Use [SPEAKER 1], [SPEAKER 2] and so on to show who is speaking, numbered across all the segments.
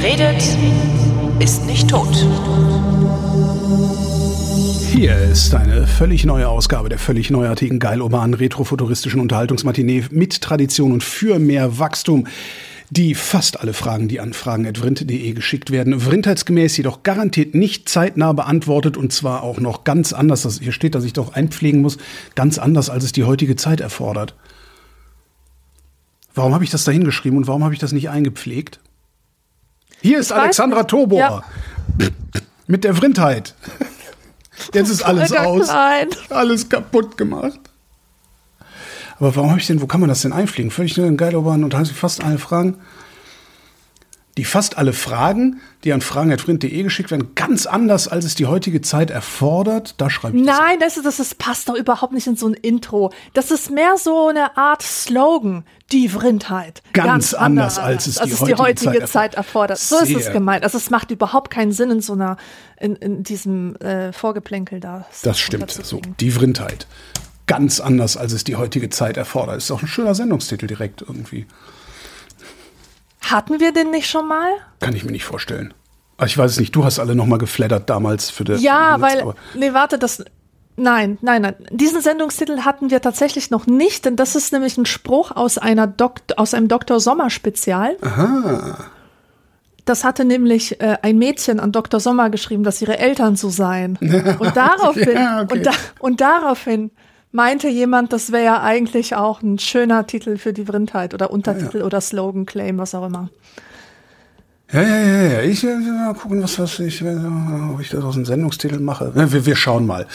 [SPEAKER 1] redet, ist nicht tot.
[SPEAKER 2] Hier ist eine völlig neue Ausgabe der völlig neuartigen, geil-urbanen, retrofuturistischen Unterhaltungsmatinee mit Tradition und für mehr Wachstum, die fast alle Fragen, die an fragen@vrinte.de geschickt werden, vrindheitsgemäß jedoch garantiert nicht zeitnah beantwortet und zwar auch noch ganz anders, hier steht, dass ich doch einpflegen muss, ganz anders, als es die heutige Zeit erfordert. Warum habe ich das da hingeschrieben und warum habe ich das nicht eingepflegt? Hier ist Alexandra Tobor mit der Vrindheit. Jetzt ist alles aus. Alles kaputt gemacht. Aber warum habe ich denn, wo kann man das denn einfliegen? Völlig nur in Geil-Urban und haben sie fast alle Fragen. Die fast alle Fragen, die an fragen@vrinte.de geschickt werden, ganz anders, als es die heutige Zeit erfordert. Da schreibe ich
[SPEAKER 3] Nein, das passt doch überhaupt nicht in so ein Intro. Das ist mehr so eine Art Slogan. Die Vrindheit.
[SPEAKER 2] Ganz anders, als es die heutige Zeit erfordert.
[SPEAKER 3] So ist es gemeint. Also es macht überhaupt keinen Sinn in so einer, in diesem Vorgeplänkel da.
[SPEAKER 2] Das stimmt. So, die Vrindheit. Ganz anders, als es die heutige Zeit erfordert. Ist auch ein schöner Sendungstitel direkt irgendwie.
[SPEAKER 3] Hatten wir den nicht schon mal?
[SPEAKER 2] Kann ich mir nicht vorstellen. Also ich weiß es nicht. Du hast alle noch mal geflattert damals für das.
[SPEAKER 3] Ja, Nein. Diesen Sendungstitel hatten wir tatsächlich noch nicht, denn das ist nämlich ein Spruch aus einem Dr. Sommer Spezial.
[SPEAKER 2] Aha.
[SPEAKER 3] Das hatte nämlich ein Mädchen an Dr. Sommer geschrieben, dass ihre Eltern so seien. Und daraufhin meinte jemand, das wäre ja eigentlich auch ein schöner Titel für die Vrindheit oder Untertitel oder Slogan, Claim, was auch immer.
[SPEAKER 2] Ja. Ich mal gucken, ob ich das aus dem Sendungstitel mache. Wir schauen mal.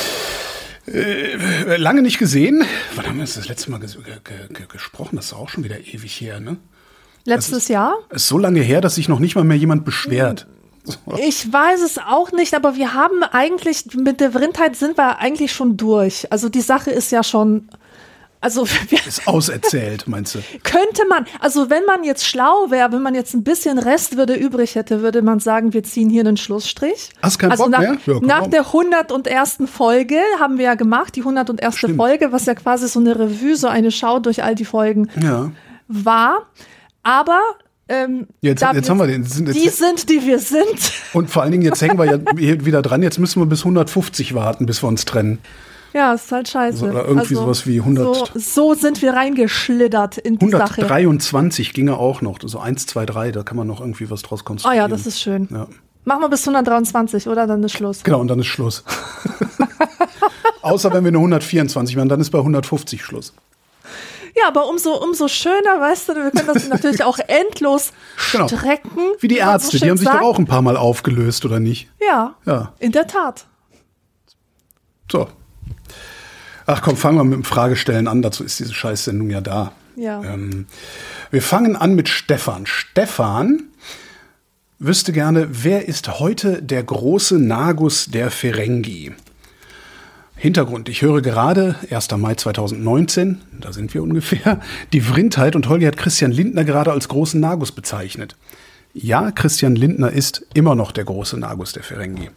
[SPEAKER 2] Lange nicht gesehen. Wann haben wir das letzte Mal gesprochen? Das ist auch schon wieder ewig her, ne?
[SPEAKER 3] Letztes Jahr?
[SPEAKER 2] Ist so lange her, dass sich noch nicht mal mehr jemand beschwert.
[SPEAKER 3] Ich weiß es auch nicht, aber wir haben eigentlich, mit der Vrindheit sind wir eigentlich schon durch. Also die Sache ist ja schon,
[SPEAKER 2] ist auserzählt, meinst du?
[SPEAKER 3] Könnte man, also wenn man jetzt schlau wäre, wenn man jetzt ein bisschen Restwürde übrig hätte, würde man sagen, wir ziehen hier einen Schlussstrich.
[SPEAKER 2] Hast keinen Bock mehr? Ja,
[SPEAKER 3] nach der 101. Folge haben wir ja gemacht, die 101.
[SPEAKER 2] Stimmt.
[SPEAKER 3] Folge, was ja quasi so eine Revue, so eine Schau durch all die Folgen war. Aber
[SPEAKER 2] jetzt haben wir den.
[SPEAKER 3] Die wir sind.
[SPEAKER 2] Und vor allen Dingen, jetzt hängen wir ja hier wieder dran. Jetzt müssen wir bis 150 warten, bis wir uns trennen.
[SPEAKER 3] Ja, ist halt scheiße.
[SPEAKER 2] Oder irgendwie sowas wie 100.
[SPEAKER 3] So sind wir reingeschlittert in die
[SPEAKER 2] 123
[SPEAKER 3] Sache.
[SPEAKER 2] ginge auch noch. So 1, 2, 3, da kann man noch irgendwie was draus konstruieren.
[SPEAKER 3] Oh ja, das ist schön.
[SPEAKER 2] Ja.
[SPEAKER 3] Machen wir bis 123, oder? Dann ist Schluss.
[SPEAKER 2] Genau, und dann ist Schluss. Außer wenn wir eine 124 machen, dann ist bei 150 Schluss.
[SPEAKER 3] Ja, aber umso schöner, weißt du, wir können das natürlich auch endlos strecken.
[SPEAKER 2] Wie die Ärzte, die haben sich doch auch ein paar Mal aufgelöst, oder nicht?
[SPEAKER 3] Ja, in der Tat.
[SPEAKER 2] So. Ach komm, fangen wir mit dem Fragestellen an, dazu ist diese Scheißsendung ja da.
[SPEAKER 3] Ja.
[SPEAKER 2] Wir fangen an mit Stefan. Stefan wüsste gerne, wer ist heute der große Nagus der Ferengi? Hintergrund, ich höre gerade, 1. Mai 2019, da sind wir ungefähr, die Vrindheit und Holger hat Christian Lindner gerade als großen Nagus bezeichnet. Ja, Christian Lindner ist immer noch der große Nagus der Ferengi.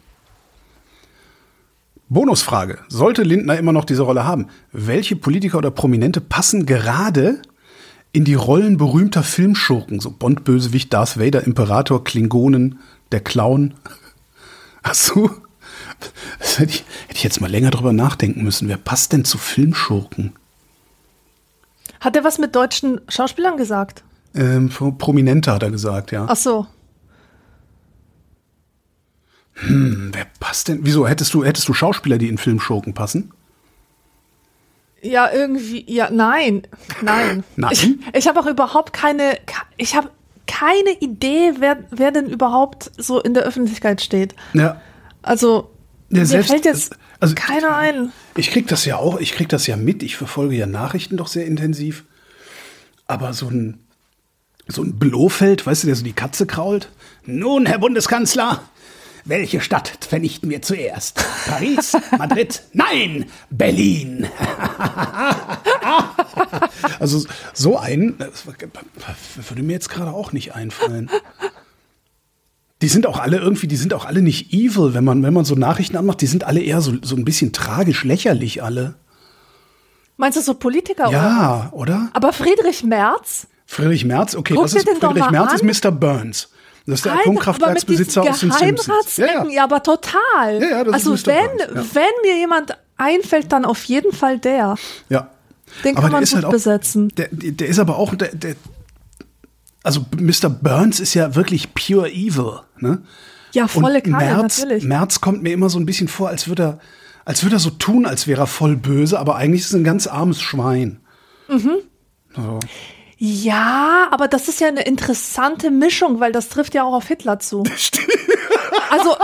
[SPEAKER 2] Bonusfrage, sollte Lindner immer noch diese Rolle haben, welche Politiker oder Prominente passen gerade in die Rollen berühmter Filmschurken, so Bond-Bösewicht, Darth Vader, Imperator, Klingonen, der Clown? Ach so. Das hätte ich jetzt mal länger drüber nachdenken müssen. Wer passt denn zu Filmschurken?
[SPEAKER 3] Hat er was mit deutschen Schauspielern gesagt?
[SPEAKER 2] Prominente hat er gesagt, ja.
[SPEAKER 3] Ach so.
[SPEAKER 2] Wer passt denn? Wieso? Hättest du Schauspieler, die in Filmschurken passen?
[SPEAKER 3] Ja, irgendwie, ja, nein.
[SPEAKER 2] Nein?
[SPEAKER 3] Ich habe auch überhaupt keine Idee, wer denn überhaupt so in der Öffentlichkeit steht.
[SPEAKER 2] Ja.
[SPEAKER 3] Also, mir fällt jetzt keiner ein.
[SPEAKER 2] Ich krieg das ja mit. Ich verfolge ja Nachrichten doch sehr intensiv. Aber so ein Blofeld, weißt du, der so die Katze krault. Nun, Herr Bundeskanzler, welche Stadt vernichten wir zuerst? Paris, Madrid? Nein, Berlin. Also so einen würde mir jetzt gerade auch nicht einfallen. Die sind auch alle nicht evil, wenn man so Nachrichten anmacht, die sind alle eher so ein bisschen tragisch, lächerlich alle.
[SPEAKER 3] Meinst du so Politiker?
[SPEAKER 2] Ja, oder?
[SPEAKER 3] Aber Friedrich Merz?
[SPEAKER 2] Friedrich Merz, okay,
[SPEAKER 3] Friedrich
[SPEAKER 2] Merz ist Mr. Burns. Das ist der Atomkraftwerksbesitzer aus den Simpsons.
[SPEAKER 3] Ja, aber total.
[SPEAKER 2] Ja, das
[SPEAKER 3] also
[SPEAKER 2] ist
[SPEAKER 3] wenn mir jemand einfällt, dann auf jeden Fall der.
[SPEAKER 2] Ja.
[SPEAKER 3] Den kann man gut halt besetzen.
[SPEAKER 2] Der ist aber auch, also Mr. Burns ist ja wirklich pure evil, ne?
[SPEAKER 3] Ja, volle Kanne, natürlich.
[SPEAKER 2] Merz kommt mir immer so ein bisschen vor, als würde er so tun, als wäre er voll böse, aber eigentlich ist es ein ganz armes Schwein.
[SPEAKER 3] Mhm.
[SPEAKER 2] So.
[SPEAKER 3] Ja, aber das ist ja eine interessante Mischung, weil das trifft ja auch auf Hitler zu.
[SPEAKER 2] Stimmt.
[SPEAKER 3] Also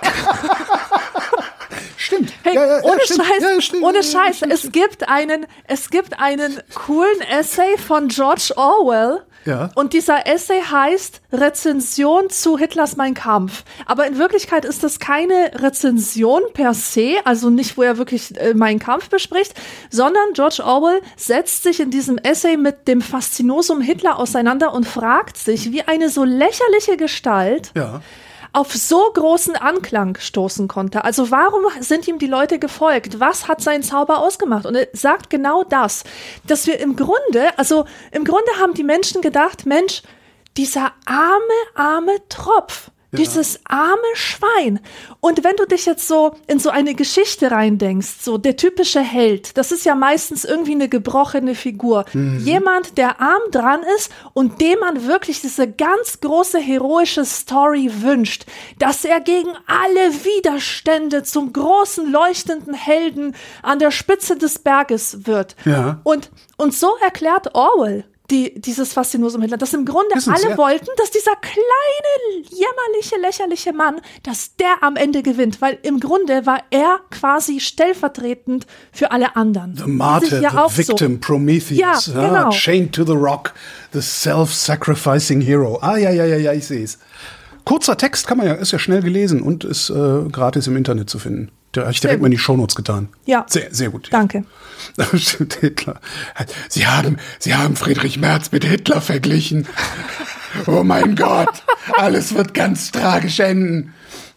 [SPEAKER 2] stimmt.
[SPEAKER 3] Hey, ohne Scheiß,
[SPEAKER 2] stimmt.
[SPEAKER 3] Es gibt einen coolen Essay von George Orwell.
[SPEAKER 2] Ja.
[SPEAKER 3] Und dieser Essay heißt Rezension zu Hitlers Mein Kampf. Aber in Wirklichkeit ist das keine Rezension per se, also nicht, wo er wirklich Mein Kampf bespricht, sondern George Orwell setzt sich in diesem Essay mit dem Faszinosum Hitler auseinander und fragt sich, wie eine so lächerliche Gestalt auf so großen Anklang stoßen konnte. Also warum sind ihm die Leute gefolgt? Was hat seinen Zauber ausgemacht? Und er sagt genau das, dass wir im Grunde haben die Menschen gedacht, Mensch, dieser arme Tropf, dieses arme Schwein. Und wenn du dich jetzt so in so eine Geschichte reindenkst, so der typische Held, das ist ja meistens irgendwie eine gebrochene Figur. Jemand, der arm dran ist und dem man wirklich diese ganz große heroische Story wünscht, dass er gegen alle Widerstände zum großen leuchtenden Helden an der Spitze des Berges wird.
[SPEAKER 2] Ja.
[SPEAKER 3] Und so erklärt Orwell dieses Faszinosum Hitler, dass im Grunde alle wollten, dass dieser kleine, jämmerliche, lächerliche Mann, dass der am Ende gewinnt, weil im Grunde war er quasi stellvertretend für alle anderen.
[SPEAKER 2] The martyr, the victim, Prometheus,
[SPEAKER 3] ja, genau.
[SPEAKER 2] Chained to the rock, the self-sacrificing hero. Ja, ich sehe es. Kurzer Text ist ja schnell gelesen und ist gratis im Internet zu finden. Da habe ich direkt mal in die Shownotes getan.
[SPEAKER 3] Ja.
[SPEAKER 2] Sehr, sehr gut.
[SPEAKER 3] Danke.
[SPEAKER 2] Stimmt, Hitler. Sie haben Friedrich Merz mit Hitler verglichen. Oh mein Gott, alles wird ganz tragisch enden.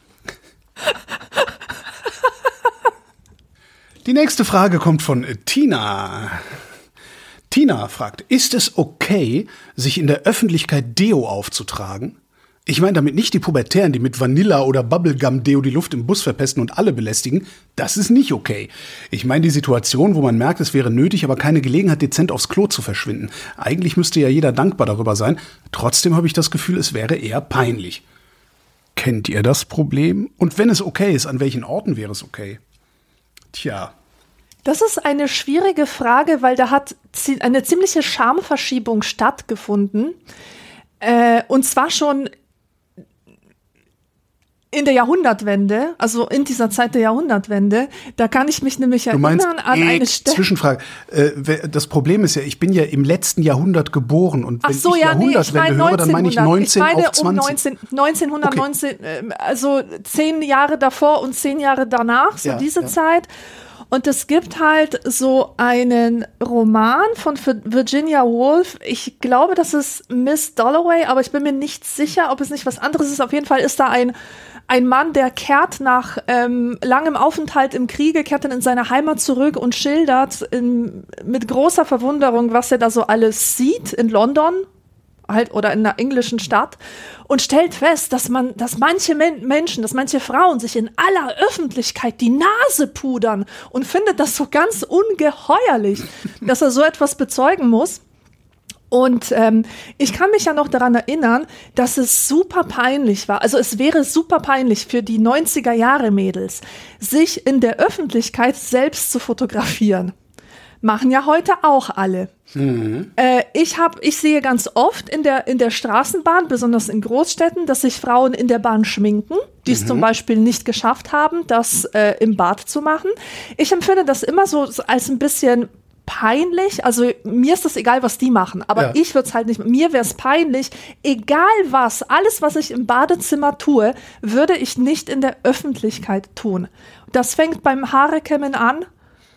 [SPEAKER 2] Die nächste Frage kommt von Tina. Tina fragt, ist es okay, sich in der Öffentlichkeit Deo aufzutragen? Ich meine damit nicht die Pubertären, die mit Vanilla oder Bubblegum-Deo die Luft im Bus verpesten und alle belästigen. Das ist nicht okay. Ich meine die Situation, wo man merkt, es wäre nötig, aber keine Gelegenheit, dezent aufs Klo zu verschwinden. Eigentlich müsste ja jeder dankbar darüber sein. Trotzdem habe ich das Gefühl, es wäre eher peinlich. Kennt ihr das Problem? Und wenn es okay ist, an welchen Orten wäre es okay? Tja.
[SPEAKER 3] Das ist eine schwierige Frage, weil da hat eine ziemliche Schamverschiebung stattgefunden. Und zwar schon in der Jahrhundertwende, also in dieser Zeit der Jahrhundertwende, da kann ich mich nämlich erinnern an eine Stelle.
[SPEAKER 2] Zwischenfrage. Das Problem ist ja, ich bin ja im letzten Jahrhundert geboren und wenn ich Jahrhundertwende höre, dann meine ich 19 auf 20.
[SPEAKER 3] 1919, also 10 Jahre davor und 10 Jahre danach, so diese Zeit. Und es gibt halt so einen Roman von Virginia Woolf. Ich glaube, das ist Miss Dalloway, aber ich bin mir nicht sicher, ob es nicht was anderes ist. Auf jeden Fall ist da ein Mann, der kehrt nach langem Aufenthalt im Kriege, kehrt dann in seine Heimat zurück und schildert mit großer Verwunderung, was er da so alles sieht in London. Halt, oder in einer englischen Stadt und stellt fest, dass manche Menschen, dass manche Frauen sich in aller Öffentlichkeit die Nase pudern und findet das so ganz ungeheuerlich, dass er so etwas bezeugen muss. Und ich kann mich ja noch daran erinnern, dass es super peinlich war. Also es wäre super peinlich für die 90er-Jahre-Mädels, sich in der Öffentlichkeit selbst zu fotografieren. Machen ja heute auch alle. Mhm. Ich sehe ganz oft in der Straßenbahn, besonders in Großstädten, dass sich Frauen in der Bahn schminken, die es zum Beispiel nicht geschafft haben, das im Bad zu machen. Ich empfinde das immer so als ein bisschen peinlich. Also mir ist das egal, was die machen, aber ich würde es halt nicht. Mir wäre es peinlich, egal was, alles, was ich im Badezimmer tue, würde ich nicht in der Öffentlichkeit tun. Das fängt beim Haarekämmen an.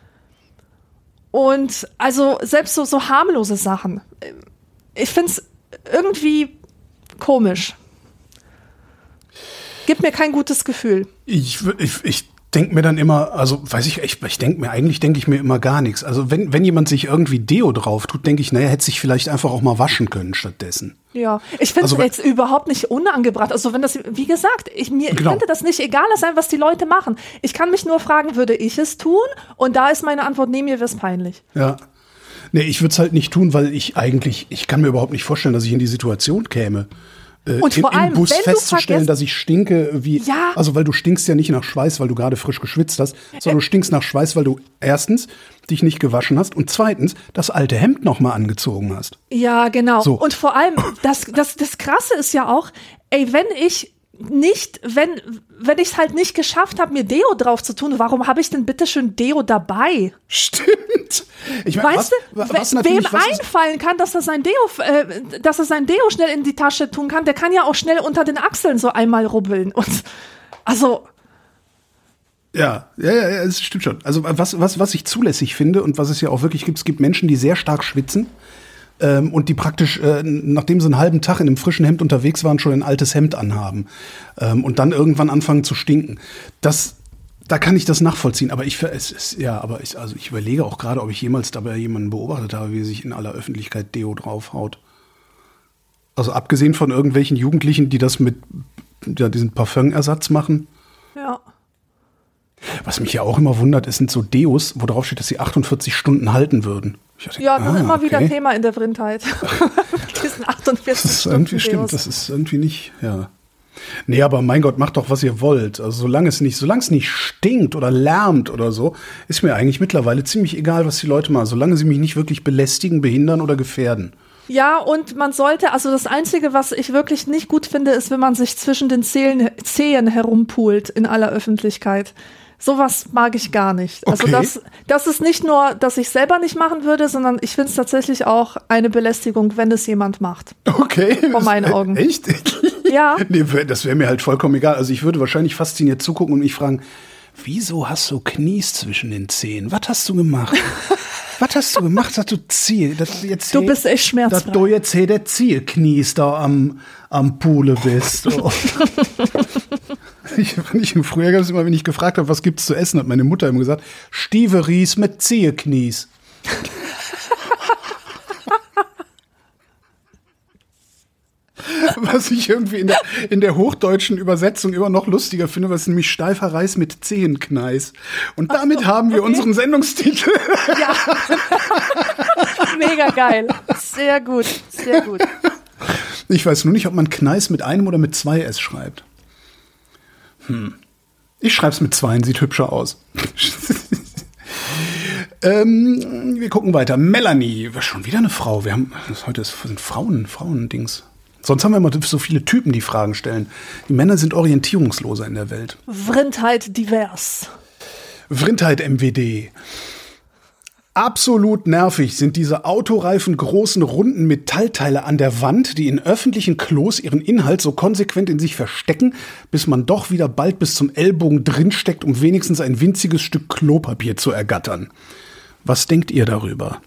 [SPEAKER 3] Und also selbst so harmlose Sachen. Ich finde es irgendwie komisch. Gibt mir kein gutes Gefühl.
[SPEAKER 2] Ich denke mir dann immer, also weiß ich denke ich mir immer gar nichts. Also wenn jemand sich irgendwie Deo drauf tut, denke ich, naja, hätte sich vielleicht einfach auch mal waschen können stattdessen.
[SPEAKER 3] Ja, ich finde es jetzt überhaupt nicht unangebracht. Also wenn das, wie gesagt, mir könnte das nicht egal sein, was die Leute machen. Ich kann mich nur fragen, würde ich es tun? Und da ist meine Antwort, nee, mir wäre es peinlich.
[SPEAKER 2] Ja. Nee, ich würde es halt nicht tun, weil ich kann mir überhaupt nicht vorstellen, dass ich in die Situation käme.
[SPEAKER 3] Und vor allem,
[SPEAKER 2] im Bus
[SPEAKER 3] wenn
[SPEAKER 2] festzustellen, dass ich stinke,
[SPEAKER 3] Ja.
[SPEAKER 2] Also weil du stinkst ja nicht nach Schweiß, weil du gerade frisch geschwitzt hast, sondern du stinkst nach Schweiß, weil du erstens dich nicht gewaschen hast und zweitens das alte Hemd noch mal angezogen hast.
[SPEAKER 3] Ja, genau.
[SPEAKER 2] So.
[SPEAKER 3] Und vor allem, das Krasse ist ja auch, wenn ich es halt nicht geschafft habe, mir Deo drauf zu tun, warum habe ich denn bitte schön Deo dabei?
[SPEAKER 2] Stimmt. Ich mein,
[SPEAKER 3] weißt du, wem einfallen kann, dass er sein Deo schnell in die Tasche tun kann, der kann ja auch schnell unter den Achseln so einmal rubbeln. Und also
[SPEAKER 2] Ja, es stimmt schon. Also was ich zulässig finde und was es ja auch wirklich gibt, es gibt Menschen, die sehr stark schwitzen und die praktisch, nachdem sie einen halben Tag in einem frischen Hemd unterwegs waren, schon ein altes Hemd anhaben und dann irgendwann anfangen zu stinken. Da kann ich das nachvollziehen. Aber ich überlege auch gerade, ob ich jemals dabei jemanden beobachtet habe, wie er sich in aller Öffentlichkeit Deo draufhaut. Also abgesehen von irgendwelchen Jugendlichen, die das mit diesen Parfümersatz machen.
[SPEAKER 3] Ja.
[SPEAKER 2] Was mich ja auch immer wundert, es sind so Deos, wo drauf steht, dass sie 48 Stunden halten würden.
[SPEAKER 3] Das ist immer wieder Thema in der Vrindheit. Diesen 48 Stunden
[SPEAKER 2] irgendwie stimmt, das ist irgendwie nicht, ja. Nee, aber mein Gott, macht doch, was ihr wollt. Also solange es nicht stinkt oder lärmt oder so, ist mir eigentlich mittlerweile ziemlich egal, was die Leute machen. Solange sie mich nicht wirklich belästigen, behindern oder gefährden.
[SPEAKER 3] Ja, und man sollte, also das Einzige, was ich wirklich nicht gut finde, ist, wenn man sich zwischen den Zehen herumpult in aller Öffentlichkeit. Sowas mag ich gar nicht.
[SPEAKER 2] Okay.
[SPEAKER 3] Also das ist nicht nur, dass ich selber nicht machen würde, sondern ich finde es tatsächlich auch eine Belästigung, wenn es jemand macht.
[SPEAKER 2] Okay.
[SPEAKER 3] Vor meinen Augen.
[SPEAKER 2] Echt?
[SPEAKER 3] Ja.
[SPEAKER 2] Nee, das wäre mir halt vollkommen egal. Also ich würde wahrscheinlich fasziniert zugucken und mich fragen, wieso hast du Knies zwischen den Zehen? Was hast du gemacht? Was hast du gemacht, dass du
[SPEAKER 3] Du bist echt schmerzfrei.
[SPEAKER 2] Dass du jetzt hier der Ziehknies da am Poole bist. Oh. Früher gab es immer, wenn ich gefragt habe, was gibt's zu essen, hat meine Mutter immer gesagt, Stieveries mit Ziehknies. Was ich irgendwie in der hochdeutschen Übersetzung immer noch lustiger finde, was nämlich steifer Reis mit Zehenkneis. Und damit haben wir unseren Sendungstitel.
[SPEAKER 3] Ja. Mega geil. Sehr gut, sehr gut.
[SPEAKER 2] Ich weiß nur nicht, ob man Kneis mit einem oder mit zwei S schreibt. Ich schreibe es mit zweien, sieht hübscher aus. Wir gucken weiter. Melanie, schon wieder eine Frau. Heute sind Frauen-Dings. Sonst haben wir immer so viele Typen, die Fragen stellen. Die Männer sind orientierungsloser in der Welt.
[SPEAKER 3] Vrindheit divers.
[SPEAKER 2] Vrindheit MWD. Absolut nervig sind diese autoreifen großen runden Metallteile an der Wand, die in öffentlichen Klos ihren Inhalt so konsequent in sich verstecken, bis man doch wieder bald bis zum Ellbogen drinsteckt, um wenigstens ein winziges Stück Klopapier zu ergattern. Was denkt ihr darüber?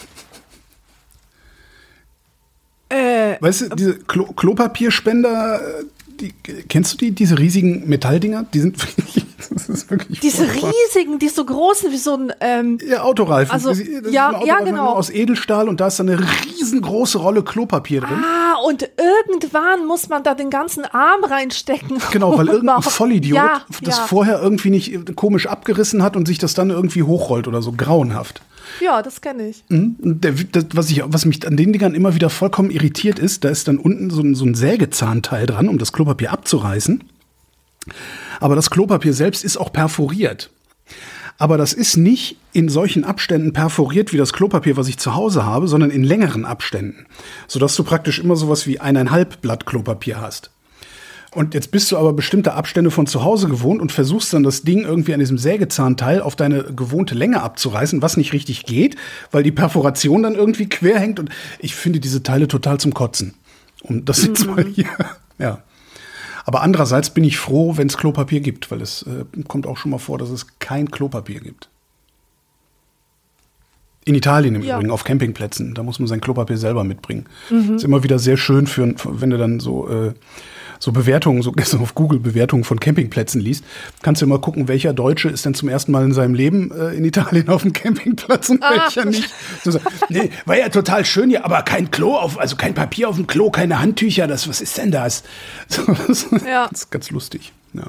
[SPEAKER 2] Weißt du, diese Klopapierspender, kennst du diese riesigen Metalldinger? Die sind wirklich, das ist wirklich
[SPEAKER 3] diese riesigen, die so großen wie so ein
[SPEAKER 2] ja, Autoreifen.
[SPEAKER 3] Also,
[SPEAKER 2] das ist
[SPEAKER 3] ja,
[SPEAKER 2] ein Autoreifen
[SPEAKER 3] genau.
[SPEAKER 2] Aus Edelstahl und da ist dann eine riesengroße Rolle Klopapier drin.
[SPEAKER 3] Ah, und irgendwann muss man da den ganzen Arm reinstecken.
[SPEAKER 2] Genau, weil irgendein Vollidiot das
[SPEAKER 3] ja.
[SPEAKER 2] vorher irgendwie nicht komisch abgerissen hat und sich das dann irgendwie hochrollt oder so, grauenhaft.
[SPEAKER 3] Ja, das kenne ich.
[SPEAKER 2] Und was mich an den Dingern immer wieder vollkommen irritiert ist, da ist dann unten so ein Sägezahnteil dran, um das Klopapier abzureißen. Aber das Klopapier selbst ist auch perforiert. Aber das ist nicht in solchen Abständen perforiert wie das Klopapier, was ich zu Hause habe, sondern in längeren Abständen. Sodass du praktisch immer sowas wie 1,5 Blatt Klopapier hast. Und jetzt bist du aber bestimmte Abstände von zu Hause gewohnt und versuchst dann das Ding irgendwie an diesem Sägezahnteil auf deine gewohnte Länge abzureißen, was nicht richtig geht, weil die Perforation dann irgendwie quer hängt. Und ich finde diese Teile total zum Kotzen. Und das jetzt mal hier, ja. Aber andererseits bin ich froh, wenn es Klopapier gibt, weil es kommt auch schon mal vor, dass es kein Klopapier gibt. In Italien im Übrigen, auf Campingplätzen. Da muss man sein Klopapier selber mitbringen. Ist immer wieder sehr schön, wenn du dann so so Bewertungen, so gestern auf Google Bewertungen von Campingplätzen liest, kannst du mal gucken, welcher Deutsche ist denn zum ersten Mal in seinem Leben in Italien auf dem Campingplatz und welcher nicht. So, nee, war ja total schön hier, aber kein Klo also kein Papier auf dem Klo, keine Handtücher, was ist denn das? So, das ist ganz lustig. Ja.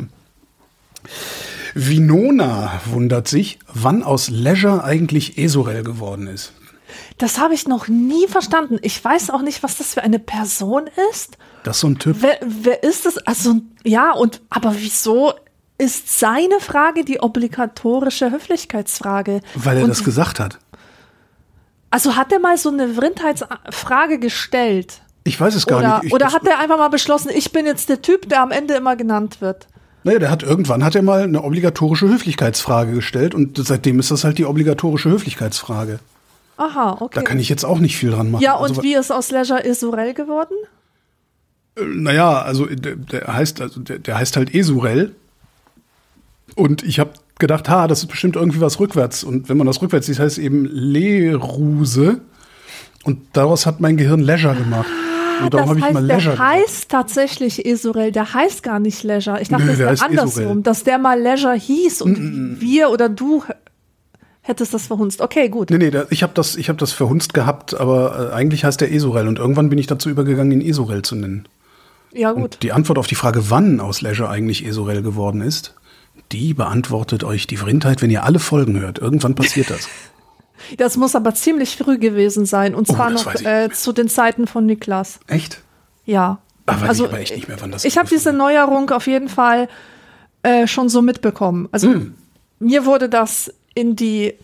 [SPEAKER 2] Vinona wundert sich, wann aus Leisure eigentlich Esurel geworden ist.
[SPEAKER 3] Das habe ich noch nie verstanden. Ich weiß auch nicht, was das für eine Person ist.
[SPEAKER 2] Das ist so ein Typ.
[SPEAKER 3] Wer ist das? Also, ja, aber wieso ist seine Frage die obligatorische Höflichkeitsfrage?
[SPEAKER 2] Weil er das gesagt hat.
[SPEAKER 3] Also hat er mal so eine Vrindheitsfrage gestellt?
[SPEAKER 2] Ich weiß es gar nicht.
[SPEAKER 3] Oder hat er einfach mal beschlossen, ich bin jetzt der Typ, der am Ende immer genannt wird?
[SPEAKER 2] Naja, irgendwann hat er mal eine obligatorische Höflichkeitsfrage gestellt und seitdem ist das halt die obligatorische Höflichkeitsfrage.
[SPEAKER 3] Aha, okay.
[SPEAKER 2] Da kann ich jetzt auch nicht viel dran machen.
[SPEAKER 3] Ja, und wie ist aus Leisure Esurel geworden?
[SPEAKER 2] Naja, also der heißt halt Esurel. Und ich habe gedacht, das ist bestimmt irgendwie was rückwärts. Und wenn man das rückwärts sieht, heißt es eben Leruse. Und daraus hat mein Gehirn Leisure gemacht. Und darum habe ich mal Leisure.
[SPEAKER 3] Der heißt tatsächlich Esurel, der heißt gar nicht Leisure. Ich dachte, das wäre andersrum, Esurel. Dass der mal Leisure hieß und wir oder du hättest das verhunzt. Okay, gut.
[SPEAKER 2] Nee, ich hab das verhunzt gehabt, aber eigentlich heißt der Esurel. Und irgendwann bin ich dazu übergegangen, ihn Esurel zu nennen.
[SPEAKER 3] Ja, gut.
[SPEAKER 2] Und die Antwort auf die Frage, wann aus Leisure eigentlich Esurel geworden ist, die beantwortet euch die Vrindheit, wenn ihr alle Folgen hört. Irgendwann passiert das.
[SPEAKER 3] Das muss aber ziemlich früh gewesen sein. Und zwar noch zu den Zeiten von Niklas.
[SPEAKER 2] Echt?
[SPEAKER 3] Ja.
[SPEAKER 2] Weiß ich aber echt nicht mehr, wann das ist.
[SPEAKER 3] Ich habe diese Neuerung auf jeden Fall schon so mitbekommen. Also mir wurde das in die,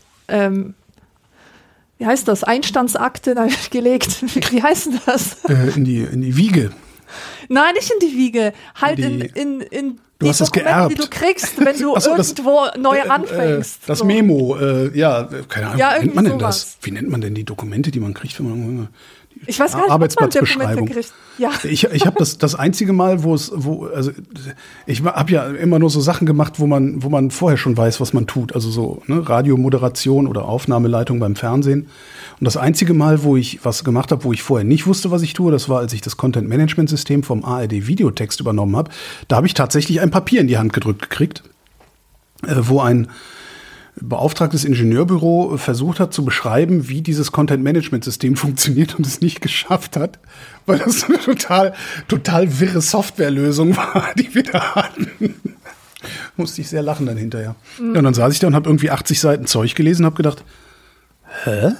[SPEAKER 3] wie heißt das, Einstandsakte gelegt. Wie heißt denn das?
[SPEAKER 2] In die Wiege.
[SPEAKER 3] Nein, nicht in die Wiege. Halt in
[SPEAKER 2] du hast das geerbt.
[SPEAKER 3] Die du kriegst, wenn du irgendwo neu anfängst.
[SPEAKER 2] Das Memo, keine Ahnung,
[SPEAKER 3] ja,
[SPEAKER 2] wie nennt man denn
[SPEAKER 3] sowas.
[SPEAKER 2] das? Wie nennt man denn die Dokumente, die man kriegt, wenn man
[SPEAKER 3] ich weiß gar nicht,
[SPEAKER 2] Arbeitsplatzbeschreibung.
[SPEAKER 3] kriegt. Ja.
[SPEAKER 2] Ich habe das einzige Mal, ich habe ja immer nur so Sachen gemacht, wo man vorher schon weiß, was man tut. Also so Radiomoderation oder Aufnahmeleitung beim Fernsehen. Und das einzige Mal, wo ich was gemacht habe, wo ich vorher nicht wusste, was ich tue, das war, als ich das Content-Management-System vom ARD Videotext übernommen habe. Da habe ich tatsächlich ein Papier in die Hand gedrückt gekriegt, wo ein beauftragtes Ingenieurbüro versucht hat zu beschreiben, wie dieses Content-Management-System funktioniert und es nicht geschafft hat, weil das eine total wirre Softwarelösung war, die wir da hatten. Musste ich sehr lachen dann hinterher. Ja, und dann saß ich da und habe irgendwie 80 Seiten Zeug gelesen und habe gedacht, hä?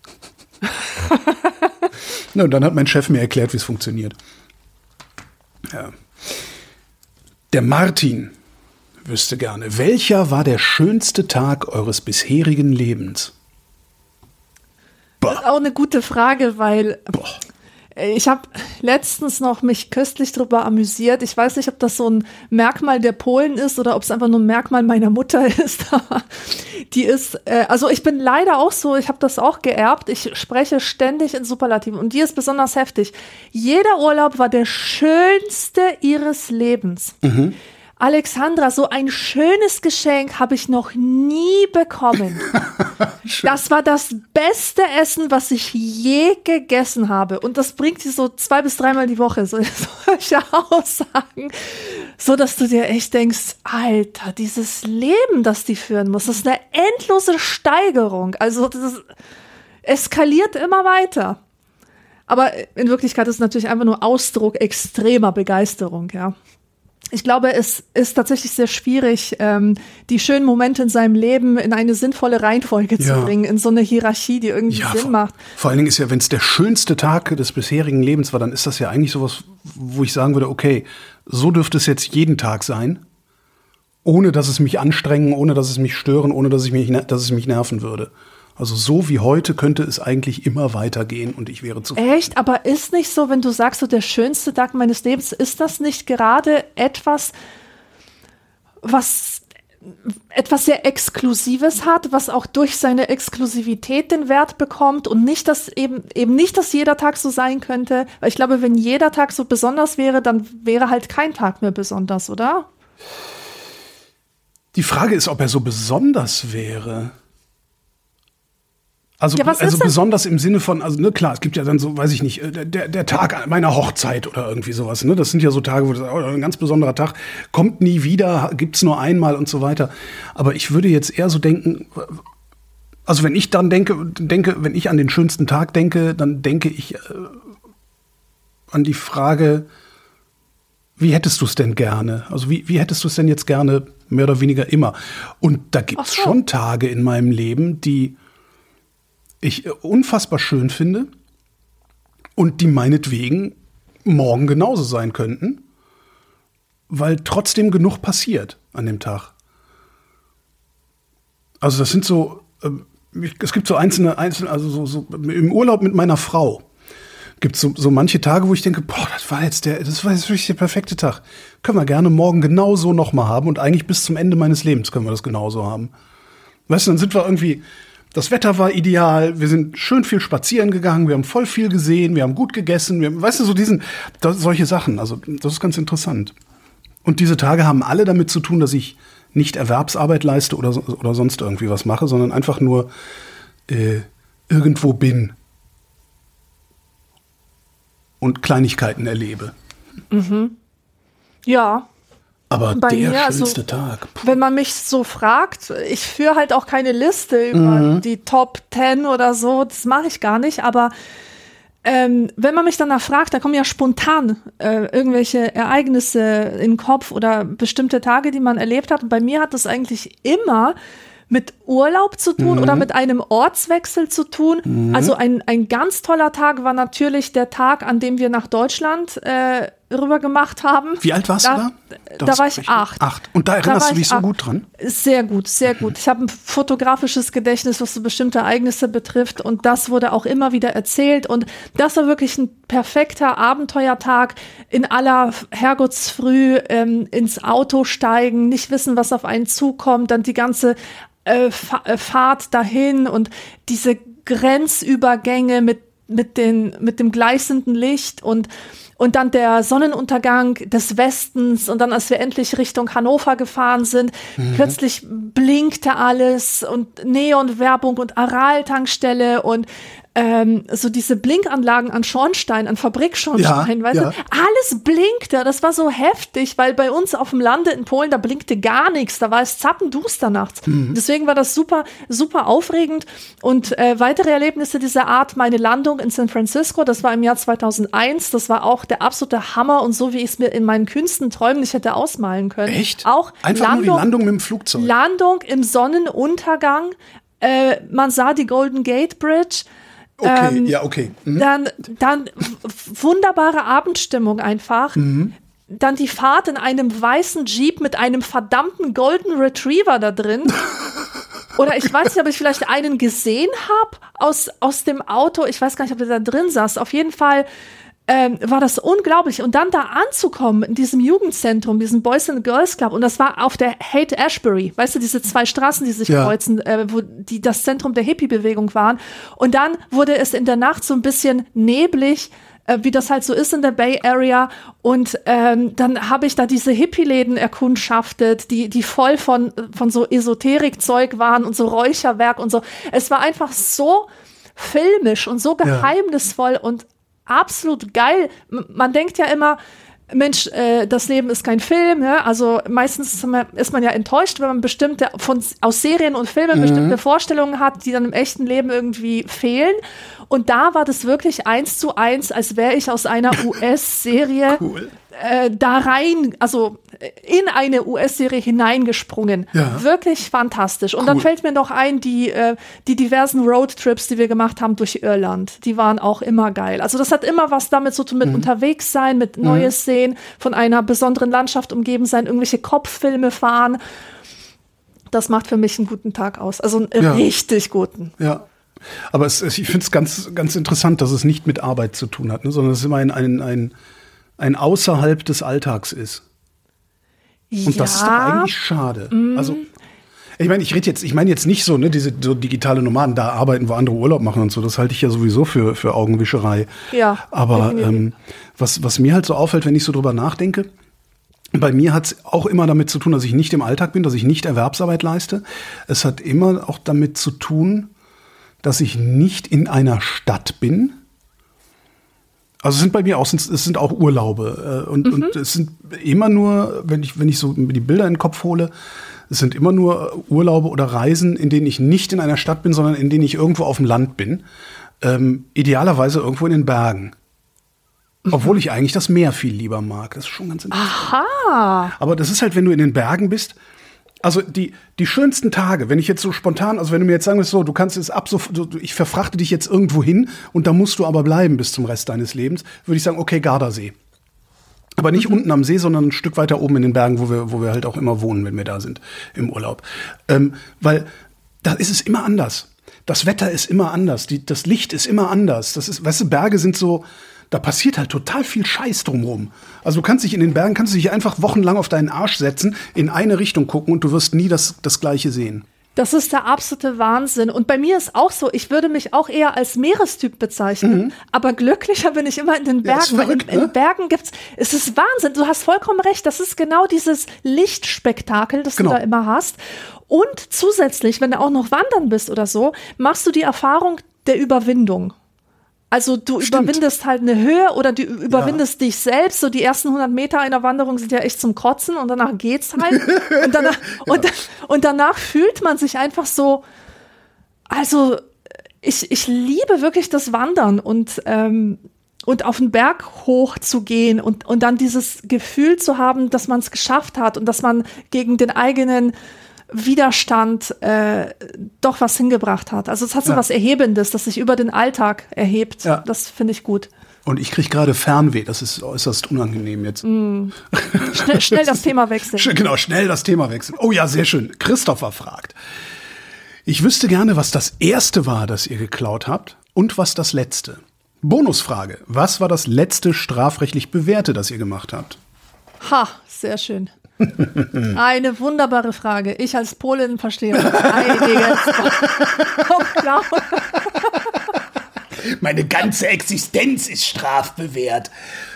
[SPEAKER 2] Und dann hat mein Chef mir erklärt, wie es funktioniert. Ja. Der Martin wüsste gerne, welcher war der schönste Tag eures bisherigen Lebens?
[SPEAKER 3] Das ist auch eine gute Frage, weil ich habe letztens noch mich köstlich drüber amüsiert. Ich weiß nicht, ob das so ein Merkmal der Polen ist oder ob es einfach nur ein Merkmal meiner Mutter ist. Die ist, also ich bin leider auch so, ich habe das auch geerbt. Ich spreche ständig in Superlativen und die ist besonders heftig. Jeder Urlaub war der schönste ihres Lebens. Mhm. Alexandra, so ein schönes Geschenk habe ich noch nie bekommen. Das war das beste Essen, was ich je gegessen habe. Und das bringt sie so 2 bis 3 Mal die Woche, solche Aussagen. So, dass du dir echt denkst, Alter, dieses Leben, das die führen muss, das ist eine endlose Steigerung. Also das eskaliert immer weiter. Aber in Wirklichkeit ist es natürlich einfach nur Ausdruck extremer Begeisterung, ja. Ich glaube, es ist tatsächlich sehr schwierig, die schönen Momente in seinem Leben in eine sinnvolle Reihenfolge zu bringen, in so eine Hierarchie, die irgendwie Sinn macht.
[SPEAKER 2] Vor allen Dingen ist ja, wenn es der schönste Tag des bisherigen Lebens war, dann ist das ja eigentlich sowas, wo ich sagen würde, okay, so dürfte es jetzt jeden Tag sein, ohne dass es mich anstrengen, ohne dass es mich stören, ohne dass es mich nerven würde. Also so wie heute könnte es eigentlich immer weitergehen und ich wäre zufrieden.
[SPEAKER 3] Echt? Aber ist nicht so, wenn du sagst, so der schönste Tag meines Lebens, ist das nicht gerade etwas, was etwas sehr Exklusives hat, was auch durch seine Exklusivität den Wert bekommt und nicht, dass eben nicht, dass jeder Tag so sein könnte? Weil ich glaube, wenn jeder Tag so besonders wäre, dann wäre halt kein Tag mehr besonders, oder? Die
[SPEAKER 2] Frage ist, ob er so besonders wäre. Also besonders im Sinne von, also ne, klar, es gibt ja dann so, weiß ich nicht, der Tag meiner Hochzeit oder irgendwie sowas. Ne? Das sind ja so Tage, wo du sagst, ein ganz besonderer Tag, kommt nie wieder, gibt's nur einmal und so weiter. Aber ich würde jetzt eher so denken, also wenn ich dann denke, wenn ich an den schönsten Tag denke, dann denke ich an die Frage, wie hättest du es denn gerne? Also wie hättest du es denn jetzt gerne, mehr oder weniger immer? Und da gibt's schon Tage in meinem Leben, die ich unfassbar schön finde und die meinetwegen morgen genauso sein könnten, weil trotzdem genug passiert an dem Tag. Also das sind so, es gibt so einzelne also so im Urlaub mit meiner Frau gibt es so manche Tage, wo ich denke, boah, das war jetzt wirklich der perfekte Tag. Können wir gerne morgen genauso nochmal haben und eigentlich bis zum Ende meines Lebens können wir das genauso haben. Weißt du, dann sind wir irgendwie, das Wetter war ideal, wir sind schön viel spazieren gegangen, wir haben voll viel gesehen, wir haben gut gegessen, weißt du, solche Sachen, also das ist ganz interessant. Und diese Tage haben alle damit zu tun, dass ich nicht Erwerbsarbeit leiste oder sonst irgendwie was mache, sondern einfach nur irgendwo bin und Kleinigkeiten erlebe.
[SPEAKER 3] Mhm. Ja.
[SPEAKER 2] Aber bei der schönste Tag.
[SPEAKER 3] Puh. Wenn man mich so fragt, ich führe halt auch keine Liste über die Top 10 oder so, das mache ich gar nicht, aber wenn man mich danach fragt, da kommen ja spontan irgendwelche Ereignisse in den Kopf oder bestimmte Tage, die man erlebt hat. Und bei mir hat das eigentlich immer mit Urlaub zu tun oder mit einem Ortswechsel zu tun. Also ein ganz toller Tag war natürlich der Tag, an dem wir nach Deutschland rüber gemacht haben.
[SPEAKER 2] Wie alt warst du da?
[SPEAKER 3] Da war ich 8.
[SPEAKER 2] Und da erinnerst du dich so gut dran?
[SPEAKER 3] Sehr gut, sehr gut. Ich habe ein fotografisches Gedächtnis, was so bestimmte Ereignisse betrifft. Und das wurde auch immer wieder erzählt. Und das war wirklich ein perfekter Abenteuertag. In aller Herrgottsfrüh ins Auto steigen, nicht wissen, was auf einen zukommt. Dann die ganze Fahrt dahin und diese Grenzübergänge mit dem gleißenden Licht und dann der Sonnenuntergang des Westens und dann, als wir endlich Richtung Hannover gefahren sind, plötzlich blinkte alles und Neonwerbung und Aral-Tankstelle und so diese Blinkanlagen an Schornstein, an Fabrikschornstein, weißt du? Alles blinkte, das war so heftig, weil bei uns auf dem Lande in Polen, da blinkte gar nichts, da war es zappenduster nachts. Deswegen war das super, super aufregend und weitere Erlebnisse dieser Art, meine Landung in San Francisco, das war im Jahr 2001, das war auch der absolute Hammer und so, wie ich es mir in meinen kühnsten Träumen nicht hätte ausmalen können.
[SPEAKER 2] Echt?
[SPEAKER 3] Auch
[SPEAKER 2] einfach nur die Landung mit dem Flugzeug?
[SPEAKER 3] Landung im Sonnenuntergang, man sah die Golden Gate Bridge.
[SPEAKER 2] Okay, okay.
[SPEAKER 3] Dann wunderbare Abendstimmung einfach. Dann die Fahrt in einem weißen Jeep mit einem verdammten Golden Retriever da drin. Oder ich weiß nicht, ob ich vielleicht einen gesehen habe aus dem Auto. Ich weiß gar nicht, ob der da drin saß. Auf jeden Fall war das unglaublich. Und dann da anzukommen in diesem Jugendzentrum, diesem Boys and Girls Club. Und das war auf der Haight-Ashbury. Weißt du, diese zwei Straßen, die sich kreuzen, wo die das Zentrum der Hippie-Bewegung waren. Und dann wurde es in der Nacht so ein bisschen neblig, wie das halt so ist in der Bay Area. Und dann habe ich da diese Hippie-Läden erkundschaftet, die voll von so Esoterik-Zeug waren und so Räucherwerk und so. Es war einfach so filmisch und so geheimnisvoll und absolut geil. Man denkt ja immer, Mensch, das Leben ist kein Film. Ne? Also meistens ist man ja enttäuscht, wenn man aus Serien und Filmen bestimmte Vorstellungen hat, die dann im echten Leben irgendwie fehlen. Und da war das wirklich 1:1, als wäre ich aus einer US-Serie da rein, also in eine US-Serie hineingesprungen. Ja. Wirklich fantastisch. Und dann fällt mir noch ein, die diversen Roadtrips, die wir gemacht haben durch Irland, die waren auch immer geil. Also das hat immer was damit zu tun, mit unterwegs sein, mit Neues sehen, von einer besonderen Landschaft umgeben sein, irgendwelche Kopffilme fahren. Das macht für mich einen guten Tag aus. Also einen richtig guten.
[SPEAKER 2] Ja. Aber ich finde es ganz, ganz interessant, dass es nicht mit Arbeit zu tun hat, ne? Sondern es immer ein außerhalb des Alltags ist. Und das ist doch eigentlich schade. Also, ich meine jetzt nicht so, ne, diese so digitale Nomaden, da arbeiten, wo andere Urlaub machen und so, das halte ich ja sowieso für Augenwischerei. Ja. Aber was mir halt so auffällt, wenn ich so drüber nachdenke, bei mir hat es auch immer damit zu tun, dass ich nicht im Alltag bin, dass ich nicht Erwerbsarbeit leiste. Es hat immer auch damit zu tun, dass ich nicht in einer Stadt bin. Also es sind bei mir auch, es sind auch Urlaube. Und es sind immer nur, wenn ich so die Bilder in den Kopf hole, es sind immer nur Urlaube oder Reisen, in denen ich nicht in einer Stadt bin, sondern in denen ich irgendwo auf dem Land bin. Idealerweise irgendwo in den Bergen. Obwohl ich eigentlich das Meer viel lieber mag. Das ist schon ganz interessant.
[SPEAKER 3] Aha.
[SPEAKER 2] Aber das ist halt, wenn du in den Bergen bist, also die schönsten Tage, wenn ich jetzt so spontan, also wenn du mir jetzt sagen willst, so, du kannst jetzt ich verfrachte dich jetzt irgendwo hin und da musst du aber bleiben bis zum Rest deines Lebens, würde ich sagen, okay, Gardasee. Aber nicht unten am See, sondern ein Stück weiter oben in den Bergen, wo wir halt auch immer wohnen, wenn wir da sind im Urlaub. Weil da ist es immer anders. Das Wetter ist immer anders, das Licht ist immer anders. Das ist, weißt du, Berge sind so, da passiert halt total viel Scheiß drumherum. Also du kannst dich in den Bergen, einfach wochenlang auf deinen Arsch setzen, in eine Richtung gucken und du wirst nie das Gleiche sehen.
[SPEAKER 3] Das ist der absolute Wahnsinn. Und bei mir ist auch so, ich würde mich auch eher als Meerestyp bezeichnen, aber glücklicher bin ich immer in den Bergen. Ja, verrückt, in Bergen es ist Wahnsinn. Du hast vollkommen recht. Das ist genau dieses Lichtspektakel, das du da immer hast. Und zusätzlich, wenn du auch noch wandern bist oder so, machst du die Erfahrung der Überwindung. Also du überwindest halt eine Höhe oder du überwindest dich selbst. So die ersten 100 Meter einer Wanderung sind ja echt zum Kotzen und danach geht's halt. Und danach fühlt man sich einfach so, also ich liebe wirklich das Wandern und auf den Berg hoch zu gehen und dann dieses Gefühl zu haben, dass man es geschafft hat und dass man gegen den eigenen Widerstand doch was hingebracht hat. Also es hat so was Erhebendes, das sich über den Alltag erhebt. Ja. Das finde ich gut.
[SPEAKER 2] Und ich kriege gerade Fernweh. Das ist äußerst unangenehm jetzt.
[SPEAKER 3] Schnell das Thema wechseln.
[SPEAKER 2] Genau, schnell das Thema wechseln. Oh ja, sehr schön. Christopher fragt. Ich wüsste gerne, was das erste war, das ihr geklaut habt und was das letzte. Bonusfrage. Was war das letzte strafrechtlich Bewährte, das ihr gemacht habt?
[SPEAKER 3] Ha, sehr schön. Eine wunderbare Frage. Ich als Polin verstehe einiges.
[SPEAKER 2] Meine ganze Existenz ist strafbewehrt.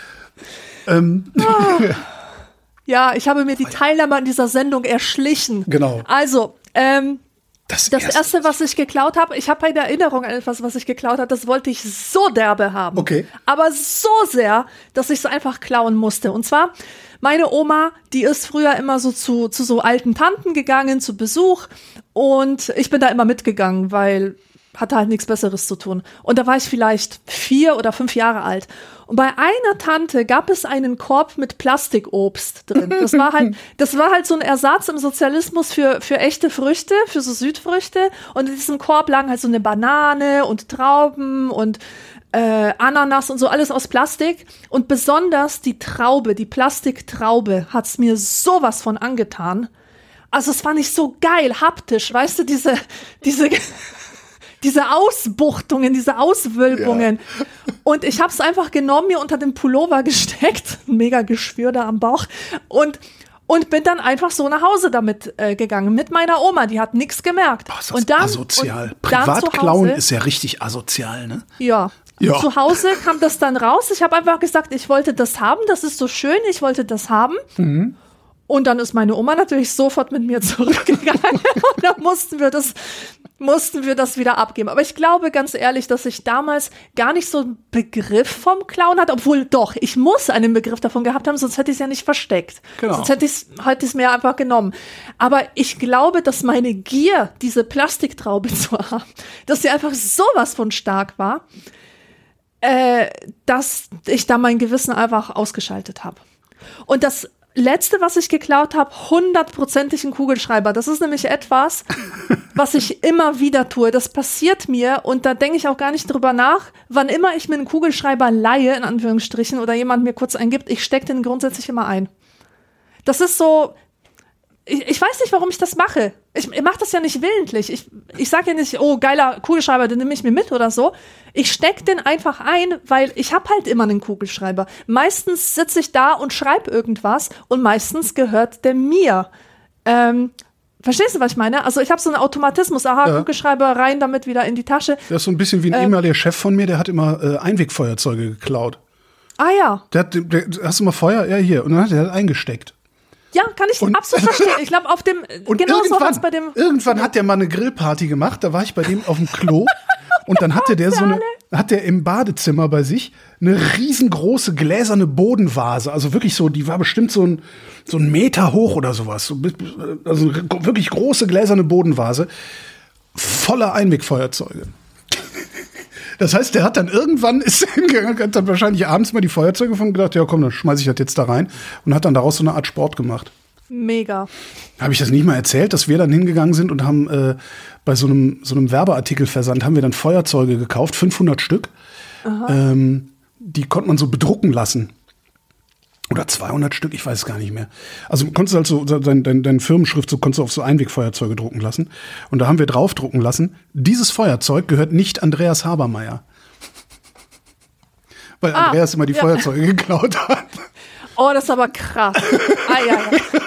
[SPEAKER 3] Ja, ich habe mir die Teilnahme an dieser Sendung erschlichen.
[SPEAKER 2] Genau.
[SPEAKER 3] Also, das erste, was ich geklaut habe, ich habe eine Erinnerung an etwas, was ich geklaut habe, das wollte ich so derbe haben.
[SPEAKER 2] Okay.
[SPEAKER 3] Aber so sehr, dass ich es einfach klauen musste. Und zwar, meine Oma, die ist früher immer so zu so alten Tanten gegangen, zu Besuch. Und ich bin da immer mitgegangen, weil hatte halt nichts Besseres zu tun. Und da war ich vielleicht 4 oder 5 Jahre alt. Und bei einer Tante gab es einen Korb mit Plastikobst drin. Das war halt so ein Ersatz im Sozialismus für echte Früchte, für so Südfrüchte. Und in diesem Korb lagen halt so eine Banane und Trauben und Ananas und so, alles aus Plastik. Und besonders die Plastiktraube hat's mir sowas von angetan. Also es war nicht so geil, haptisch, weißt du, diese Ausbuchtungen, diese Auswölbungen. Ja. Und ich habe es einfach genommen, mir unter den Pullover gesteckt, mega Geschwür da am Bauch und bin dann einfach so nach Hause damit gegangen, mit meiner Oma, die hat nichts gemerkt.
[SPEAKER 2] Oh, ist das und dann, asozial. Privatklauen ist ja richtig asozial, ne?
[SPEAKER 3] Ja. Ja. Zu Hause kam das dann raus. Ich habe einfach gesagt, ich wollte das haben, das ist so schön, ich wollte das haben. Mhm. Und dann ist meine Oma natürlich sofort mit mir zurückgegangen und dann mussten wir das wieder abgeben. Aber ich glaube ganz ehrlich, dass ich damals gar nicht so einen Begriff vom Klauen hatte, obwohl doch, ich muss einen Begriff davon gehabt haben, sonst hätte ich es ja nicht versteckt. Genau. Sonst hätte ich es mir einfach genommen. Aber ich glaube, dass meine Gier, diese Plastiktraube zu haben, dass sie einfach sowas von stark war, dass ich da mein Gewissen einfach ausgeschaltet habe. Und das Letzte, was ich geklaut habe, 100%ig ein Kugelschreiber. Das ist nämlich etwas, was ich immer wieder tue. Das passiert mir und da denke ich auch gar nicht drüber nach. Wann immer ich mir einen Kugelschreiber leihe, in Anführungsstrichen, oder jemand mir kurz eingibt, ich stecke den grundsätzlich immer ein. Das ist so, ich weiß nicht, warum ich das mache. Ich mache das ja nicht willentlich. Ich sage ja nicht, oh, geiler Kugelschreiber, den nehme ich mir mit oder so. Ich stecke den einfach ein, weil ich habe halt immer einen Kugelschreiber. Meistens sitze ich da und schreibe irgendwas und meistens gehört der mir. Verstehst du, was ich meine? Also ich habe so einen Automatismus. Aha, ja. Kugelschreiber rein, damit wieder in die Tasche.
[SPEAKER 2] Das ist so ein bisschen wie ein ehemaliger Chef von mir, der hat immer Einwegfeuerzeuge geklaut.
[SPEAKER 3] Ah ja.
[SPEAKER 2] Hast du mal Feuer? Ja, hier. Und dann hat er eingesteckt.
[SPEAKER 3] Ja, kann ich absolut verstehen. Ich glaube, auf dem,
[SPEAKER 2] und
[SPEAKER 3] genau so was bei dem.
[SPEAKER 2] Irgendwann hat der mal eine Grillparty gemacht, da war ich bei dem auf dem Klo Und dann hatte der im Badezimmer bei sich eine riesengroße gläserne Bodenvase. Also wirklich so, die war bestimmt so ein Meter hoch oder sowas. Also wirklich große gläserne Bodenvase. Voller Einwegfeuerzeuge. Das heißt, der hat dann irgendwann ist hingegangen, hat dann wahrscheinlich abends mal die Feuerzeuge von gedacht, ja komm, dann schmeiß ich das jetzt da rein und hat dann daraus so eine Art Sport gemacht.
[SPEAKER 3] Mega.
[SPEAKER 2] Habe ich das nicht mal erzählt, dass wir dann hingegangen sind und haben bei so einem Werbeartikelversand haben wir dann Feuerzeuge gekauft, 500 Stück. Die konnte man so bedrucken lassen. Oder 200 Stück, ich weiß es gar nicht mehr. Also konntest du halt so dein Firmenschrift so konntest du auf so Einwegfeuerzeuge drucken lassen. Und da haben wir draufdrucken lassen, dieses Feuerzeug gehört nicht Andreas Habermeyer. Weil Andreas immer die Feuerzeuge geklaut hat.
[SPEAKER 3] Oh, das ist aber krass. Ja.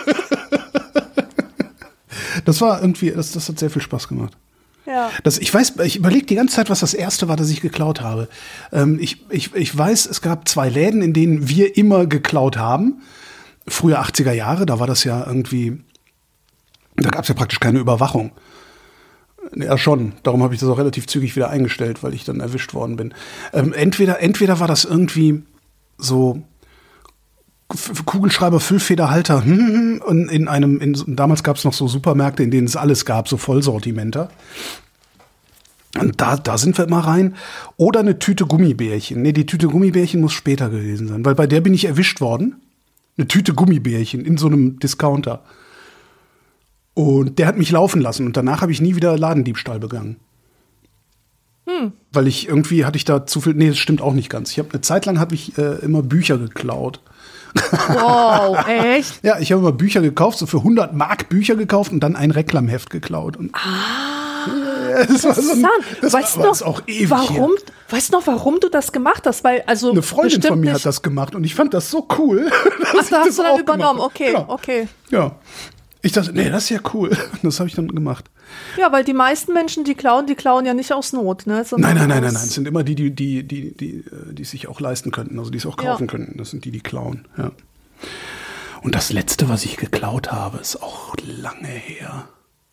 [SPEAKER 2] Das war irgendwie, das hat sehr viel Spaß gemacht.
[SPEAKER 3] Ja.
[SPEAKER 2] Ich überlege die ganze Zeit, was das erste war, das ich geklaut habe. Ich weiß, es gab 2 Läden, in denen wir immer geklaut haben. Früher 80er Jahre, da war das ja irgendwie, da gab es ja praktisch keine Überwachung. Ja, schon. Darum habe ich das auch relativ zügig wieder eingestellt, weil ich dann erwischt worden bin. Entweder war das irgendwie so Kugelschreiber, Füllfederhalter und damals gab es noch so Supermärkte, in denen es alles gab, so Vollsortimenter. Und da sind wir immer rein. Oder eine Tüte Gummibärchen. Nee, die Tüte Gummibärchen muss später gewesen sein, weil bei der bin ich erwischt worden. Eine Tüte Gummibärchen in so einem Discounter. Und der hat mich laufen lassen und danach habe ich nie wieder Ladendiebstahl begangen. Weil hatte ich da zu viel, nee, das stimmt auch nicht ganz. Eine Zeit lang habe ich immer Bücher geklaut.
[SPEAKER 3] Wow, echt?
[SPEAKER 2] Ja, ich habe immer Bücher gekauft, so für 100 Mark Bücher gekauft und dann ein Reklamheft geklaut. Und das war so das auch ewig
[SPEAKER 3] warum? Weißt du noch, warum du das gemacht hast? Weil, also
[SPEAKER 2] eine Freundin von mir hat das gemacht und ich fand das so cool.
[SPEAKER 3] Ach, da hast du dann übernommen, okay.
[SPEAKER 2] Ja. Ich dachte, nee, das ist ja cool. Das habe ich dann gemacht.
[SPEAKER 3] Ja, weil die meisten Menschen, die klauen ja nicht aus Not, ne?
[SPEAKER 2] Nein. Es sind immer die es sich auch leisten könnten, also die es auch kaufen könnten. Das sind die klauen, ja. Und das Letzte, was ich geklaut habe, ist auch lange her.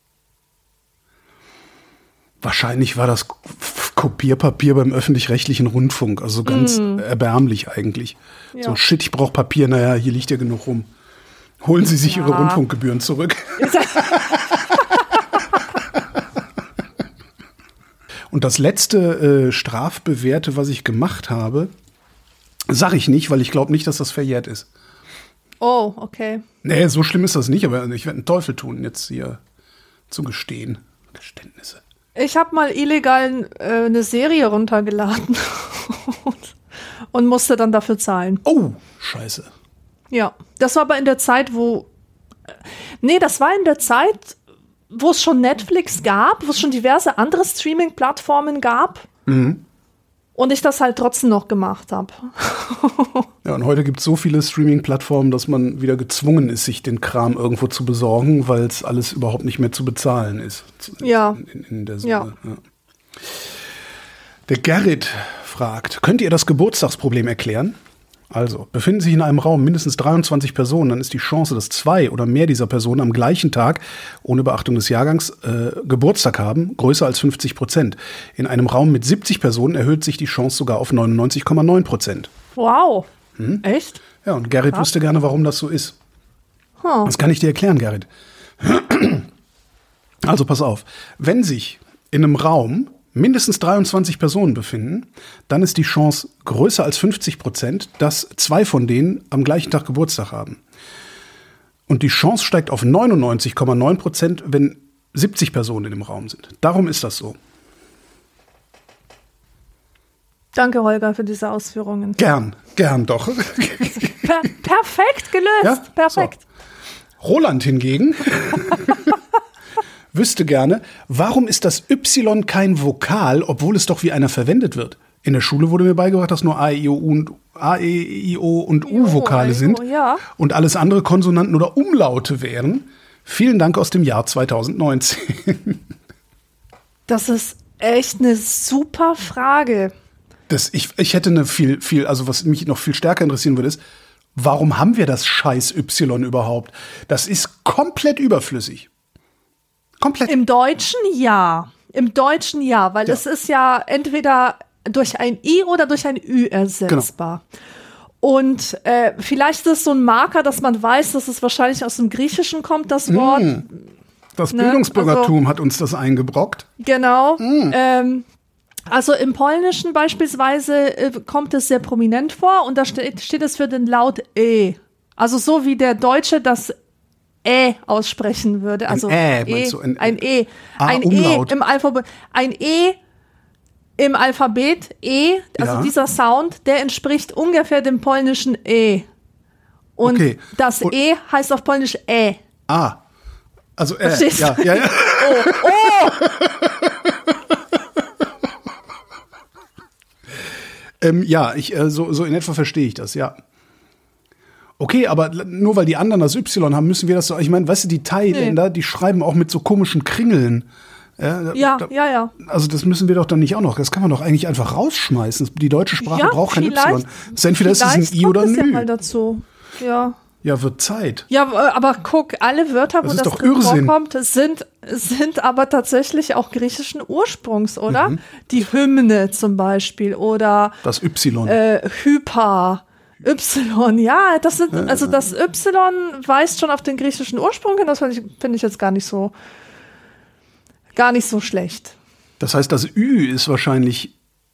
[SPEAKER 2] Wahrscheinlich war das Kopierpapier beim öffentlich-rechtlichen Rundfunk, also ganz erbärmlich eigentlich. Ja. So, shit, ich brauche Papier, naja, hier liegt ja genug rum. Holen Sie sich Ihre Rundfunkgebühren zurück. Und das letzte Strafbewährte, was ich gemacht habe, sage ich nicht, weil ich glaube nicht, dass das verjährt ist.
[SPEAKER 3] Oh, okay.
[SPEAKER 2] Nee, so schlimm ist das nicht, aber ich werde einen Teufel tun, jetzt hier zu gestehen. Geständnisse.
[SPEAKER 3] Ich habe mal illegal eine Serie runtergeladen und musste dann dafür zahlen.
[SPEAKER 2] Oh, scheiße.
[SPEAKER 3] Ja, das war aber in der Zeit, wo es schon Netflix gab, wo es schon diverse andere Streaming-Plattformen gab und ich das halt trotzdem noch gemacht habe.
[SPEAKER 2] Ja, und heute gibt es so viele Streaming-Plattformen, dass man wieder gezwungen ist, sich den Kram irgendwo zu besorgen, weil es alles überhaupt nicht mehr zu bezahlen ist. In der Summe. Ja. Der Gerrit fragt, könnt ihr das Geburtstagsproblem erklären? Also, befinden sich in einem Raum mindestens 23 Personen, dann ist die Chance, dass 2 oder mehr dieser Personen am gleichen Tag, ohne Beachtung des Jahrgangs, Geburtstag haben, größer als 50%. In einem Raum mit 70 Personen erhöht sich die Chance sogar auf 99,9%.
[SPEAKER 3] Wow. Echt?
[SPEAKER 2] Ja, und Gerrit wüsste gerne, warum das so ist. Das kann ich dir erklären, Gerrit. Also, pass auf. Wenn sich in einem Raum mindestens 23 Personen befinden, dann ist die Chance größer als 50%, dass 2 von denen am gleichen Tag Geburtstag haben. Und die Chance steigt auf 99,9%, wenn 70 Personen in dem Raum sind. Darum ist das so.
[SPEAKER 3] Danke, Holger, für diese Ausführungen.
[SPEAKER 2] Gern doch.
[SPEAKER 3] Perfekt gelöst, ja? Perfekt.
[SPEAKER 2] So. Roland hingegen wüsste gerne, warum ist das Y kein Vokal, obwohl es doch wie einer verwendet wird? In der Schule wurde mir beigebracht, dass nur A, E, I, O und U Vokale sind und alles andere Konsonanten oder Umlaute wären. Vielen Dank aus dem Jahr 2019.
[SPEAKER 3] Das ist echt eine super Frage.
[SPEAKER 2] Ich hätte eine also was mich noch viel stärker interessieren würde, ist, warum haben wir das scheiß Y überhaupt? Das ist komplett überflüssig. Komplett.
[SPEAKER 3] Im Deutschen ja. Im Deutschen ja, weil es ist ja entweder durch ein I oder durch ein Ü ersetzbar. Genau. Und vielleicht ist es so ein Marker, dass man weiß, dass es wahrscheinlich aus dem Griechischen kommt, das Wort.
[SPEAKER 2] Das Bildungsbürgertum hat uns das eingebrockt.
[SPEAKER 3] Genau. Also im Polnischen beispielsweise kommt es sehr prominent vor und da steht es für den Laut E. Also so wie der Deutsche das aussprechen würde. Also
[SPEAKER 2] ein E.
[SPEAKER 3] Ein E im Alphabet. Ein E im Alphabet, also dieser Sound, der entspricht ungefähr dem polnischen E. Und das E heißt auf Polnisch Ä.
[SPEAKER 2] Ah. Also
[SPEAKER 3] Verstehst
[SPEAKER 2] ja.
[SPEAKER 3] Oh!
[SPEAKER 2] So in etwa verstehe ich das, ja. Okay, aber nur weil die anderen das Y haben, müssen wir das so. Ich meine, weißt du, die Thailänder, die schreiben auch mit so komischen Kringeln. Ja. Also das müssen wir doch dann nicht auch noch. Das kann man doch eigentlich einfach rausschmeißen. Die deutsche Sprache braucht kein Y. Entweder ist es ein I oder ein Ü.
[SPEAKER 3] Mal dazu. Ja,
[SPEAKER 2] wird Zeit.
[SPEAKER 3] Ja, aber guck, alle Wörter, wo das drin vorkommt, sind aber tatsächlich auch griechischen Ursprungs, oder? Die Hymne zum Beispiel oder
[SPEAKER 2] das Y.
[SPEAKER 3] Hyper. Y, ja, das sind, also das Y weist schon auf den griechischen Ursprung hin, das finde ich jetzt gar nicht so schlecht.
[SPEAKER 2] Das heißt, das Ü ist wahrscheinlich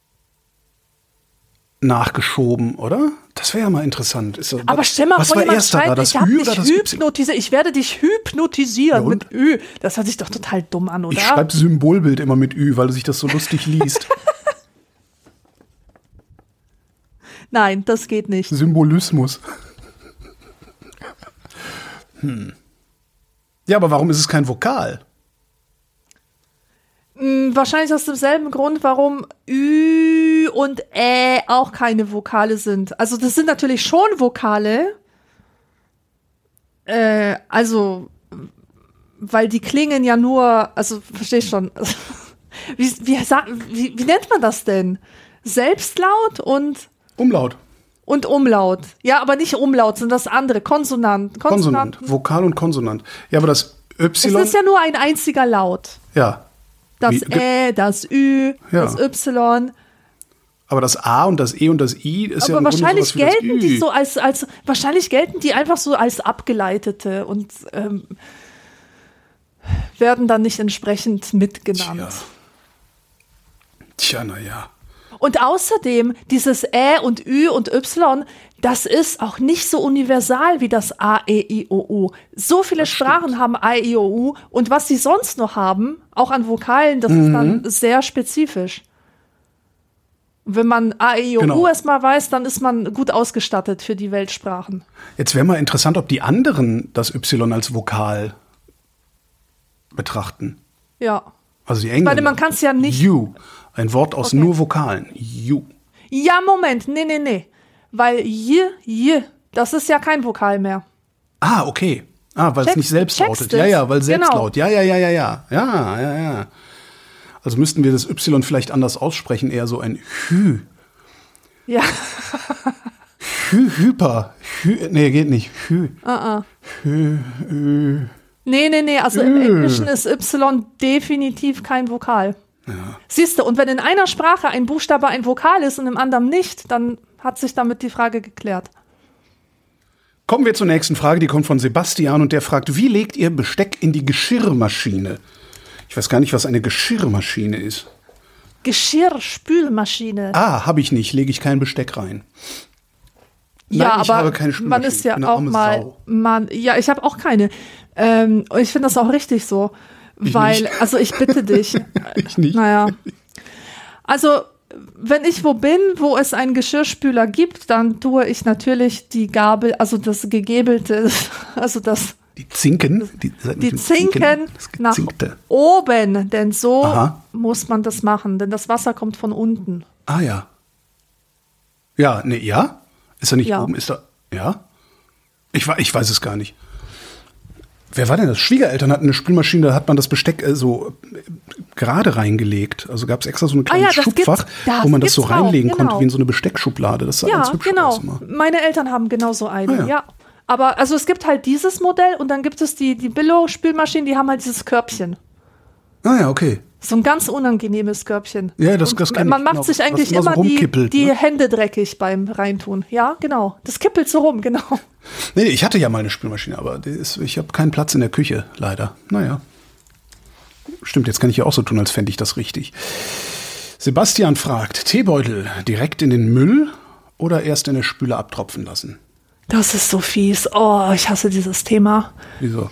[SPEAKER 2] nachgeschoben, oder? Das wäre ja mal interessant.
[SPEAKER 3] Aber stell mal vor, jemand schreibt,
[SPEAKER 2] ich
[SPEAKER 3] werde dich hypnotisieren mit Ü. Das hört sich doch total dumm an, oder?
[SPEAKER 2] Ich schreibe Symbolbild immer mit Ü, weil sich das so lustig liest.
[SPEAKER 3] Nein, das geht nicht.
[SPEAKER 2] Symbolismus. Ja, aber warum ist es kein Vokal?
[SPEAKER 3] Wahrscheinlich aus demselben Grund, warum Ü und Ä auch keine Vokale sind. Also das sind natürlich schon Vokale. Weil die klingen ja nur, also verstehst schon. Wie nennt man das denn? Selbstlaut und
[SPEAKER 2] Umlaut.
[SPEAKER 3] Und Umlaut. Ja, aber nicht Umlaut, sondern das andere. Konsonant.
[SPEAKER 2] Vokal und Konsonant. Ja, aber das Y.
[SPEAKER 3] Es ist ja nur ein einziger Laut.
[SPEAKER 2] Ja.
[SPEAKER 3] Das das Ü, das Y.
[SPEAKER 2] Aber das A und das E und das I ist ja im Grunde
[SPEAKER 3] wahrscheinlich
[SPEAKER 2] sowas wie
[SPEAKER 3] gelten die so wahrscheinlich gelten die einfach so als abgeleitete und werden dann nicht entsprechend mitgenannt.
[SPEAKER 2] Tja, naja.
[SPEAKER 3] Und außerdem, dieses Ä und Ü und Y, das ist auch nicht so universal wie das A, E, I, O, U. So viele Sprachen haben A, E, O, U. Und was sie sonst noch haben, auch an Vokalen, das ist dann sehr spezifisch. Wenn man A, E, I, O, U erstmal weiß, dann ist man gut ausgestattet für die Weltsprachen.
[SPEAKER 2] Jetzt wäre mal interessant, ob die anderen das Y als Vokal betrachten.
[SPEAKER 3] Ja.
[SPEAKER 2] Also die Engländer.
[SPEAKER 3] Weil man kann es ja nicht.
[SPEAKER 2] You. Ein Wort aus nur Vokalen. You.
[SPEAKER 3] Ja, Moment. Nee. Weil J, das ist ja kein Vokal mehr.
[SPEAKER 2] Ah, okay. Weil es nicht selbst lautet. Ja, weil Selbstlaut. Ja. Ja. Also müssten wir das Y vielleicht anders aussprechen, eher so ein Hü.
[SPEAKER 3] Ja.
[SPEAKER 2] Hyper. Nee, geht nicht. Hü.
[SPEAKER 3] Nee. Also im Englischen ist Y definitiv kein Vokal.
[SPEAKER 2] Ja.
[SPEAKER 3] Siehst du, und wenn in einer Sprache ein Buchstabe ein Vokal ist und im anderen nicht, dann hat sich damit die Frage geklärt.
[SPEAKER 2] Kommen wir zur nächsten Frage, die kommt von Sebastian und der fragt, wie legt ihr Besteck in die Geschirrmaschine? Ich weiß gar nicht, was eine Geschirrmaschine ist.
[SPEAKER 3] Geschirrspülmaschine.
[SPEAKER 2] Habe ich nicht, lege ich kein Besteck rein.
[SPEAKER 3] Ja,
[SPEAKER 2] Nein, ich
[SPEAKER 3] aber
[SPEAKER 2] habe keine Spülmaschine.
[SPEAKER 3] man ist ja auch mal, ich habe auch keine. Ich finde das auch richtig so. Also ich bitte dich.
[SPEAKER 2] Ich nicht.
[SPEAKER 3] Naja. Also, wenn ich wo bin, wo es einen Geschirrspüler gibt, dann tue ich natürlich die Gabel, also das Gegebelte, also das.
[SPEAKER 2] Die Zinken?
[SPEAKER 3] Die Zinken nach oben, denn so muss man das machen, denn das Wasser kommt von unten.
[SPEAKER 2] Ah, ja. Ja, ja? Ist er nicht oben? Ist er, ja? Ich weiß es gar nicht. Wer war denn das? Schwiegereltern hatten eine Spülmaschine, da hat man das Besteck so gerade reingelegt. Also gab es extra so ein kleines Schubfach, wo man das so reinlegen konnte, wie in so eine Besteckschublade. Das sah ganz hübsch aus immer.
[SPEAKER 3] Meine Eltern haben genau so eine, ja. Aber also es gibt halt dieses Modell und dann gibt es die Billo-Spülmaschinen, die haben halt dieses Körbchen.
[SPEAKER 2] Ah ja, okay.
[SPEAKER 3] So ein ganz unangenehmes Körbchen.
[SPEAKER 2] Ja, das kann
[SPEAKER 3] man macht sich eigentlich immer so die Hände dreckig beim Reintun. Ja, genau. Das kippelt so rum, genau.
[SPEAKER 2] Nee, ich hatte ja mal eine Spülmaschine, aber ich habe keinen Platz in der Küche, leider. Naja. Stimmt, jetzt kann ich ja auch so tun, als fände ich das richtig. Sebastian fragt, Teebeutel direkt in den Müll oder erst in der Spüle abtropfen lassen?
[SPEAKER 3] Das ist so fies. Oh, ich hasse dieses Thema.
[SPEAKER 2] Wieso?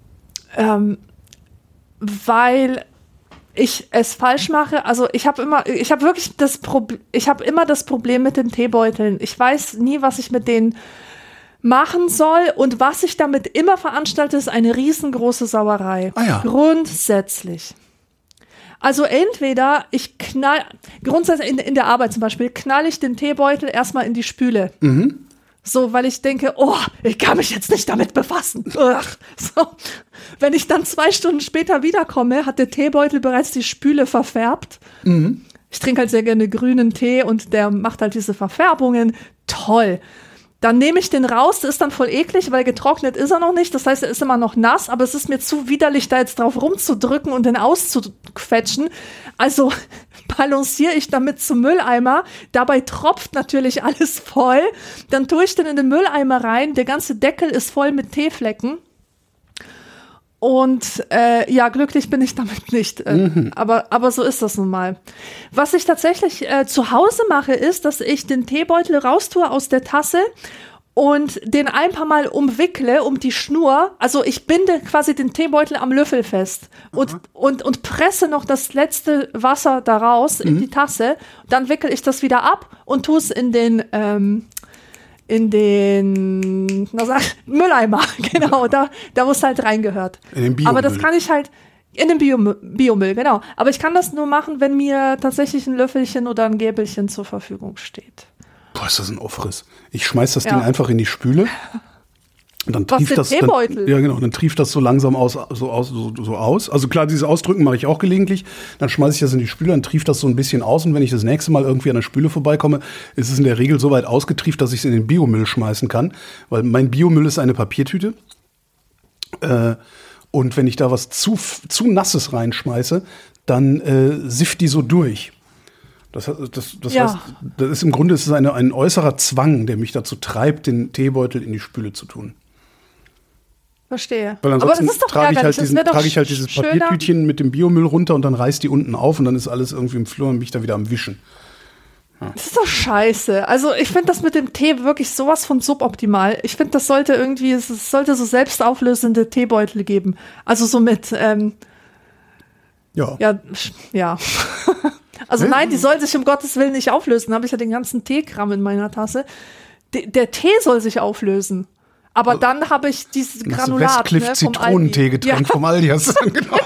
[SPEAKER 3] Weil ich es falsch mache. Also ich habe immer das Problem mit den Teebeuteln. Ich weiß nie, was ich mit denen machen soll, und was ich damit immer veranstalte, ist eine riesengroße Sauerei.
[SPEAKER 2] Ah ja.
[SPEAKER 3] Grundsätzlich. Also entweder grundsätzlich in der Arbeit zum Beispiel, knalle ich den Teebeutel erstmal in die Spüle. Mhm. So, weil ich denke, ich kann mich jetzt nicht damit befassen. So. Wenn ich dann 2 Stunden später wiederkomme, hat der Teebeutel bereits die Spüle verfärbt. Mhm. Ich trinke halt sehr gerne grünen Tee und der macht halt diese Verfärbungen. Toll. Dann nehme ich den raus, das ist dann voll eklig, weil getrocknet ist er noch nicht. Das heißt, er ist immer noch nass, aber es ist mir zu widerlich, da jetzt drauf rumzudrücken und den auszuquetschen. Also balanciere ich damit zum Mülleimer. Dabei tropft natürlich alles voll. Dann tue ich den in den Mülleimer rein. Der ganze Deckel ist voll mit Teeflecken. Und glücklich bin ich damit nicht. Aber so ist das nun mal. Was ich tatsächlich zu Hause mache, ist, dass ich den Teebeutel raustue aus der Tasse und den ein paar Mal umwickle um die Schnur. Also ich binde quasi den Teebeutel am Löffel fest und presse noch das letzte Wasser daraus in die Tasse. Dann wickel ich das wieder ab und tue es in den Mülleimer, genau, da wo es halt reingehört.
[SPEAKER 2] In den Biomüll.
[SPEAKER 3] Aber das kann ich halt, in den Biomüll, genau. Aber ich kann das nur machen, wenn mir tatsächlich ein Löffelchen oder ein Gäbelchen zur Verfügung steht.
[SPEAKER 2] Boah, ist das ein Aufriss. Ich schmeiß das Ding einfach in die Spüle. Und dann trieft das.
[SPEAKER 3] Teebeutel?
[SPEAKER 2] Dann trieft das so langsam aus. Also klar, dieses Ausdrücken mache ich auch gelegentlich. Dann schmeiße ich das in die Spüle, dann trieft das so ein bisschen aus. Und wenn ich das nächste Mal irgendwie an der Spüle vorbeikomme, ist es in der Regel so weit ausgetrieft, dass ich es in den Biomüll schmeißen kann. Weil mein Biomüll ist eine Papiertüte. Und wenn ich da was zu Nasses reinschmeiße, dann sifft die so durch. Das heißt, das ist im Grunde ein äußerer Zwang, der mich dazu treibt, den Teebeutel in die Spüle zu tun.
[SPEAKER 3] Verstehe.
[SPEAKER 2] Weil ansonsten trage ich halt dieses Papiertütchen mit dem Biomüll runter und dann reißt die unten auf und dann ist alles irgendwie im Flur und bin ich da wieder am Wischen.
[SPEAKER 3] Ja. Das ist doch scheiße. Also ich finde das mit dem Tee wirklich sowas von suboptimal. Ich finde, es sollte so selbstauflösende Teebeutel geben. Also so mit, ja. Also nein, die soll sich um Gottes Willen nicht auflösen. Da habe ich ja den ganzen Teekram in meiner Tasse. Der Tee soll sich auflösen. Aber dann habe ich dieses Granulat
[SPEAKER 2] Westcliff Zitronentee-Getränk vom Aldi. Hast du dann genau.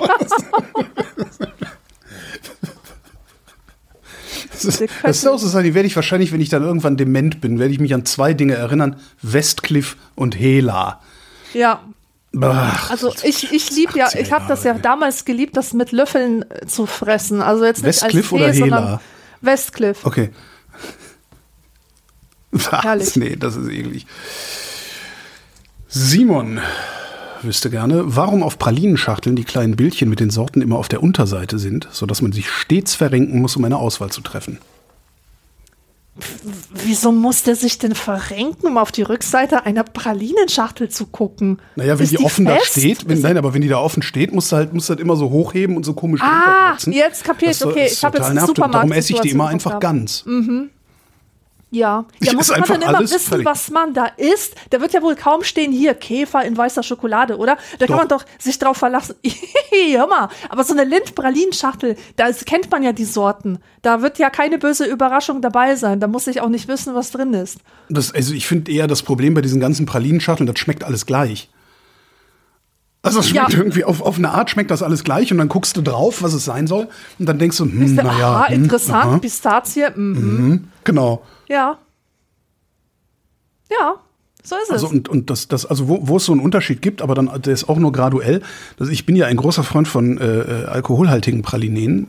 [SPEAKER 2] Das ist auch so, die werde ich wahrscheinlich, wenn ich dann irgendwann dement bin, werde ich mich an 2 Dinge erinnern. Westcliff und Hela.
[SPEAKER 3] Ja.
[SPEAKER 2] Ach,
[SPEAKER 3] also ich liebe ja, ich habe das ja damals geliebt, das mit Löffeln zu fressen. Also jetzt nicht
[SPEAKER 2] Westcliff
[SPEAKER 3] als Tee,
[SPEAKER 2] oder
[SPEAKER 3] sondern
[SPEAKER 2] Hela?
[SPEAKER 3] Westcliff.
[SPEAKER 2] Okay.
[SPEAKER 3] Herrlich.
[SPEAKER 2] Nee, das ist eklig. Simon wüsste gerne, warum auf Pralinenschachteln die kleinen Bildchen mit den Sorten immer auf der Unterseite sind, sodass man sich stets verrenken muss, um eine Auswahl zu treffen.
[SPEAKER 3] Wieso muss der sich denn verrenken, um auf die Rückseite einer Pralinenschachtel zu gucken?
[SPEAKER 2] Naja, wenn die offen da steht, wenn die da offen steht, musst du halt immer so hochheben und so komisch runtersetzen.
[SPEAKER 3] Jetzt kapiert ich, okay, ich habe jetzt einen Supermarkt.
[SPEAKER 2] Darum esse ich die immer einfach ganz.
[SPEAKER 3] Mhm. Ja, muss man dann immer wissen, was man da isst? Da wird ja wohl kaum stehen, hier, Käfer in weißer Schokolade, oder? Da kann man doch sich drauf verlassen. Hör mal, aber so eine Lind-Pralinenschachtel, da kennt man ja die Sorten. Da wird ja keine böse Überraschung dabei sein. Da muss ich auch nicht wissen, was drin ist. Also
[SPEAKER 2] ich finde eher das Problem bei diesen ganzen Pralinenschachteln, das schmeckt alles gleich. Also es schmeckt irgendwie, auf eine Art schmeckt das alles gleich und dann guckst du drauf, was es sein soll und dann denkst du,
[SPEAKER 3] interessant, Pistazie,
[SPEAKER 2] genau.
[SPEAKER 3] Ja. Ja, so ist es.
[SPEAKER 2] Also und das wo es so einen Unterschied gibt, aber dann der ist auch nur graduell. Ich bin ja ein großer Freund von alkoholhaltigen Pralineen.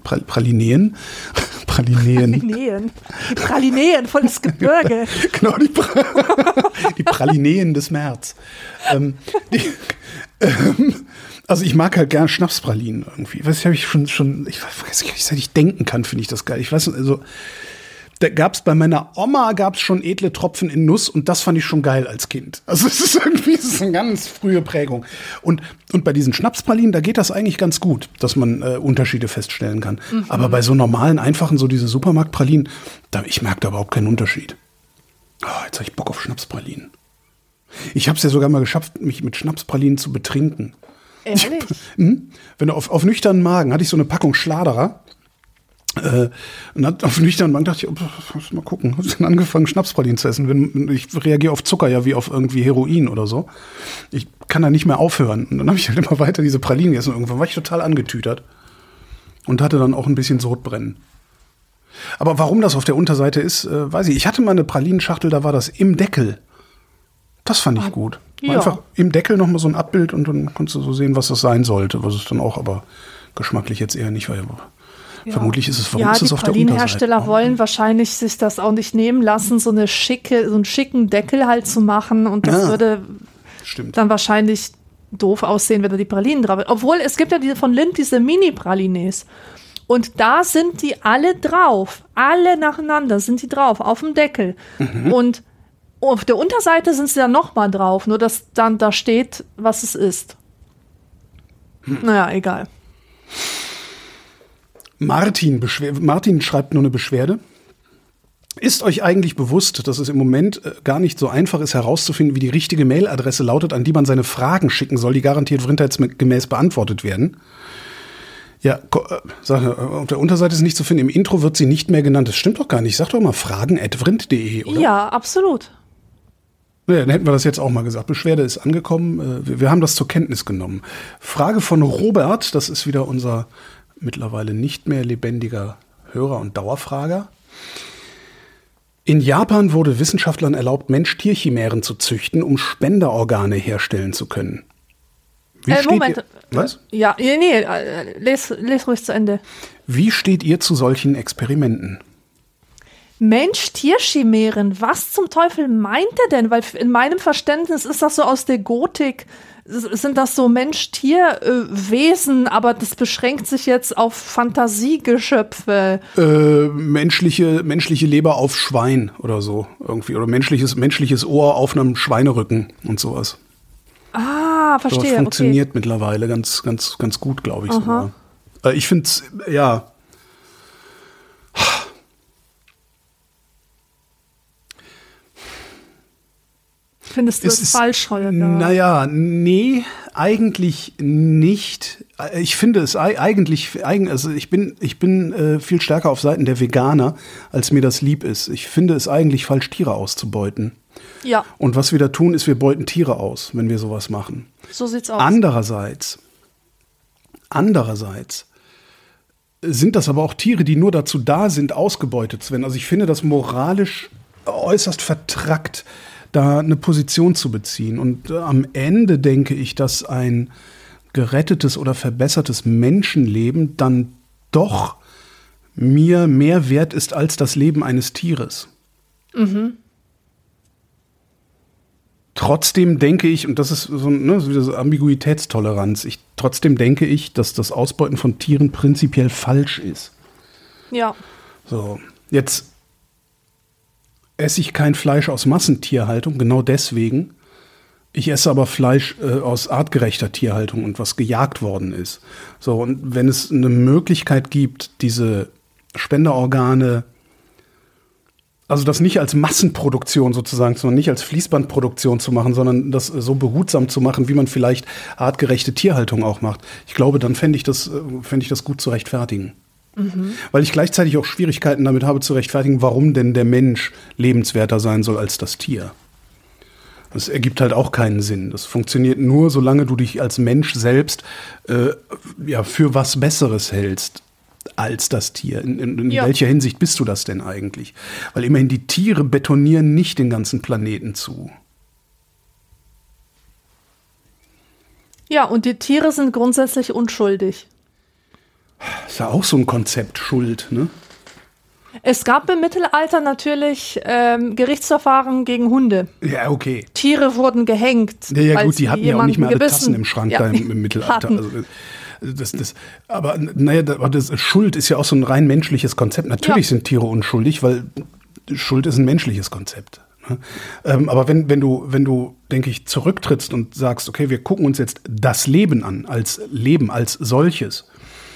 [SPEAKER 3] Die Pralineen von das Gebirge.
[SPEAKER 2] Genau, die Pralineen des März. Also ich mag halt gern Schnapspralinen irgendwie. Weiß ich, habe ich schon, ich weiß nicht, seit ich denken kann, finde ich das geil. Ich weiß nicht, also da gab's bei meiner Oma schon edle Tropfen in Nuss und das fand ich schon geil als Kind. Also es ist eine ganz frühe Prägung. Und bei diesen Schnapspralinen, da geht das eigentlich ganz gut, dass man Unterschiede feststellen kann. Mhm. Aber bei so normalen, einfachen, so diese Supermarktpralinen, ich merke da überhaupt keinen Unterschied. Oh, jetzt habe ich Bock auf Schnapspralinen. Ich habe es ja sogar mal geschafft, mich mit Schnapspralinen zu betrinken.
[SPEAKER 3] Ehrlich?
[SPEAKER 2] Wenn du auf nüchternen Magen hatte ich so eine Packung Schladerer. Und auf nüchternen Magen dachte ich, mal gucken. Habe ich dann angefangen, Schnapspralinen zu essen. Ich reagiere auf Zucker ja wie auf irgendwie Heroin oder so. Ich kann da nicht mehr aufhören. Und dann habe ich halt immer weiter diese Pralinen gegessen. Und irgendwann war ich total angetütert. Und hatte dann auch ein bisschen Sodbrennen. Aber warum das auf der Unterseite ist, weiß ich. Ich hatte mal eine Pralinenschachtel, da war das im Deckel. Das fand ich gut. Ja. Einfach im Deckel noch mal so ein Abbild und dann konntest du so sehen, was das sein sollte. Was es dann auch aber geschmacklich jetzt eher nicht war. Ja. Vermutlich ist es, warum ist es auf der Unterseite? Ja, die
[SPEAKER 3] Pralinenhersteller wollen wahrscheinlich sich das auch nicht nehmen lassen, so einen schicken Deckel halt zu machen. Und das würde dann wahrscheinlich doof aussehen, wenn da die Pralinen drauf sind. Obwohl, es gibt ja von Lindt diese Mini-Pralines. Und da sind die alle drauf. Alle nacheinander sind die drauf, auf dem Deckel. Mhm. Und auf der Unterseite sind sie dann nochmal drauf, nur dass dann da steht, was es ist. Naja, egal.
[SPEAKER 2] Martin schreibt nur eine Beschwerde. Ist euch eigentlich bewusst, dass es im Moment gar nicht so einfach ist, herauszufinden, wie die richtige Mailadresse lautet, an die man seine Fragen schicken soll, die garantiert vrindheitsgemäß beantwortet werden? Ja, auf der Unterseite ist nicht zu finden. Im Intro wird sie nicht mehr genannt. Das stimmt doch gar nicht. Sag doch mal fragen@vrind.de, oder?
[SPEAKER 3] Ja, absolut.
[SPEAKER 2] Ja, dann hätten wir das jetzt auch mal gesagt. Beschwerde ist angekommen. Wir haben das zur Kenntnis genommen. Frage von Robert. Das ist wieder unser mittlerweile nicht mehr lebendiger Hörer und Dauerfrager. In Japan wurde Wissenschaftlern erlaubt, Mensch-Tier-Chimären zu züchten, um Spenderorgane herstellen zu können.
[SPEAKER 3] Moment.
[SPEAKER 2] Was?
[SPEAKER 3] Ja, nee, les ruhig zu Ende.
[SPEAKER 2] Wie steht ihr zu solchen Experimenten?
[SPEAKER 3] Mensch-Tier-Chimären, was zum Teufel meint er denn? Weil in meinem Verständnis ist das so aus der Gotik, sind das so Mensch-Tier-Wesen, aber das beschränkt sich jetzt auf Fantasiegeschöpfe.
[SPEAKER 2] Menschliche Leber auf Schwein oder so irgendwie. Oder menschliches Ohr auf einem Schweinerücken und sowas.
[SPEAKER 3] Ah, verstehe.
[SPEAKER 2] Das funktioniert mittlerweile ganz, ganz, ganz gut, glaube ich. Sogar. Ich finde es, ja.
[SPEAKER 3] Findest du es falsch, Holger?
[SPEAKER 2] Naja, nee, eigentlich nicht. Ich finde es also ich bin viel stärker auf Seiten der Veganer, als mir das lieb ist. Ich finde es eigentlich falsch, Tiere auszubeuten.
[SPEAKER 3] Ja.
[SPEAKER 2] Und was wir da tun, ist, wir beuten Tiere aus, wenn wir sowas machen.
[SPEAKER 3] So sieht's aus.
[SPEAKER 2] Andererseits sind das aber auch Tiere, die nur dazu da sind, ausgebeutet zu werden. Also ich finde das moralisch äußerst vertrackt, da eine Position zu beziehen. Und am Ende denke ich, dass ein gerettetes oder verbessertes Menschenleben dann doch mir mehr wert ist als das Leben eines Tieres. Mhm. Trotzdem denke ich, und das ist so eine Ambiguitätstoleranz, trotzdem denke ich, dass das Ausbeuten von Tieren prinzipiell falsch ist.
[SPEAKER 3] Ja.
[SPEAKER 2] So, jetzt esse ich kein Fleisch aus Massentierhaltung, genau deswegen. Ich esse aber Fleisch aus artgerechter Tierhaltung und was gejagt worden ist. So, und wenn es eine Möglichkeit gibt, diese Spenderorgane, also das nicht als Massenproduktion sozusagen, sondern nicht als Fließbandproduktion zu machen, sondern das so behutsam zu machen, wie man vielleicht artgerechte Tierhaltung auch macht. Ich glaube, dann fände ich das gut zu rechtfertigen. Mhm. Weil ich gleichzeitig auch Schwierigkeiten damit habe zu rechtfertigen, warum denn der Mensch lebenswerter sein soll als das Tier. Das ergibt halt auch keinen Sinn. Das funktioniert nur, solange du dich als Mensch selbst für was Besseres hältst als das Tier. In welcher Hinsicht bist du das denn eigentlich? Weil immerhin die Tiere betonieren nicht den ganzen Planeten zu.
[SPEAKER 3] Ja, und die Tiere sind grundsätzlich unschuldig.
[SPEAKER 2] Ist ja auch so ein Konzept, Schuld, ne?
[SPEAKER 3] Es gab im Mittelalter natürlich Gerichtsverfahren gegen Hunde.
[SPEAKER 2] Ja, okay.
[SPEAKER 3] Tiere wurden gehängt.
[SPEAKER 2] Ja gut, die hatten ja auch nicht mehr alle Tassen im Schrank da im Mittelalter. Aber Schuld ist ja auch so ein rein menschliches Konzept. Natürlich sind Tiere unschuldig, weil Schuld ist ein menschliches Konzept. Aber wenn du, denke ich, zurücktrittst und sagst, okay, wir gucken uns jetzt das Leben an, als solches,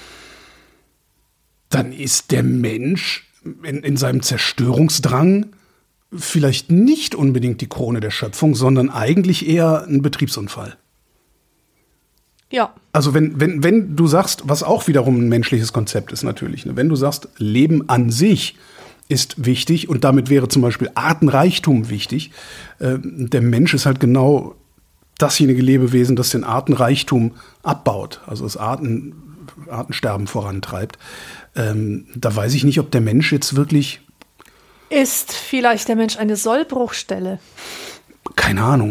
[SPEAKER 2] dann ist der Mensch in seinem Zerstörungsdrang vielleicht nicht unbedingt die Krone der Schöpfung, sondern eigentlich eher ein Betriebsunfall.
[SPEAKER 3] Ja.
[SPEAKER 2] Also wenn du sagst, was auch wiederum ein menschliches Konzept ist natürlich, ne? Wenn du sagst, Leben an sich ist wichtig und damit wäre zum Beispiel Artenreichtum wichtig, der Mensch ist halt genau dasjenige Lebewesen, das den Artenreichtum abbaut, also das Artensterben vorantreibt. Da weiß ich nicht, ob der Mensch jetzt wirklich...
[SPEAKER 3] Ist vielleicht der Mensch eine Sollbruchstelle?
[SPEAKER 2] Keine Ahnung.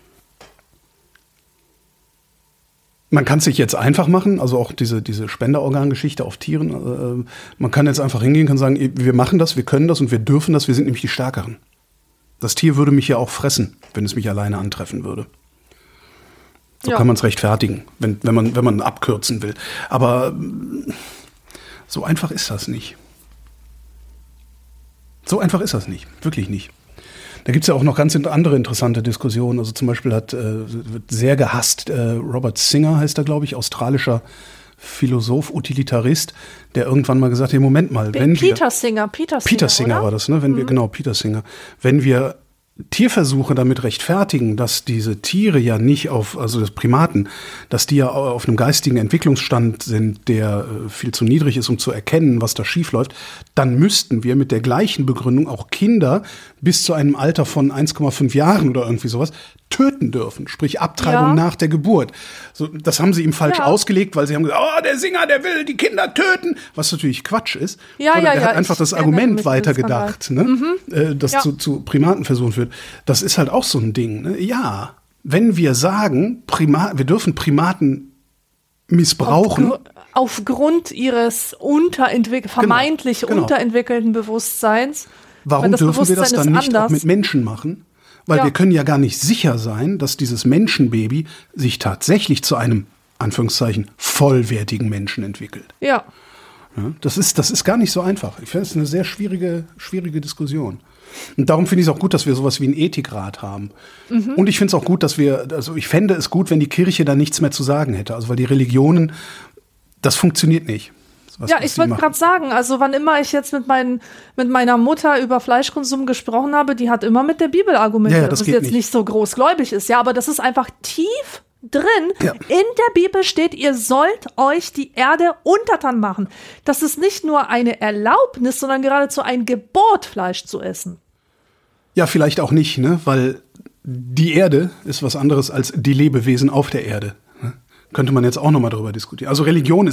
[SPEAKER 2] Man kann es sich jetzt einfach machen, also auch diese Spenderorgangeschichte auf Tieren. Man kann jetzt einfach hingehen, kann sagen, wir machen das, wir können das und wir dürfen das, wir sind nämlich die Stärkeren. Das Tier würde mich ja auch fressen, wenn es mich alleine antreffen würde. So kann man es rechtfertigen, wenn man abkürzen will. Aber so einfach ist das nicht. So einfach ist das nicht, wirklich nicht. Da gibt es ja auch noch ganz andere interessante Diskussionen. Also zum Beispiel wird sehr gehasst, Robert Singer heißt er, glaube ich, australischer Philosoph, Utilitarist, der irgendwann mal gesagt hat, Moment mal,
[SPEAKER 3] Peter Singer
[SPEAKER 2] war das, ne? Peter Singer. Wenn wir Tierversuche damit rechtfertigen, dass diese Tiere ja nicht also das Primaten, dass die ja auf einem geistigen Entwicklungsstand sind, der viel zu niedrig ist, um zu erkennen, was da schief läuft, dann müssten wir mit der gleichen Begründung auch Kinder bis zu einem Alter von 1,5 Jahren oder irgendwie sowas töten dürfen, sprich Abtreibung nach der Geburt. So, das haben sie ihm falsch ausgelegt, weil sie haben gesagt, der Singer, der will die Kinder töten, was natürlich Quatsch ist. Er hat einfach das Argument weitergedacht, ne? Das zu Primatenversuchen führt. Das ist halt auch so ein Ding. Ne? Ja, wenn wir sagen, wir dürfen Primaten missbrauchen.
[SPEAKER 3] Aufgrund ihres vermeintlich unterentwickelten Bewusstseins.
[SPEAKER 2] Warum dürfen wir das dann nicht auch mit Menschen machen? Weil wir können ja gar nicht sicher sein, dass dieses Menschenbaby sich tatsächlich zu einem, Anführungszeichen, vollwertigen Menschen entwickelt.
[SPEAKER 3] Ja.
[SPEAKER 2] Das ist gar nicht so einfach. Ich finde es eine sehr schwierige Diskussion. Und darum finde ich es auch gut, dass wir sowas wie einen Ethikrat haben. Und ich finde es auch gut, ich fände es gut, wenn die Kirche da nichts mehr zu sagen hätte. Also weil die Religionen, das funktioniert nicht.
[SPEAKER 3] Ich wollte gerade sagen, also wann immer ich jetzt mit meiner Mutter über Fleischkonsum gesprochen habe, die hat immer mit der Bibel argumentiert, was jetzt nicht so großgläubig ist. Ja, aber das ist einfach tief drin. Ja. In der Bibel steht, ihr sollt euch die Erde untertan machen. Das ist nicht nur eine Erlaubnis, sondern geradezu ein Gebot, Fleisch zu essen.
[SPEAKER 2] Ja, vielleicht auch nicht, ne? Weil die Erde ist was anderes als die Lebewesen auf der Erde. Könnte man jetzt auch nochmal darüber diskutieren. Also Religion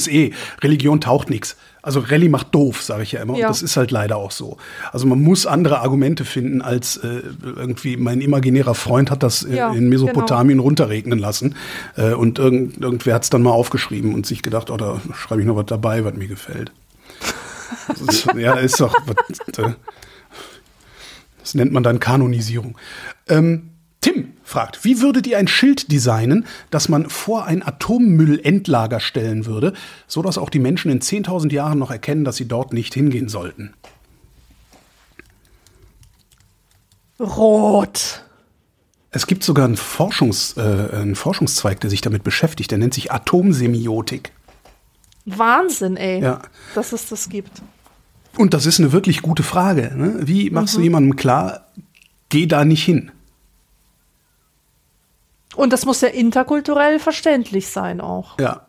[SPEAKER 2] taucht nichts. Also Rallye macht doof, sage ich ja immer. Und das ist halt leider auch so. Also man muss andere Argumente finden, als irgendwie mein imaginärer Freund hat das in Mesopotamien runterregnen lassen. Und irgendwer hat es dann mal aufgeschrieben und sich gedacht, da schreibe ich noch was dabei, was mir gefällt. Ist doch... Das nennt man dann Kanonisierung. Tim fragt, wie würdet ihr ein Schild designen, das man vor ein Atommüllendlager stellen würde, sodass auch die Menschen in 10.000 Jahren noch erkennen, dass sie dort nicht hingehen sollten?
[SPEAKER 3] Rot.
[SPEAKER 2] Es gibt sogar einen Forschungszweig, der sich damit beschäftigt, der nennt sich Atomsemiotik.
[SPEAKER 3] Wahnsinn, ey,
[SPEAKER 2] ja.
[SPEAKER 3] Dass es das gibt.
[SPEAKER 2] Und das ist eine wirklich gute Frage. Ne? Wie machst du jemandem klar, geh da nicht hin?
[SPEAKER 3] Und das muss ja interkulturell verständlich sein auch.
[SPEAKER 2] Ja.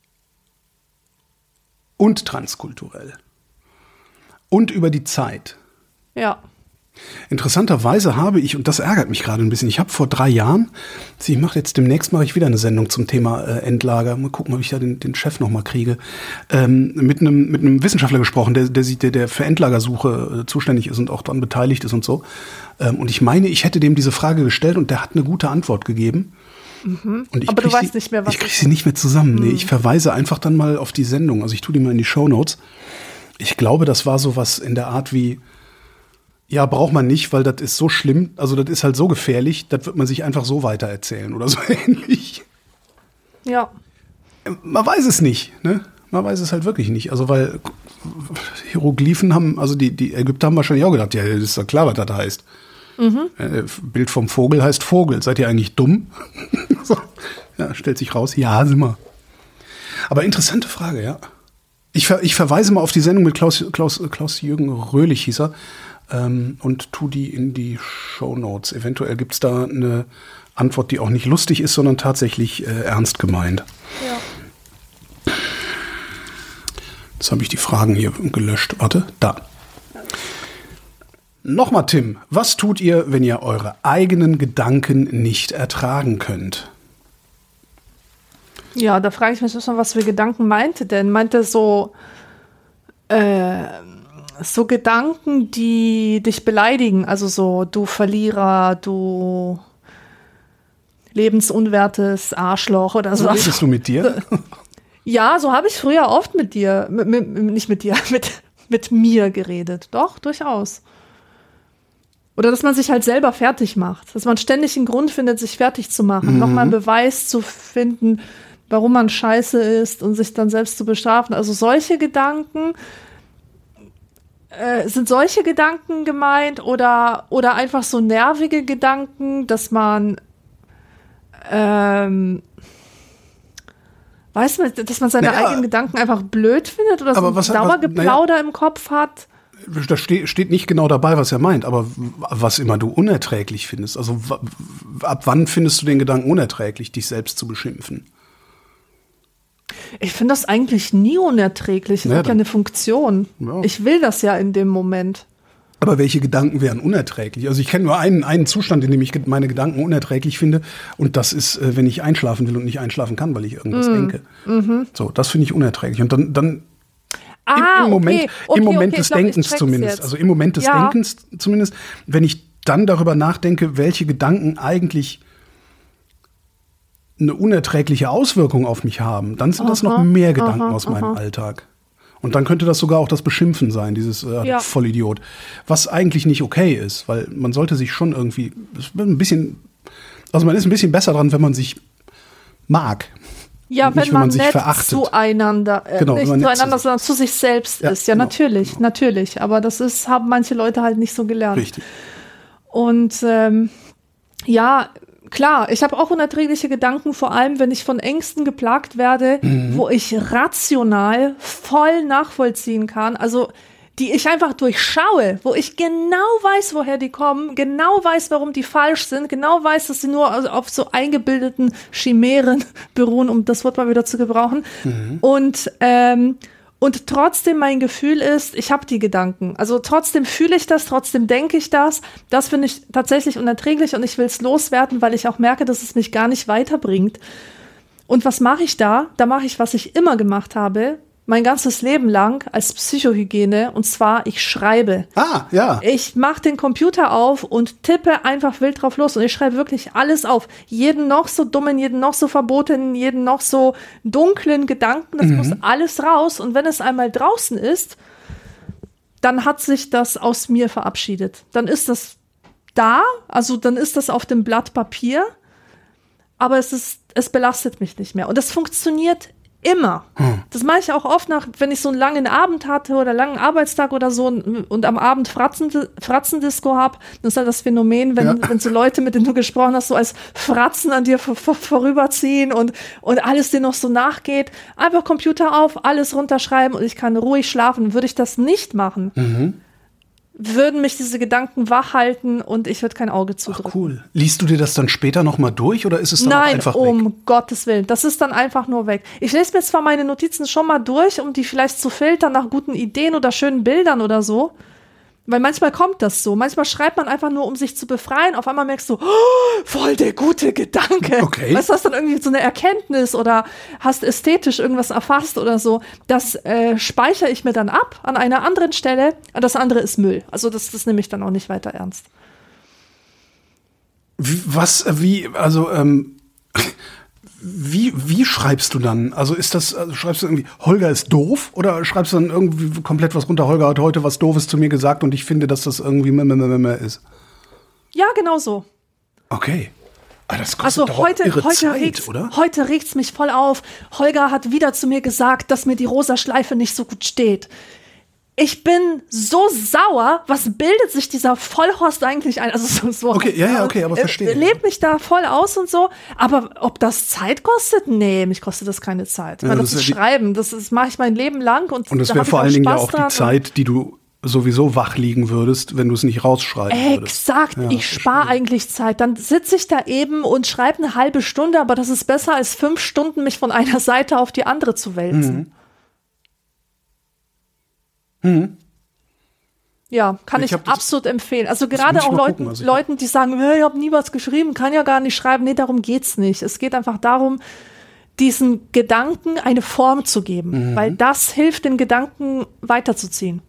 [SPEAKER 2] Und transkulturell. Und über die Zeit.
[SPEAKER 3] Ja.
[SPEAKER 2] Interessanterweise habe ich, und das ärgert mich gerade ein bisschen, ich habe vor 3 Jahren, demnächst mache ich wieder eine Sendung zum Thema Endlager, mal gucken, ob ich da den Chef nochmal kriege, mit einem Wissenschaftler gesprochen, der für Endlagersuche zuständig ist und auch daran beteiligt ist und so. Und ich meine, ich hätte dem diese Frage gestellt und der hat eine gute Antwort gegeben. Und
[SPEAKER 3] aber du weißt nicht mehr, was.
[SPEAKER 2] Ich kriege sie nicht mehr zusammen. Nee, ich verweise einfach dann mal auf die Sendung. Also ich tue die mal in die Shownotes. Ich glaube, das war sowas in der Art wie, ja, braucht man nicht, weil das ist so schlimm, also das ist halt so gefährlich, das wird man sich einfach so weitererzählen oder so ähnlich.
[SPEAKER 3] Ja.
[SPEAKER 2] Man weiß es nicht, ne? Man weiß es halt wirklich nicht. Also, weil Hieroglyphen haben, also die Ägypter haben wahrscheinlich auch gedacht, ja, das ist doch klar, was das heißt. Bild vom Vogel heißt Vogel. Seid ihr eigentlich dumm? So. Ja, stellt sich raus, ja, sind wir. Aber interessante Frage, ja. Ich verweise mal auf die Sendung mit Klaus-Jürgen Röhlich, hieß er, und tu die in die Shownotes. Eventuell gibt es da eine Antwort, die auch nicht lustig ist, sondern tatsächlich ernst gemeint.
[SPEAKER 3] Ja.
[SPEAKER 2] Jetzt habe ich die Fragen hier gelöscht. Warte, da. Nochmal, Tim, was tut ihr, wenn ihr eure eigenen Gedanken nicht ertragen könnt?
[SPEAKER 3] Ja, da frage ich mich schon, was für Gedanken meinte denn? Meinte so Gedanken, die dich beleidigen, also so, du Verlierer, du lebensunwertes Arschloch oder so.
[SPEAKER 2] Redest du mit dir?
[SPEAKER 3] Ja, so habe ich früher oft mit dir, nicht mit dir, mit mir geredet. Doch, durchaus. Oder dass man sich halt selber fertig macht. Dass man ständig einen Grund findet, sich fertig zu machen. Nochmal einen Beweis zu finden, warum man scheiße ist und sich dann selbst zu bestrafen. Also solche Gedanken, sind solche Gedanken gemeint oder einfach so nervige Gedanken, dass man weiß man, dass man seine eigenen Gedanken einfach blöd findet oder so ein Dauergeplauder im Kopf hat?
[SPEAKER 2] Da steht nicht genau dabei, was er meint, aber was immer du unerträglich findest. Also ab wann findest du den Gedanken unerträglich, dich selbst zu beschimpfen?
[SPEAKER 3] Ich finde das eigentlich nie unerträglich. Das hat ja eine Funktion. Ja. Ich will das ja in dem Moment.
[SPEAKER 2] Aber welche Gedanken wären unerträglich? Also ich kenne nur einen Zustand, in dem ich meine Gedanken unerträglich finde. Und das ist, wenn ich einschlafen will und nicht einschlafen kann, weil ich irgendwas denke. So, das finde ich unerträglich. Und dann im Moment des Denkens zumindest. Jetzt. Also im Moment des Denkens zumindest. Wenn ich dann darüber nachdenke, welche Gedanken eigentlich eine unerträgliche Auswirkung auf mich haben, dann sind das noch mehr Gedanken aus meinem Alltag. Und dann könnte das sogar auch das Beschimpfen sein, dieses Vollidiot. Was eigentlich nicht okay ist, weil man sollte sich schon irgendwie man ist ein bisschen besser dran, wenn man sich mag.
[SPEAKER 3] Ja, wenn man sich nett
[SPEAKER 2] verachtet.
[SPEAKER 3] Zueinander, nicht zueinander, sondern zu sich selbst ist. Ja, genau. Natürlich. Aber das haben manche Leute halt nicht so gelernt.
[SPEAKER 2] Richtig.
[SPEAKER 3] Und klar, ich habe auch unerträgliche Gedanken, vor allem, wenn ich von Ängsten geplagt werde, wo ich rational voll nachvollziehen kann, also die ich einfach durchschaue, wo ich genau weiß, woher die kommen, genau weiß, warum die falsch sind, genau weiß, dass sie nur auf so eingebildeten Chimären beruhen, um das Wort mal wieder zu gebrauchen. Und trotzdem mein Gefühl ist, ich habe die Gedanken. Also trotzdem fühle ich das, trotzdem denke ich das. Das finde ich tatsächlich unerträglich und ich will es loswerden, weil ich auch merke, dass es mich gar nicht weiterbringt. Und was mache ich da? Da mache ich, was ich immer gemacht habe, mein ganzes Leben lang als Psychohygiene. Und zwar, ich schreibe. Ich mache den Computer auf und tippe einfach wild drauf los. Und ich schreibe wirklich alles auf. Jeden noch so dummen, jeden noch so verbotenen, jeden noch so dunklen Gedanken. Das muss alles raus. Und wenn es einmal draußen ist, dann hat sich das aus mir verabschiedet. Dann ist das da, also dann ist das auf dem Blatt Papier. Aber es belastet mich nicht mehr. Und das funktioniert immer. Das mache ich auch oft wenn ich so einen langen Abend hatte oder einen langen Arbeitstag oder so und am Abend Fratzendisco habe. Das ist halt das Phänomen, wenn so Leute, mit denen du gesprochen hast, so als Fratzen an dir vorüberziehen und alles dir noch so nachgeht. Einfach Computer auf, alles runterschreiben und ich kann ruhig schlafen. Würde ich das nicht machen, würden mich diese Gedanken wach halten und ich würde kein Auge zudrücken.
[SPEAKER 2] Ach, cool. Liest du dir das dann später noch mal durch oder ist es dann einfach weg?
[SPEAKER 3] Nein, um Gottes Willen. Das ist dann einfach nur weg. Ich lese mir zwar meine Notizen schon mal durch, um die vielleicht zu filtern nach guten Ideen oder schönen Bildern oder so. Weil manchmal kommt das so. Manchmal schreibt man einfach nur, um sich zu befreien. Auf einmal merkst du, voll der gute Gedanke.
[SPEAKER 2] Okay.
[SPEAKER 3] Weißt du, hast dann irgendwie so eine Erkenntnis oder hast ästhetisch irgendwas erfasst oder so. Das speichere ich mir dann ab an einer anderen Stelle. Und das andere ist Müll. Also das nehme ich dann auch nicht weiter ernst.
[SPEAKER 2] Wie schreibst du dann? Also schreibst du irgendwie, Holger ist doof? Oder schreibst du dann irgendwie komplett was runter, Holger hat heute was Doofes zu mir gesagt und ich finde, dass das irgendwie ist?
[SPEAKER 3] Ja, genau so.
[SPEAKER 2] Okay. Das kostet doch irre Zeit, oder?
[SPEAKER 3] Heute regt's mich voll auf. Holger hat wieder zu mir gesagt, dass mir die rosa Schleife nicht so gut steht. Ich bin so sauer. Was bildet sich dieser Vollhorst eigentlich ein? Also so.
[SPEAKER 2] Okay, okay, aber verstehe.
[SPEAKER 3] Lebt mich da voll aus und so. Aber ob das Zeit kostet? Nee, mich kostet das keine Zeit. Weil das ist Schreiben, das mache ich mein Leben lang. Und
[SPEAKER 2] das wäre vor allen Dingen ja auch die Zeit, die du sowieso wach liegen würdest, wenn du es nicht rausschreiben würdest.
[SPEAKER 3] Exakt, ja, ich spare eigentlich Zeit. Dann sitze ich da eben und schreibe eine halbe Stunde, aber das ist besser als 5 Stunden, mich von einer Seite auf die andere zu wälzen. Ja, kann ich absolut empfehlen. Also gerade auch Leuten, die sagen, ich habe nie was geschrieben, kann ja gar nicht schreiben. Nee, darum geht's nicht. Es geht einfach darum, diesen Gedanken eine Form zu geben, weil das hilft, den Gedanken weiterzuziehen.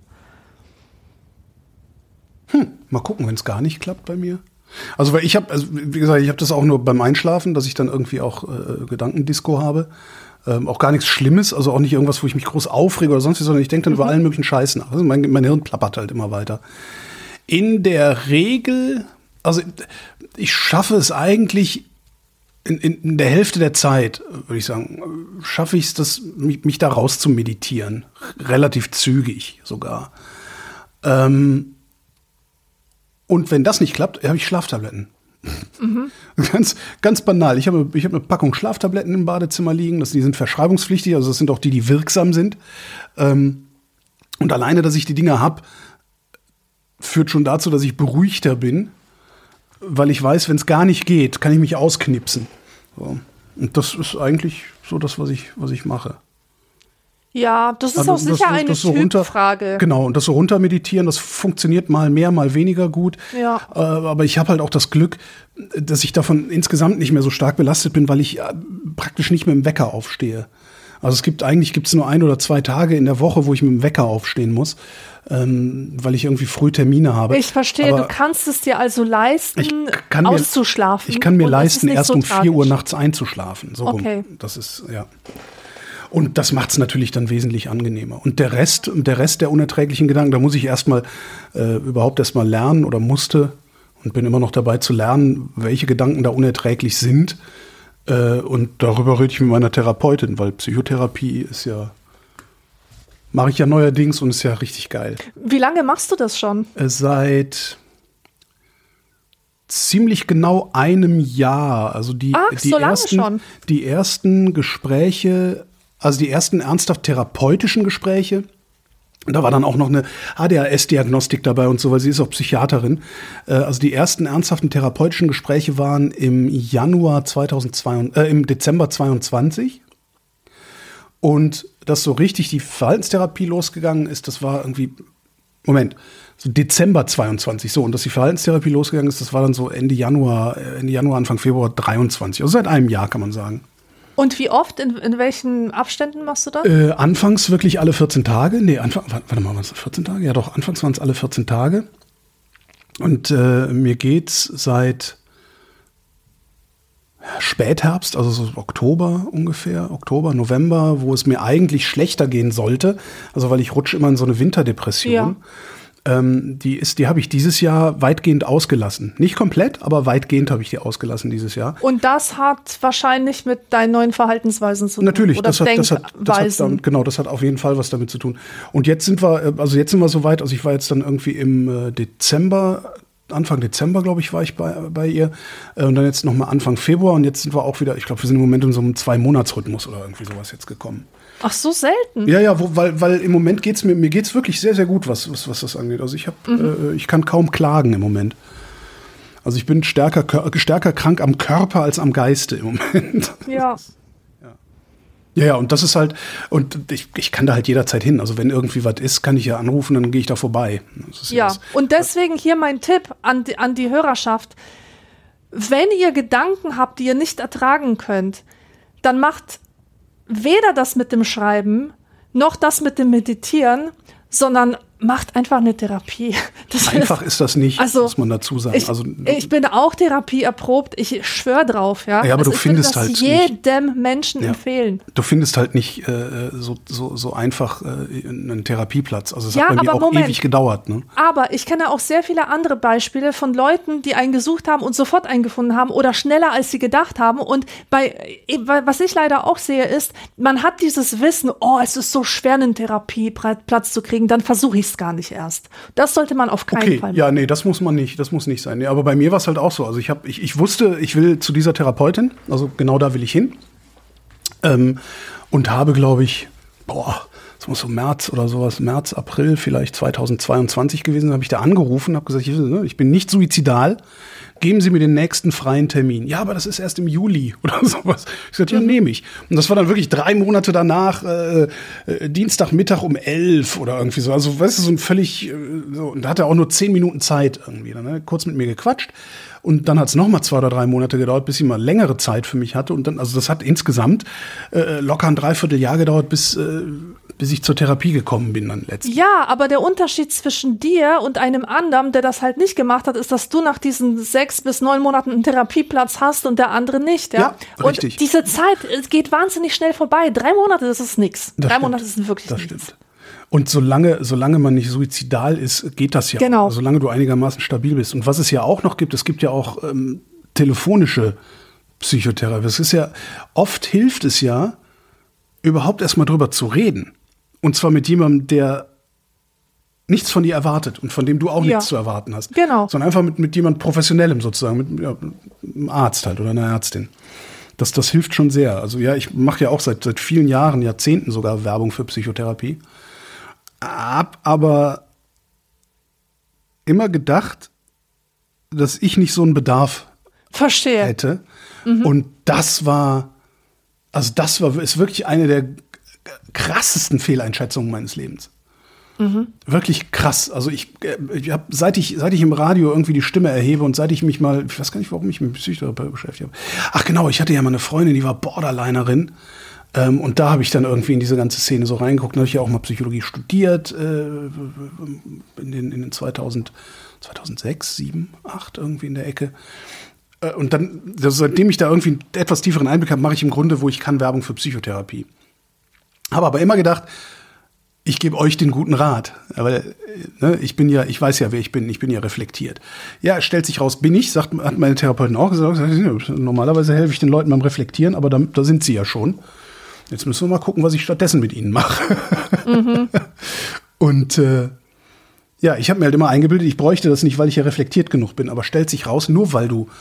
[SPEAKER 2] Mal gucken, wenn es gar nicht klappt bei mir. Also, weil wie gesagt, ich habe das auch nur beim Einschlafen, dass ich dann irgendwie auch Gedankendisco habe. Auch gar nichts Schlimmes, also auch nicht irgendwas, wo ich mich groß aufrege oder sonst was, sondern ich denke dann über allen möglichen Scheiß nach. Also mein Hirn plappert halt immer weiter. In der Regel, also ich schaffe es eigentlich in der Hälfte der Zeit, würde ich sagen, schaffe ich es, mich da raus zu meditieren. Relativ zügig sogar. Und wenn das nicht klappt, habe ich Schlaftabletten. Ganz banal. Ich habe eine Packung Schlaftabletten im Badezimmer liegen. Die sind verschreibungspflichtig, also das sind auch die wirksam sind. Und alleine, dass ich die Dinger habe, führt schon dazu, dass ich beruhigter bin, weil ich weiß, wenn es gar nicht geht, kann ich mich ausknipsen. So. Und das ist eigentlich so das, was ich mache.
[SPEAKER 3] Ja, das ist auch sicher eine Typfrage.
[SPEAKER 2] Genau, und das so runter meditieren, das funktioniert mal mehr, mal weniger gut.
[SPEAKER 3] Ja.
[SPEAKER 2] Aber ich habe halt auch das Glück, dass ich davon insgesamt nicht mehr so stark belastet bin, weil ich praktisch nicht mit dem Wecker aufstehe. Also gibt's nur 1 oder 2 Tage in der Woche, wo ich mit dem Wecker aufstehen muss, weil ich irgendwie früh Termine habe.
[SPEAKER 3] Ich verstehe, du kannst es dir also leisten, auszuschlafen.
[SPEAKER 2] Ich kann mir leisten, erst um 4 Uhr nachts einzuschlafen. So okay. Das ist, ja. Und das macht es natürlich dann wesentlich angenehmer. Und der Rest der unerträglichen Gedanken, da muss ich überhaupt erstmal lernen oder musste und bin immer noch dabei zu lernen, welche Gedanken da unerträglich sind. Und darüber rede ich mit meiner Therapeutin, weil Psychotherapie mache ich ja neuerdings und ist ja richtig geil.
[SPEAKER 3] Wie lange machst du das schon?
[SPEAKER 2] Seit ziemlich genau einem Jahr. Also die ersten Gespräche, also die ersten ernsthaft therapeutischen Gespräche. Da war dann auch noch eine ADHS-Diagnostik dabei und so, weil sie ist auch Psychiaterin. Also die ersten ernsthaften therapeutischen Gespräche waren im Dezember 22. Und dass so richtig die Verhaltenstherapie losgegangen ist, das war irgendwie, so Dezember 22, so. Und dass die Verhaltenstherapie losgegangen ist, das war dann so Ende Januar, Anfang Februar 23. Also seit einem Jahr, kann man sagen.
[SPEAKER 3] Und wie oft, in welchen Abständen machst du das?
[SPEAKER 2] Anfangs wirklich alle 14 Tage. Warte mal, waren es 14 Tage? Ja doch, anfangs waren es alle 14 Tage. Und mir geht's seit Spätherbst, also so Oktober ungefähr, Oktober, November, wo es mir eigentlich schlechter gehen sollte. Also weil ich rutsche immer in so eine Winterdepression. Ja. Die habe ich dieses Jahr weitgehend ausgelassen. Nicht komplett, aber weitgehend habe ich die ausgelassen dieses Jahr.
[SPEAKER 3] Und das hat wahrscheinlich mit deinen neuen Verhaltensweisen zu tun.
[SPEAKER 2] Natürlich, oder das hat auf jeden Fall was damit zu tun. Und jetzt sind wir so weit, also ich war jetzt dann irgendwie im Anfang Dezember, glaube ich, war ich bei ihr. Und dann jetzt nochmal Anfang Februar. Und jetzt sind wir auch wieder, ich glaube, wir sind im Moment in so einem 2-Monats-Rhythmus oder irgendwie sowas jetzt gekommen.
[SPEAKER 3] Ach, so selten?
[SPEAKER 2] Ja, weil im Moment geht's mir geht's wirklich sehr, sehr gut, was das angeht. Also ich kann kaum klagen im Moment. Also ich bin stärker krank am Körper als am Geiste im Moment.
[SPEAKER 3] Ja.
[SPEAKER 2] Ja, und das ist halt, und ich kann da halt jederzeit hin. Also wenn irgendwie was ist, kann ich ja anrufen, dann gehe ich da vorbei.
[SPEAKER 3] Ja, und deswegen hier mein Tipp an die Hörerschaft. Wenn ihr Gedanken habt, die ihr nicht ertragen könnt, dann macht weder das mit dem Schreiben noch das mit dem Meditieren, sondern macht einfach eine Therapie.
[SPEAKER 2] Einfach ist das nicht, muss man dazu sagen.
[SPEAKER 3] Ich bin auch therapieerprobt, ich schwöre drauf. Ja,
[SPEAKER 2] aber du findest halt nicht.
[SPEAKER 3] jedem Menschen empfehlen.
[SPEAKER 2] Du findest halt nicht so einfach einen Therapieplatz. Also es hat bei mir auch ewig gedauert. Ne?
[SPEAKER 3] Aber ich kenne auch sehr viele andere Beispiele von Leuten, die einen gesucht haben und sofort einen gefunden haben oder schneller, als sie gedacht haben. Und was ich leider auch sehe, ist, man hat dieses Wissen, es ist so schwer, einen Therapieplatz zu kriegen, dann versuche ich es gar nicht erst. Das sollte man auf keinen Fall machen.
[SPEAKER 2] Ja, nee, das muss nicht sein. Nee, aber bei mir war es halt auch so. Also ich wusste, ich will zu dieser Therapeutin, also genau da will ich hin. Und habe, glaube ich, das muss so März, April vielleicht 2022 gewesen, habe ich da angerufen, habe gesagt, ich bin nicht suizidal, geben Sie mir den nächsten freien Termin. Ja, aber das ist erst im Juli oder sowas. Ich sagte, ja, nehme ich. Und das war dann wirklich 3 Monate danach, Dienstagmittag um 11 oder irgendwie so. Also, weißt du, so ein völlig, und da hat er auch nur 10 Minuten Zeit irgendwie. Dann, kurz mit mir gequatscht. Und dann hat es nochmal 2 oder 3 Monate gedauert, bis sie mal längere Zeit für mich hatte. Und dann, also das hat insgesamt locker ein Dreivierteljahr gedauert, bis ich zur Therapie gekommen bin dann letztlich.
[SPEAKER 3] Ja, aber der Unterschied zwischen dir und einem anderen, der das halt nicht gemacht hat, ist, dass du nach diesen 6 bis 9 Monaten einen Therapieplatz hast und der andere nicht. Ja, richtig. Und diese Zeit geht wahnsinnig schnell vorbei. 3 Monate, das ist nichts. 3 Monate sind wirklich nichts. Das stimmt.
[SPEAKER 2] Und solange man nicht suizidal ist, geht das ja.
[SPEAKER 3] Genau.
[SPEAKER 2] Also, solange du einigermaßen stabil bist. Und was es ja auch noch gibt, es gibt ja auch telefonische Psychotherapie. Es ist ja, oft hilft es ja, überhaupt erstmal drüber zu reden. Und zwar mit jemandem, der nichts von dir erwartet und von dem du auch nichts zu erwarten hast.
[SPEAKER 3] Genau.
[SPEAKER 2] Sondern einfach mit jemand Professionellem sozusagen, mit einem Arzt halt oder einer Ärztin. Das hilft schon sehr. Also ja, ich mache ja auch seit vielen Jahren, Jahrzehnten sogar Werbung für Psychotherapie. Hab aber immer gedacht, dass ich nicht so einen Bedarf hätte. Mhm. Und ist wirklich eine der krassesten Fehleinschätzungen meines Lebens. Mhm. Wirklich krass. Also ich habe, seit ich im Radio irgendwie die Stimme erhebe und seit ich mich mal, ich weiß gar nicht, warum ich mich mit Psychotherapie beschäftigt habe. Ach genau, ich hatte ja mal eine Freundin, die war Borderlinerin. Und da habe ich dann irgendwie in diese ganze Szene so reingeguckt. Da habe ich ja auch mal Psychologie studiert in den 2006, 2007, 2008 irgendwie in der Ecke. Und dann, seitdem ich da irgendwie einen etwas tieferen Einblick habe, mache ich im Grunde, wo ich kann, Werbung für Psychotherapie. Habe aber immer gedacht, ich gebe euch den guten Rat. Aber ich weiß ja, wer ich bin ja reflektiert. Ja, stellt sich raus, hat meine Therapeutin auch gesagt, normalerweise helfe ich den Leuten beim Reflektieren, aber da sind sie ja schon. Jetzt müssen wir mal gucken, was ich stattdessen mit ihnen mache. Mhm. Und ich habe mir halt immer eingebildet, ich bräuchte das nicht, weil ich ja reflektiert genug bin. Aber stellt sich raus, nur weil du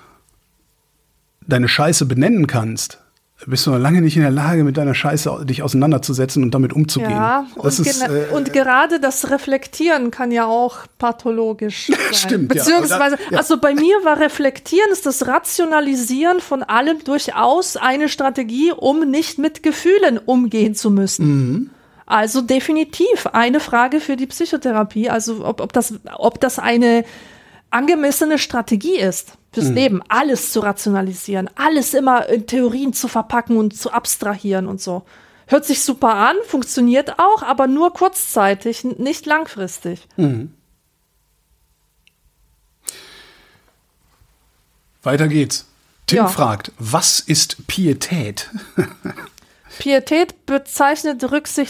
[SPEAKER 2] deine Scheiße benennen kannst, bist du noch lange nicht in der Lage, mit deiner Scheiße dich auseinanderzusetzen und damit umzugehen. Ja,
[SPEAKER 3] und gerade das Reflektieren kann ja auch pathologisch sein.
[SPEAKER 2] Stimmt,
[SPEAKER 3] beziehungsweise, also bei mir war Reflektieren, ist das Rationalisieren von allem durchaus eine Strategie, um nicht mit Gefühlen umgehen zu müssen. Mhm. Also definitiv eine Frage für die Psychotherapie, also ob das eine angemessene Strategie ist fürs Leben, alles zu rationalisieren, alles immer in Theorien zu verpacken und zu abstrahieren und so. Hört sich super an, funktioniert auch, aber nur kurzzeitig, nicht langfristig.
[SPEAKER 2] Mhm. Weiter geht's. Tim fragt, was ist Pietät?
[SPEAKER 3] Pietät bezeichnet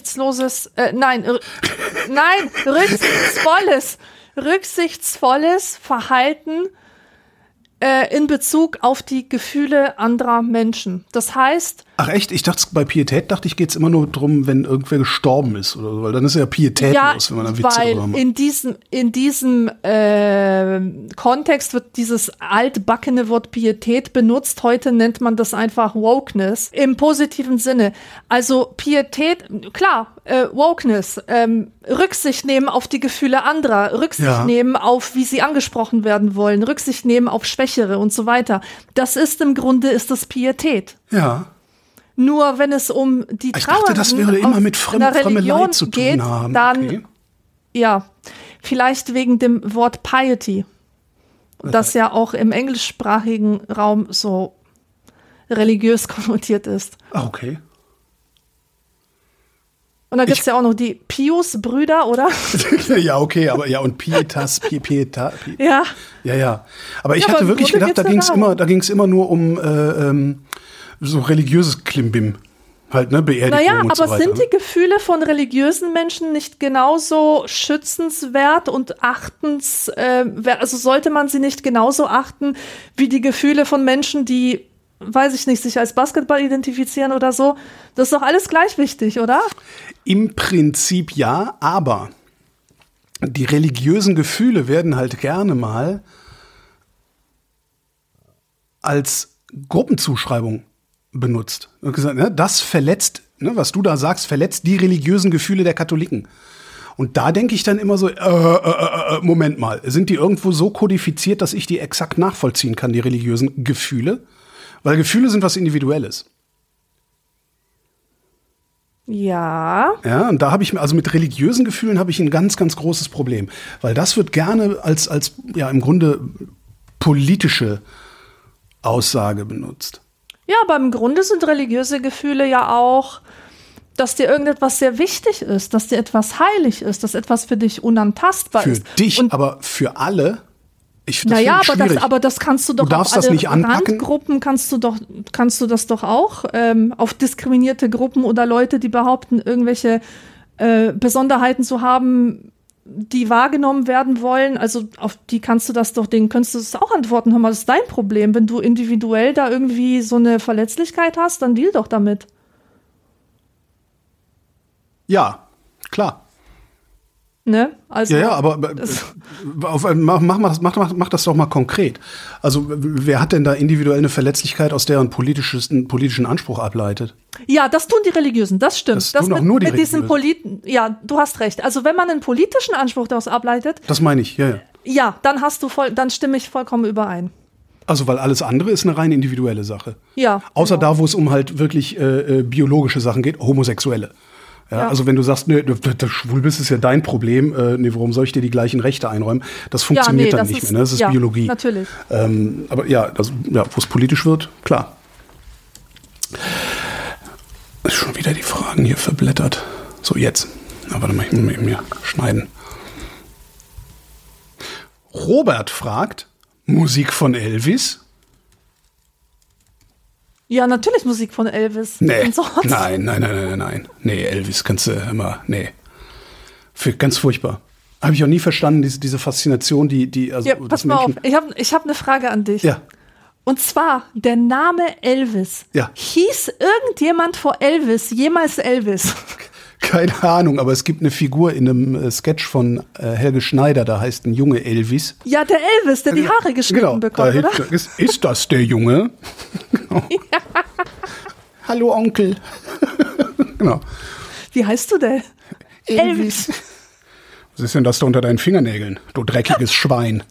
[SPEAKER 3] rücksichtsvolles Verhalten in Bezug auf die Gefühle anderer Menschen. Das heißt...
[SPEAKER 2] Ach echt? Bei Pietät geht es immer nur darum, wenn irgendwer gestorben ist oder so, weil dann ist ja pietätlos, wenn man dann Witze drüber macht.
[SPEAKER 3] In diesem Kontext wird dieses altbackene Wort Pietät benutzt. Heute nennt man das einfach Wokeness im positiven Sinne. Also Pietät, klar, Wokeness, Rücksicht nehmen auf die Gefühle anderer, Rücksicht nehmen auf, wie sie angesprochen werden wollen, Rücksicht nehmen auf Schwächere und so weiter. Das ist im Grunde das Pietät.
[SPEAKER 2] Ja.
[SPEAKER 3] Nur wenn es um die Trauer
[SPEAKER 2] das würde immer mit Fremmelei zu tun haben.
[SPEAKER 3] Dann, vielleicht wegen dem Wort Piety, das ja auch im englischsprachigen Raum so religiös konnotiert ist.
[SPEAKER 2] Ah, okay.
[SPEAKER 3] Und dann gibt es ja auch noch die Pius-Brüder, oder?
[SPEAKER 2] Ja, okay, aber ja, und Pietas.
[SPEAKER 3] Ja.
[SPEAKER 2] Ja. Aber ich hatte wirklich gedacht, da ging es immer nur um so religiöses Klimbim. Halt, ne, Beerdigung und so weiter.
[SPEAKER 3] Aber sind die Gefühle von religiösen Menschen nicht genauso schützenswert und also sollte man sie nicht genauso achten wie die Gefühle von Menschen, die, weiß ich nicht, sich als Basketball identifizieren oder so? Das ist doch alles gleich wichtig, oder?
[SPEAKER 2] Im Prinzip ja, aber die religiösen Gefühle werden halt gerne mal als Gruppenzuschreibung benutzt. Und gesagt, ne, das verletzt, ne, was du da sagst, verletzt die religiösen Gefühle der Katholiken. Und da denke ich dann immer so, Moment mal, sind die irgendwo so kodifiziert, dass ich die exakt nachvollziehen kann, die religiösen Gefühle? Weil Gefühle sind was Individuelles.
[SPEAKER 3] Ja.
[SPEAKER 2] Ja, und da habe ich, also mit religiösen Gefühlen habe ich ein ganz, ganz großes Problem. Weil das wird gerne als ja, im Grunde politische Aussage benutzt.
[SPEAKER 3] Ja, aber im Grunde sind religiöse Gefühle ja auch, dass dir irgendetwas sehr wichtig ist, dass dir etwas heilig ist, dass etwas für dich unantastbar ist.
[SPEAKER 2] Für dich, aber für alle?
[SPEAKER 3] Aber das kannst du doch auf alle Randgruppen kannst du das doch auch auf diskriminierte Gruppen oder Leute, die behaupten, irgendwelche Besonderheiten zu haben, die wahrgenommen werden wollen, also auf die denen könntest du das auch antworten. Hör mal, das ist dein Problem. Wenn du individuell da irgendwie so eine Verletzlichkeit hast, dann deal doch damit.
[SPEAKER 2] Ja, klar.
[SPEAKER 3] Ne? Also,
[SPEAKER 2] ja, aber mach das doch mal konkret. Also wer hat denn da individuell eine Verletzlichkeit, aus der er einen politischen Anspruch ableitet?
[SPEAKER 3] Ja, das tun die Religiösen, das stimmt.
[SPEAKER 2] Das tun auch nur die
[SPEAKER 3] Religiösen. Ja, du hast recht. Also wenn man einen politischen Anspruch daraus ableitet.
[SPEAKER 2] Das meine ich, ja.
[SPEAKER 3] Ja, dann stimme ich vollkommen überein.
[SPEAKER 2] Also weil alles andere ist eine rein individuelle Sache.
[SPEAKER 3] Ja.
[SPEAKER 2] Außer da, wo es um halt wirklich biologische Sachen geht, Homosexuelle. Ja, also wenn du sagst, nee, du schwul bist, ist ja dein Problem, nee, warum soll ich dir die gleichen Rechte einräumen? Das funktioniert dann nicht mehr, ne? Das ist Biologie.
[SPEAKER 3] Natürlich.
[SPEAKER 2] Aber ja, wo es politisch wird, klar. Ist schon wieder die Fragen hier verblättert. So, jetzt. Aber dann muss ich mal eben hier schneiden. Robert fragt, Musik von Elvis?
[SPEAKER 3] Ja, natürlich Musik von Elvis.
[SPEAKER 2] Nee, nein. Nee, Elvis kannst du immer, nee. Ganz furchtbar. Habe ich auch nie verstanden, diese Faszination, also
[SPEAKER 3] ja, pass mal auf, ich hab eine Frage an dich.
[SPEAKER 2] Ja.
[SPEAKER 3] Und zwar, der Name Elvis.
[SPEAKER 2] Ja.
[SPEAKER 3] Hieß irgendjemand vor Elvis jemals Elvis?
[SPEAKER 2] Keine Ahnung, aber es gibt eine Figur in einem Sketch von Helge Schneider, da heißt ein Junge Elvis.
[SPEAKER 3] Ja, der Elvis, der die Haare geschnitten bekommt, oder?
[SPEAKER 2] Ist das der Junge? Genau. Ja. Hallo Onkel. Genau.
[SPEAKER 3] Wie heißt du denn? Elvis.
[SPEAKER 2] Was ist denn das da unter deinen Fingernägeln, du dreckiges Schwein?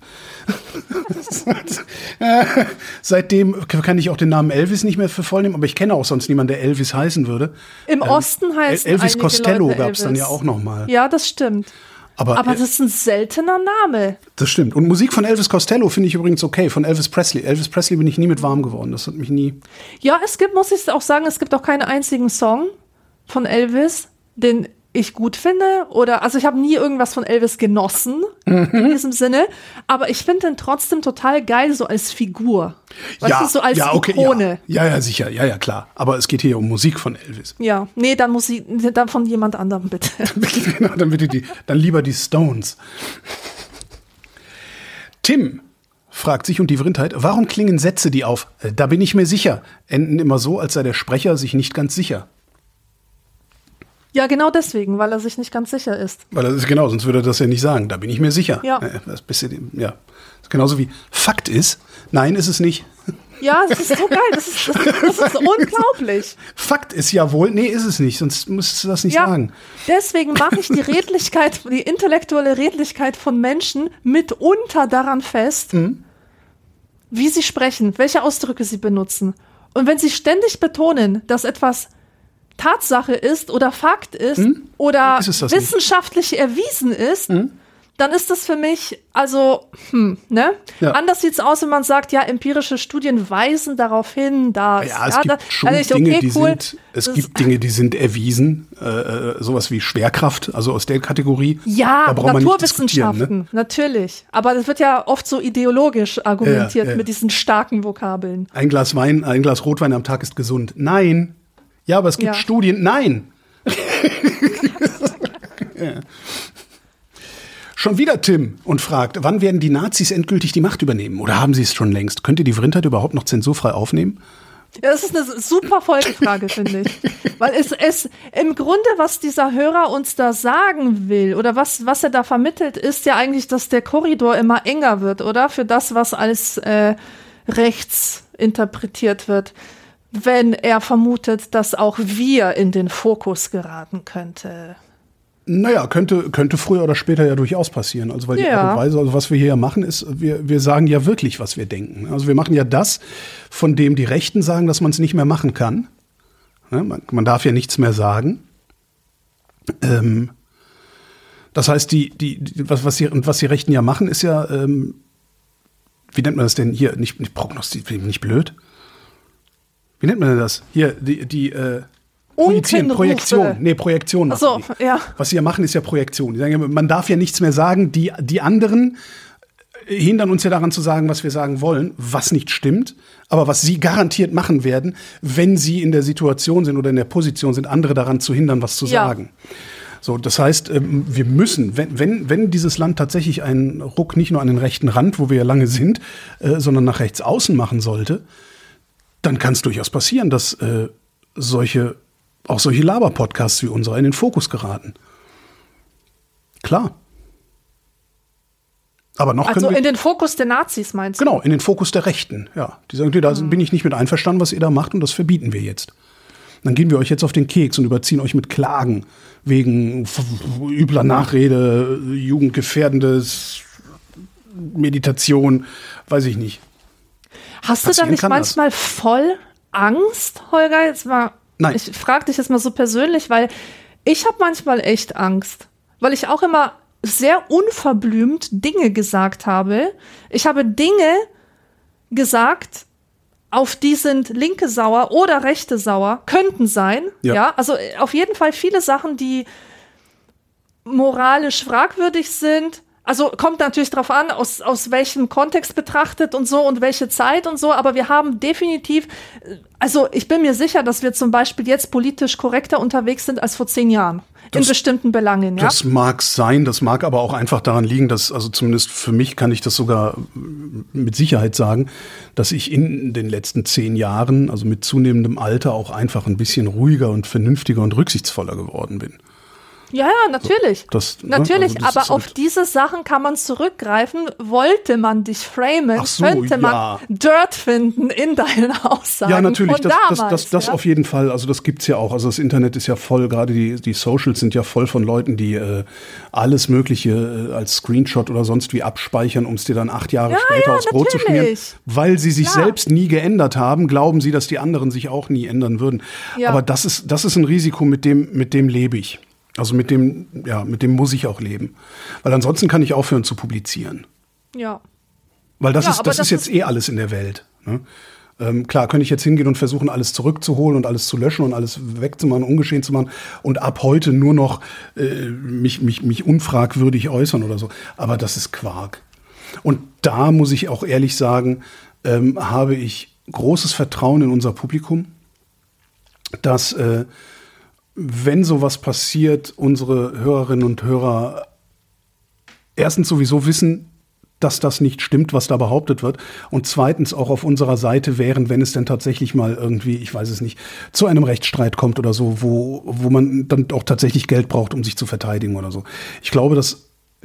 [SPEAKER 2] Seitdem kann ich auch den Namen Elvis nicht mehr für voll nehmen, aber ich kenne auch sonst niemanden, der Elvis heißen würde.
[SPEAKER 3] Im Osten heißt
[SPEAKER 2] Elvis Costello gab es dann ja auch noch mal.
[SPEAKER 3] Ja, das stimmt. Aber das ist ein seltener Name.
[SPEAKER 2] Das stimmt. Und Musik von Elvis Costello finde ich übrigens okay, von Elvis Presley. Elvis Presley bin ich nie mit warm geworden. Das hat mich nie.
[SPEAKER 3] Ja, muss ich auch sagen, es gibt auch keinen einzigen Song von Elvis, den ich gut finde, also ich habe nie irgendwas von Elvis genossen, in diesem Sinne, aber ich finde ihn trotzdem total geil, so als Figur. Weißt du, so als Ikone.
[SPEAKER 2] Ja, sicher, ja, klar. Aber es geht hier um Musik von Elvis.
[SPEAKER 3] Ja, nee, dann von jemand anderem, bitte.
[SPEAKER 2] Genau, dann lieber die Stones. Tim fragt sich und die Vrindheit, warum klingen Sätze, die auf "da bin ich mir sicher" enden immer so, als sei der Sprecher sich nicht ganz sicher?
[SPEAKER 3] Ja, genau deswegen, weil er sich nicht ganz sicher ist.
[SPEAKER 2] Genau, sonst würde er das ja nicht sagen. Da bin ich mir sicher.
[SPEAKER 3] Ja.
[SPEAKER 2] Das ist genauso wie Fakt ist. Nein, ist es nicht.
[SPEAKER 3] Ja, das ist so geil. Das ist unglaublich.
[SPEAKER 2] Fakt ist ja wohl. Nee, ist es nicht. Sonst müsstest du das nicht sagen.
[SPEAKER 3] Deswegen mache ich die intellektuelle Redlichkeit von Menschen mitunter daran fest, wie sie sprechen, welche Ausdrücke sie benutzen. Und wenn sie ständig betonen, dass etwas Tatsache ist oder Fakt ist oder wissenschaftlich erwiesen ist, dann ist das für mich, also, ne? Ja. Anders sieht's aus, wenn man sagt, ja, empirische Studien weisen darauf hin, dass.
[SPEAKER 2] Ja, es gibt schon Dinge, gibt Dinge, die sind erwiesen, sowas wie Schwerkraft, also aus der Kategorie.
[SPEAKER 3] Ja,
[SPEAKER 2] da braucht
[SPEAKER 3] Naturwissenschaften,
[SPEAKER 2] man nicht diskutieren, ne?
[SPEAKER 3] Natürlich. Aber das wird ja oft so ideologisch argumentiert mit diesen starken Vokabeln.
[SPEAKER 2] Ein Glas Rotwein am Tag ist gesund. Nein. Ja, aber es gibt Studien. Nein. Ja. Schon wieder Tim und fragt, wann werden die Nazis endgültig die Macht übernehmen? Oder haben sie es schon längst? Könnt ihr die Vrindheit überhaupt noch zensurfrei aufnehmen?
[SPEAKER 3] Ja, das ist eine super Folgefrage, finde ich. Weil es im Grunde, was dieser Hörer uns da sagen will oder was er da vermittelt, ist ja eigentlich, dass der Korridor immer enger wird, oder? Für das, was als rechts interpretiert wird, wenn er vermutet, dass auch wir in den Fokus geraten könnte.
[SPEAKER 2] Naja, könnte früher oder später ja durchaus passieren. Also weil die Art und Weise, also was wir hier machen, ist, wir sagen ja wirklich, was wir denken. Also wir machen ja das, von dem die Rechten sagen, dass man es nicht mehr machen kann. Man darf ja nichts mehr sagen. Das heißt, was die Rechten ja machen, ist ja, wie nennt man das denn hier? Nicht prognostizieren, nicht blöd. Wie nennt man denn das? Hier, Projektion. Nee, Projektion machen
[SPEAKER 3] so,
[SPEAKER 2] die.
[SPEAKER 3] Ja.
[SPEAKER 2] Was sie ja machen, ist ja Projektion. Die sagen ja, man darf ja nichts mehr sagen. Die anderen hindern uns ja daran zu sagen, was wir sagen wollen, was nicht stimmt, aber was sie garantiert machen werden, wenn sie in der Situation sind oder in der Position sind, andere daran zu hindern, was zu sagen. So, das heißt, wir müssen, wenn dieses Land tatsächlich einen Ruck nicht nur an den rechten Rand, wo wir ja lange sind, sondern nach rechts außen machen sollte, dann kann es durchaus passieren, dass solche Laber-Podcasts wie unserer in den Fokus geraten. Klar. Aber noch
[SPEAKER 3] also in den Fokus der Nazis, meinst du?
[SPEAKER 2] Genau, in den Fokus der Rechten, ja. Die sagen, da bin ich nicht mit einverstanden, was ihr da macht, und das verbieten wir jetzt. Dann gehen wir euch jetzt auf den Keks und überziehen euch mit Klagen wegen übler Nachrede, jugendgefährdendes Meditation, weiß ich nicht.
[SPEAKER 3] Hast du da nicht manchmal voll Angst, Holger? Jetzt mal,
[SPEAKER 2] nein.
[SPEAKER 3] Ich frage dich jetzt mal so persönlich, weil ich habe manchmal echt Angst, weil ich auch immer sehr unverblümt Dinge gesagt habe. Ich habe Dinge gesagt, auf die sind Linke sauer oder Rechte sauer, könnten sein. Ja, also auf jeden Fall viele Sachen, die moralisch fragwürdig sind. Also kommt natürlich drauf an, aus welchem Kontext betrachtet und so und welche Zeit und so, aber wir haben definitiv, also ich bin mir sicher, dass wir zum Beispiel jetzt politisch korrekter unterwegs sind als vor 10 Jahren. In bestimmten Belangen, ja. Das
[SPEAKER 2] mag sein, das mag aber auch einfach daran liegen, dass, also zumindest für mich kann ich das sogar mit Sicherheit sagen, dass ich in den letzten 10 Jahren, also mit zunehmendem Alter, auch einfach ein bisschen ruhiger und vernünftiger und rücksichtsvoller geworden bin.
[SPEAKER 3] Ja, natürlich. Natürlich, also aber auf diese Sachen kann man zurückgreifen. Wollte man dich framen, könnte man Dirt finden in deinen Aussagen.
[SPEAKER 2] Ja, natürlich, das auf jeden Fall. Also das gibt's ja auch. Also das Internet ist ja voll, gerade die Socials sind ja voll von Leuten, die alles Mögliche als Screenshot oder sonst wie abspeichern, um es dir dann 8 Jahre später aufs Brot zu schmieren. Weil sie sich selbst nie geändert haben, glauben sie, dass die anderen sich auch nie ändern würden. Ja. Aber das ist ein Risiko, mit dem lebe ich. Also mit dem muss ich auch leben. Weil ansonsten kann ich aufhören zu publizieren.
[SPEAKER 3] Ja.
[SPEAKER 2] Weil das ist jetzt alles in der Welt. Ne? Klar, könnte ich jetzt hingehen und versuchen, alles zurückzuholen und alles zu löschen und alles wegzumachen, ungeschehen zu machen und ab heute nur noch mich unfragwürdig äußern oder so. Aber das ist Quark. Und da muss ich auch ehrlich sagen, habe ich großes Vertrauen in unser Publikum, dass wenn sowas passiert, unsere Hörerinnen und Hörer erstens sowieso wissen, dass das nicht stimmt, was da behauptet wird, und zweitens auch auf unserer Seite wären, wenn es denn tatsächlich mal irgendwie, ich weiß es nicht, zu einem Rechtsstreit kommt oder so, wo man dann auch tatsächlich Geld braucht, um sich zu verteidigen oder so. Ich glaube, das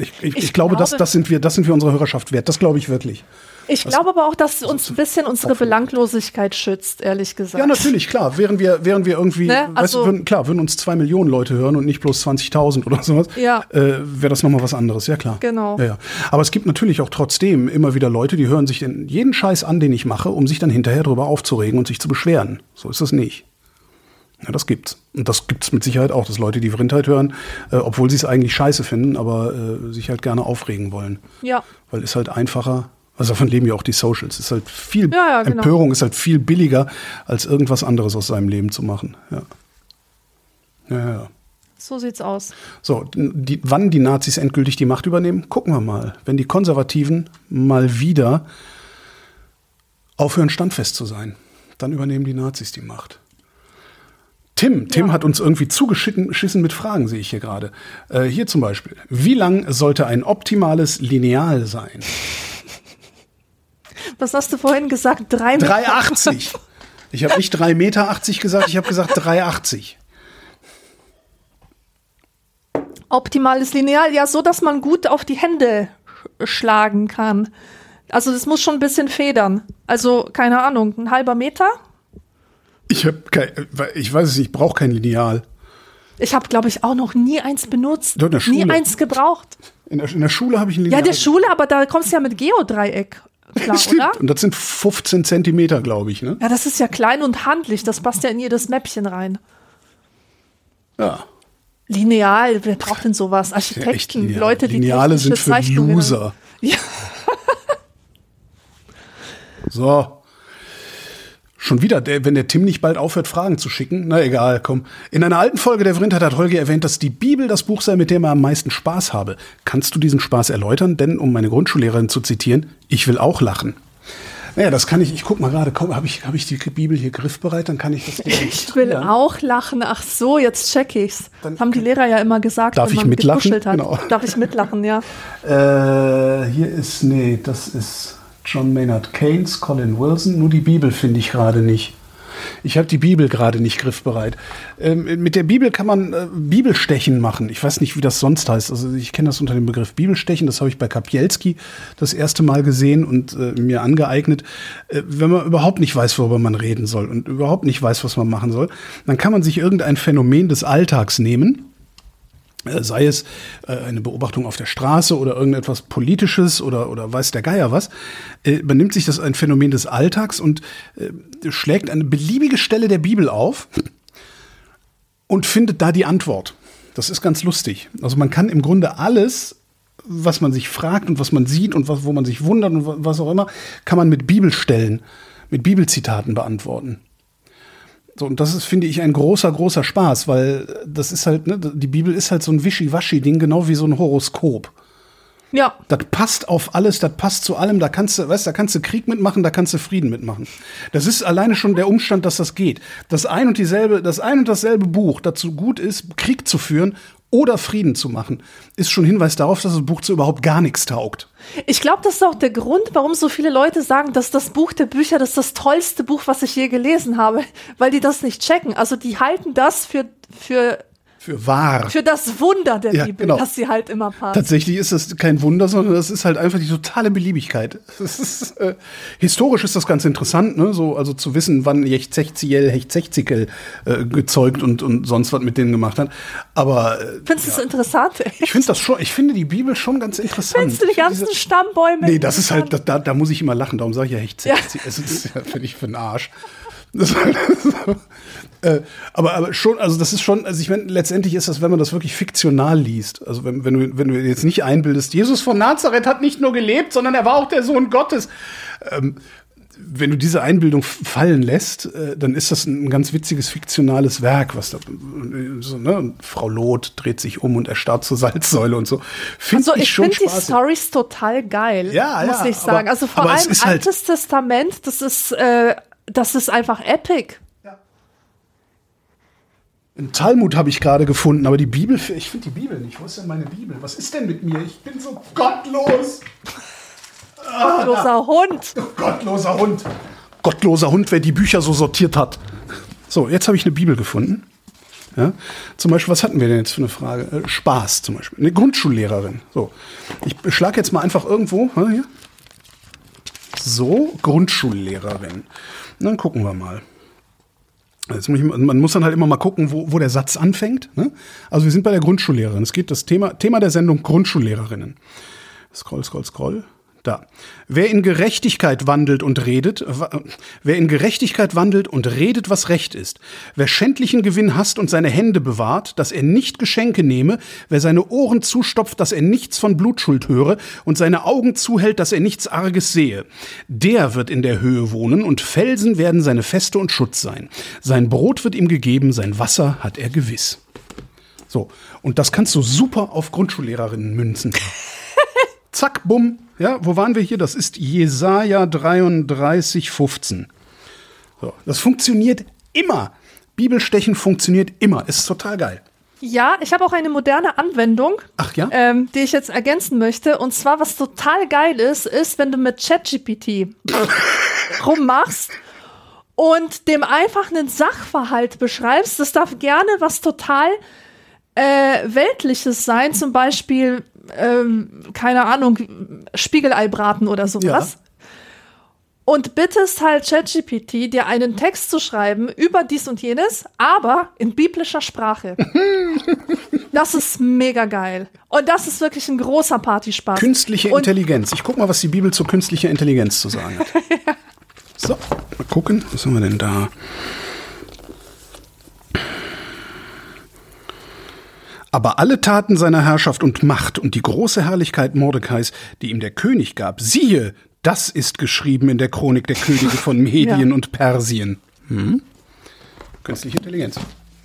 [SPEAKER 2] sind wir unserer Hörerschaft wert. Das glaube ich wirklich.
[SPEAKER 3] Ich glaube aber auch, dass uns ein bisschen unsere Belanglosigkeit schützt, ehrlich gesagt.
[SPEAKER 2] Ja, natürlich, klar. Wären wir irgendwie, ne? Würden uns 2 Millionen Leute hören und nicht bloß 20.000 oder sowas, wäre das nochmal was anderes, ja klar.
[SPEAKER 3] Genau.
[SPEAKER 2] Ja. Aber es gibt natürlich auch trotzdem immer wieder Leute, die hören sich jeden Scheiß an, den ich mache, um sich dann hinterher drüber aufzuregen und sich zu beschweren. So ist das nicht. Ja, das gibt's. Und das gibt's mit Sicherheit auch, dass Leute die Vrindheit hören, obwohl sie es eigentlich scheiße finden, aber sich halt gerne aufregen wollen.
[SPEAKER 3] Ja.
[SPEAKER 2] Weil ist halt einfacher. Also davon leben ja auch die Socials. Ist halt viel
[SPEAKER 3] genau.
[SPEAKER 2] Empörung ist halt viel billiger, als irgendwas anderes aus seinem Leben zu machen. Ja.
[SPEAKER 3] So sieht's aus.
[SPEAKER 2] So, wann die Nazis endgültig die Macht übernehmen, gucken wir mal. Wenn die Konservativen mal wieder aufhören, standfest zu sein, dann übernehmen die Nazis die Macht. Tim hat uns irgendwie zugeschissen mit Fragen, sehe ich hier gerade. Hier zum Beispiel. Wie lang sollte ein optimales Lineal sein?
[SPEAKER 3] Was hast du vorhin gesagt? 3 Meter?
[SPEAKER 2] 3,80. Ich habe nicht 3,80 Meter gesagt, ich habe gesagt 3,80.
[SPEAKER 3] Optimales Lineal, ja, so, dass man gut auf die Hände schlagen kann. Also das muss schon ein bisschen federn. Also, keine Ahnung, 1/2 Meter? Ich
[SPEAKER 2] weiß es nicht, ich brauche kein Lineal.
[SPEAKER 3] Ich habe, glaube ich, auch noch nie eins benutzt.
[SPEAKER 2] In der Schule.
[SPEAKER 3] Nie eins gebraucht.
[SPEAKER 2] In der Schule habe ich ein Lineal.
[SPEAKER 3] Ja, der Schule, aber da kommst du ja mit Geodreieck. Klar,
[SPEAKER 2] stimmt.
[SPEAKER 3] oder?
[SPEAKER 2] Und das sind 15 Zentimeter, glaube ich. Ne?
[SPEAKER 3] Ja, das ist ja klein und handlich. Das passt ja in jedes Mäppchen rein.
[SPEAKER 2] Ja.
[SPEAKER 3] Lineal, wer braucht denn sowas? Architekten,
[SPEAKER 2] ja,
[SPEAKER 3] Leute, die
[SPEAKER 2] Lineale sind für Loser.
[SPEAKER 3] Ja.
[SPEAKER 2] So. Schon wieder, wenn der Tim nicht bald aufhört, Fragen zu schicken. Na egal, komm. In einer alten Folge der Vrindheit hat Holger erwähnt, dass die Bibel das Buch sei, mit dem er am meisten Spaß habe. Kannst du diesen Spaß erläutern? Denn, um meine Grundschullehrerin zu zitieren, ich will auch lachen. Naja, das kann ich guck mal gerade, habe ich die Bibel hier griffbereit, dann kann ich das
[SPEAKER 3] Ich will auch lachen. Ach so, jetzt check ich's. Dann haben die Lehrer ja immer gesagt,
[SPEAKER 2] darf
[SPEAKER 3] wenn man
[SPEAKER 2] ich mitlachen?
[SPEAKER 3] gekuschelt hat.
[SPEAKER 2] Genau.
[SPEAKER 3] Darf ich mitlachen, ja.
[SPEAKER 2] Das ist John Maynard Keynes, Colin Wilson. Nur die Bibel finde ich gerade nicht. Ich habe die Bibel gerade nicht griffbereit. Mit der Bibel kann man Bibelstechen machen. Ich weiß nicht, wie das sonst heißt. Also ich kenne das unter dem Begriff Bibelstechen. Das habe ich bei Kapielski das erste Mal gesehen und mir angeeignet. Wenn man überhaupt nicht weiß, worüber man reden soll und überhaupt nicht weiß, was man machen soll, dann kann man sich irgendein Phänomen des Alltags nehmen. Sei es eine Beobachtung auf der Straße oder irgendetwas Politisches oder weiß der Geier was, übernimmt sich das ein Phänomen des Alltags und schlägt eine beliebige Stelle der Bibel auf und findet da die Antwort. Das ist ganz lustig. Also man kann im Grunde alles, was man sich fragt und was man sieht und wo man sich wundert und was auch immer, kann man mit Bibelstellen, mit Bibelzitaten beantworten. So, und das ist, finde ich, ein großer, großer Spaß, weil das ist halt, ne, die Bibel ist halt so ein Wischiwaschi-Ding, genau wie so ein Horoskop.
[SPEAKER 3] Ja.
[SPEAKER 2] Das passt auf alles, das passt zu allem, da kannst du Krieg mitmachen, da kannst du Frieden mitmachen. Das ist alleine schon der Umstand, dass das geht. Das ein und dasselbe Buch dazu gut ist, Krieg zu führen oder Frieden zu machen, ist schon Hinweis darauf, dass das Buch zu überhaupt gar nichts taugt.
[SPEAKER 3] Ich glaube, das ist auch der Grund, warum so viele Leute sagen, dass das Buch der Bücher, das ist das tollste Buch, was ich je gelesen habe, weil die das nicht checken. Also die halten das für
[SPEAKER 2] wahr.
[SPEAKER 3] Für das Wunder der Bibel,
[SPEAKER 2] genau.
[SPEAKER 3] dass sie halt immer passt.
[SPEAKER 2] Tatsächlich ist das kein Wunder, sondern das ist halt einfach die totale Beliebigkeit. Das ist, historisch ist das ganz interessant, ne? So, also zu wissen, wann Hechzechiel gezeugt und sonst was mit denen gemacht hat. Aber
[SPEAKER 3] findest du das interessant?
[SPEAKER 2] Ich finde das schon. Ich finde die Bibel schon ganz interessant.
[SPEAKER 3] Findest du die ganzen Stammbäume?
[SPEAKER 2] Nee, das ist halt, da muss ich immer lachen. Darum sage ich ja Hechzechiel. Es ist ja völlig für den Arsch. Das ist halt so. Aber schon, also das ist schon, also ich meine, letztendlich ist das, wenn man das wirklich fiktional liest, also wenn du jetzt nicht einbildest, Jesus von Nazareth hat nicht nur gelebt, sondern er war auch der Sohn Gottes. Wenn du diese Einbildung fallen lässt, dann ist das ein ganz witziges fiktionales Werk, was da so, ne? Und Frau Loth dreht sich um und erstarrt zur Salzsäule und so.
[SPEAKER 3] Ich finde die Storys total geil, muss ich sagen. Also vor allem Altes Testament, das ist einfach epic.
[SPEAKER 2] Ja. Ein Talmud habe ich gerade gefunden, aber die Bibel, ich finde die Bibel nicht. Wo ist denn meine Bibel? Was ist denn mit mir? Ich bin so gottlos.
[SPEAKER 3] Gottloser Hund.
[SPEAKER 2] Gottloser Hund. Gottloser Hund, wer die Bücher so sortiert hat. So, jetzt habe ich eine Bibel gefunden. Ja? Zum Beispiel, was hatten wir denn jetzt für eine Frage? Spaß zum Beispiel. Eine Grundschullehrerin. So, ich schlage jetzt mal einfach irgendwo. Hier. So, Grundschullehrerin. Und dann gucken wir mal. Jetzt man muss dann halt immer mal gucken, wo der Satz anfängt. Ne? Also wir sind bei der Grundschullehrerin. Es geht das Thema der Sendung Grundschullehrerinnen. Scroll. Da. Wer in Gerechtigkeit wandelt und redet, was recht ist. Wer schändlichen Gewinn hasst und seine Hände bewahrt, dass er nicht Geschenke nehme, wer seine Ohren zustopft, dass er nichts von Blutschuld höre und seine Augen zuhält, dass er nichts Arges sehe. Der wird in der Höhe wohnen und Felsen werden seine Feste und Schutz sein. Sein Brot wird ihm gegeben, sein Wasser hat er gewiss. So, und das kannst du super auf Grundschullehrerinnen münzen. Zack, bumm. Ja, wo waren wir hier? Das ist Jesaja 33,15. So, das funktioniert immer. Bibelstechen funktioniert immer. Ist total geil.
[SPEAKER 3] Ja, ich habe auch eine moderne Anwendung, die ich jetzt ergänzen möchte. Und zwar, was total geil ist, wenn du mit ChatGPT rummachst und dem einfach einen Sachverhalt beschreibst. Das darf gerne was total Weltliches sein, zum Beispiel, keine Ahnung, Spiegelei braten oder sowas. Ja. Und bittest halt ChatGPT, dir einen Text zu schreiben über dies und jenes, aber in biblischer Sprache. Das ist mega geil. Und das ist wirklich ein großer Partyspaß.
[SPEAKER 2] Künstliche Intelligenz. Ich guck mal, was die Bibel zur künstlicher Intelligenz zu sagen hat. Ja. So, mal gucken. Was haben wir denn da? Aber alle Taten seiner Herrschaft und Macht und die große Herrlichkeit Mordekais, die ihm der König gab, siehe, das ist geschrieben in der Chronik der Könige von Medien und Persien. Künstliche Intelligenz.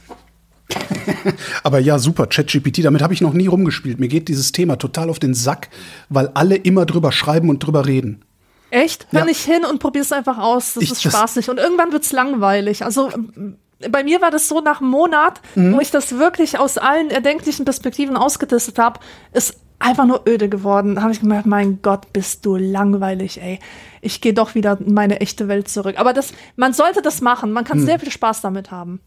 [SPEAKER 2] Aber ja, super, ChatGPT, damit habe ich noch nie rumgespielt. Mir geht dieses Thema total auf den Sack, weil alle immer drüber schreiben und drüber reden.
[SPEAKER 3] Echt? Hör nicht hin und probier's einfach aus. Das ist spaßig. Und irgendwann wird's langweilig. Also bei mir war das so nach einem Monat, wo ich das wirklich aus allen erdenklichen Perspektiven ausgetestet habe, ist einfach nur öde geworden. Da habe ich gemerkt, mein Gott, bist du langweilig, ey. Ich gehe doch wieder in meine echte Welt zurück. Aber man sollte das machen. Man kann sehr viel Spaß damit haben.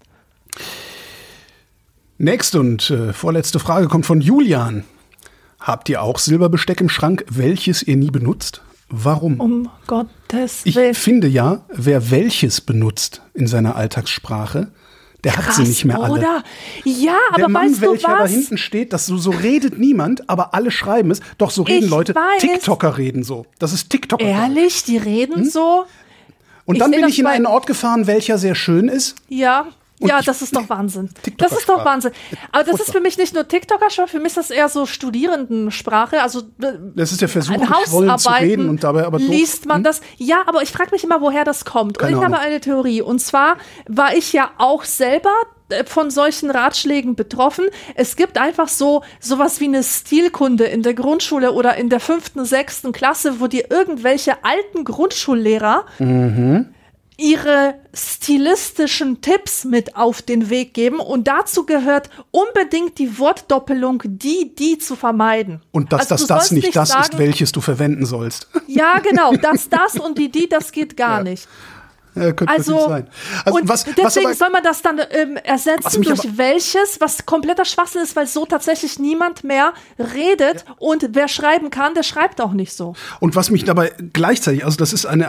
[SPEAKER 2] Nächste und vorletzte Frage kommt von Julian. Habt ihr auch Silberbesteck im Schrank, welches ihr nie benutzt? Warum?
[SPEAKER 3] Um Gottes Willen.
[SPEAKER 2] Ich finde ja, wer welches benutzt in seiner Alltagssprache, der hat sie nicht mehr alle.
[SPEAKER 3] Oder? Ja, aber
[SPEAKER 2] der Mann,
[SPEAKER 3] weißt du
[SPEAKER 2] welcher
[SPEAKER 3] was?
[SPEAKER 2] da hinten steht, so redet niemand, aber alle schreiben es. Doch, so reden Leute. TikToker reden so. Das ist TikToker.
[SPEAKER 3] Ehrlich? Die reden so?
[SPEAKER 2] Und dann bin ich in einen Ort gefahren, welcher sehr schön ist.
[SPEAKER 3] Ja. Ja, das ist doch Wahnsinn. Das ist doch Wahnsinn. Aber das ist für mich nicht nur TikToker-Sprache, für mich ist das eher so Studierendensprache. Also
[SPEAKER 2] das ist der Versuch, geschwollen zu reden und dabei aber
[SPEAKER 3] liest man das. Ja, aber ich frage mich immer, woher das kommt. Und ich habe eine Theorie. Und zwar war ich ja auch selber von solchen Ratschlägen betroffen. Es gibt einfach sowas wie eine Stilkunde in der Grundschule oder in der 5., 6. Klasse, wo dir irgendwelche alten Grundschullehrer ihre stilistischen Tipps mit auf den Weg geben. Und dazu gehört unbedingt die Wortdoppelung die zu vermeiden.
[SPEAKER 2] Und dass das nicht das ist, welches du verwenden sollst.
[SPEAKER 3] Ja, genau. Das und die, das geht gar nicht.
[SPEAKER 2] Ja, könnte sein. Also,
[SPEAKER 3] und deswegen soll man das dann ersetzen durch welches, was kompletter Schwachsinn ist, weil so tatsächlich niemand mehr redet und wer schreiben kann, der schreibt auch nicht so.
[SPEAKER 2] Und was mich dabei gleichzeitig, also das ist ein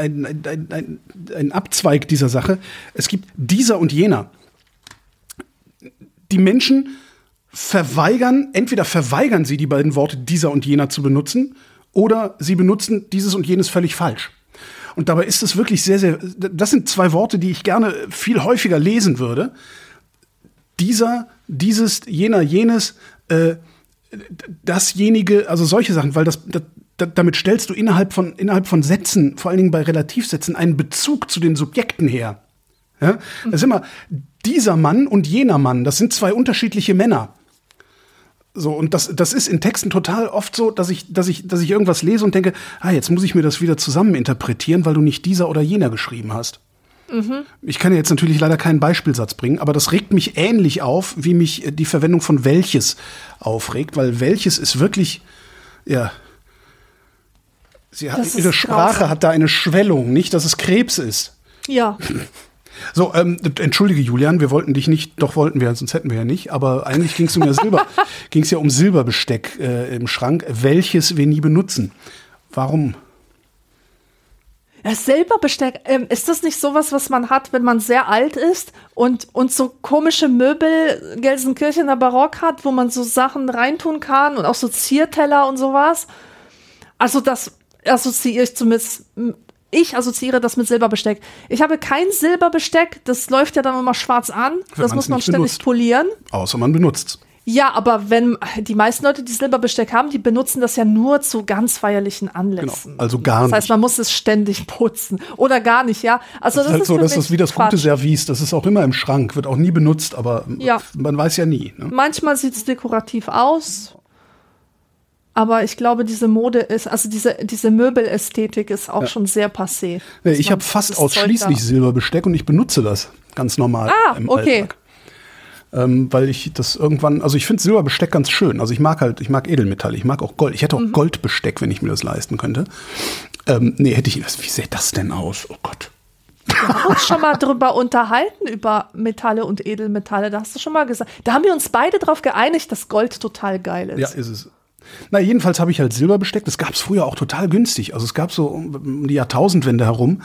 [SPEAKER 2] Abzweig dieser Sache, es gibt dieser und jener. Die Menschen entweder verweigern sie die beiden Worte dieser und jener zu benutzen oder sie benutzen dieses und jenes völlig falsch. Und dabei ist es wirklich sehr, sehr, das sind zwei Worte, die ich gerne viel häufiger lesen würde. Dieser, dieses, jener, jenes, dasjenige, also solche Sachen, weil damit stellst du innerhalb von Sätzen, vor allen Dingen bei Relativsätzen, einen Bezug zu den Subjekten her. Ja? Das ist immer dieser Mann und jener Mann, das sind zwei unterschiedliche Männer. So, und das ist in Texten total oft so, dass ich irgendwas lese und denke, jetzt muss ich mir das wieder zusammen interpretieren, weil du nicht dieser oder jener geschrieben hast. Ich kann ja jetzt natürlich leider keinen Beispielsatz bringen, aber das regt mich ähnlich auf, wie mich die Verwendung von welches aufregt, weil welches ist wirklich, ihre Sprache hat da eine Schwellung, nicht, dass es Krebs ist.
[SPEAKER 3] Ja.
[SPEAKER 2] So, entschuldige Julian, wir wollten dich nicht, doch wollten wir, sonst hätten wir ja nicht, aber eigentlich ging es ja um Silberbesteck im Schrank, welches wir nie benutzen. Warum?
[SPEAKER 3] Ja, Silberbesteck, ist das nicht sowas, was man hat, wenn man sehr alt ist und so komische Möbel Gelsenkirchener Barock hat, wo man so Sachen reintun kann und auch so Zierteller und sowas? Also das assoziiere ich zumindest. Ich assoziiere das mit Silberbesteck. Ich habe kein Silberbesteck, das läuft ja dann immer schwarz an. Das muss man ständig polieren.
[SPEAKER 2] Außer man benutzt's.
[SPEAKER 3] Ja, aber wenn die meisten Leute, die Silberbesteck haben, die benutzen das ja nur zu ganz feierlichen Anlässen.
[SPEAKER 2] Genau, also gar nicht.
[SPEAKER 3] Das heißt, man muss es ständig putzen. Oder gar nicht, ja. Also das ist halt
[SPEAKER 2] so, das ist wie das gute Service. Das ist auch immer im Schrank, wird auch nie benutzt, aber man weiß ja nie. Ne?
[SPEAKER 3] Manchmal sieht es dekorativ aus. Aber ich glaube, diese Mode ist, also diese Möbelästhetik ist auch schon sehr passé.
[SPEAKER 2] Nee, ich habe fast ausschließlich Silberbesteck und ich benutze das ganz normal im Alltag. Weil ich das irgendwann, also ich finde Silberbesteck ganz schön. Also ich mag Edelmetalle, ich mag auch Gold. Ich hätte auch Goldbesteck, wenn ich mir das leisten könnte. Hätte ich das. Wie sähe das denn aus? Oh Gott.
[SPEAKER 3] Wir haben uns schon mal drüber unterhalten, über Metalle und Edelmetalle. Da hast du schon mal gesagt. Da haben wir uns beide drauf geeinigt, dass Gold total geil ist.
[SPEAKER 2] Ja, ist es. Na, jedenfalls habe ich halt Silberbesteck. Das gab es früher auch total günstig. Also es gab so um die Jahrtausendwende herum,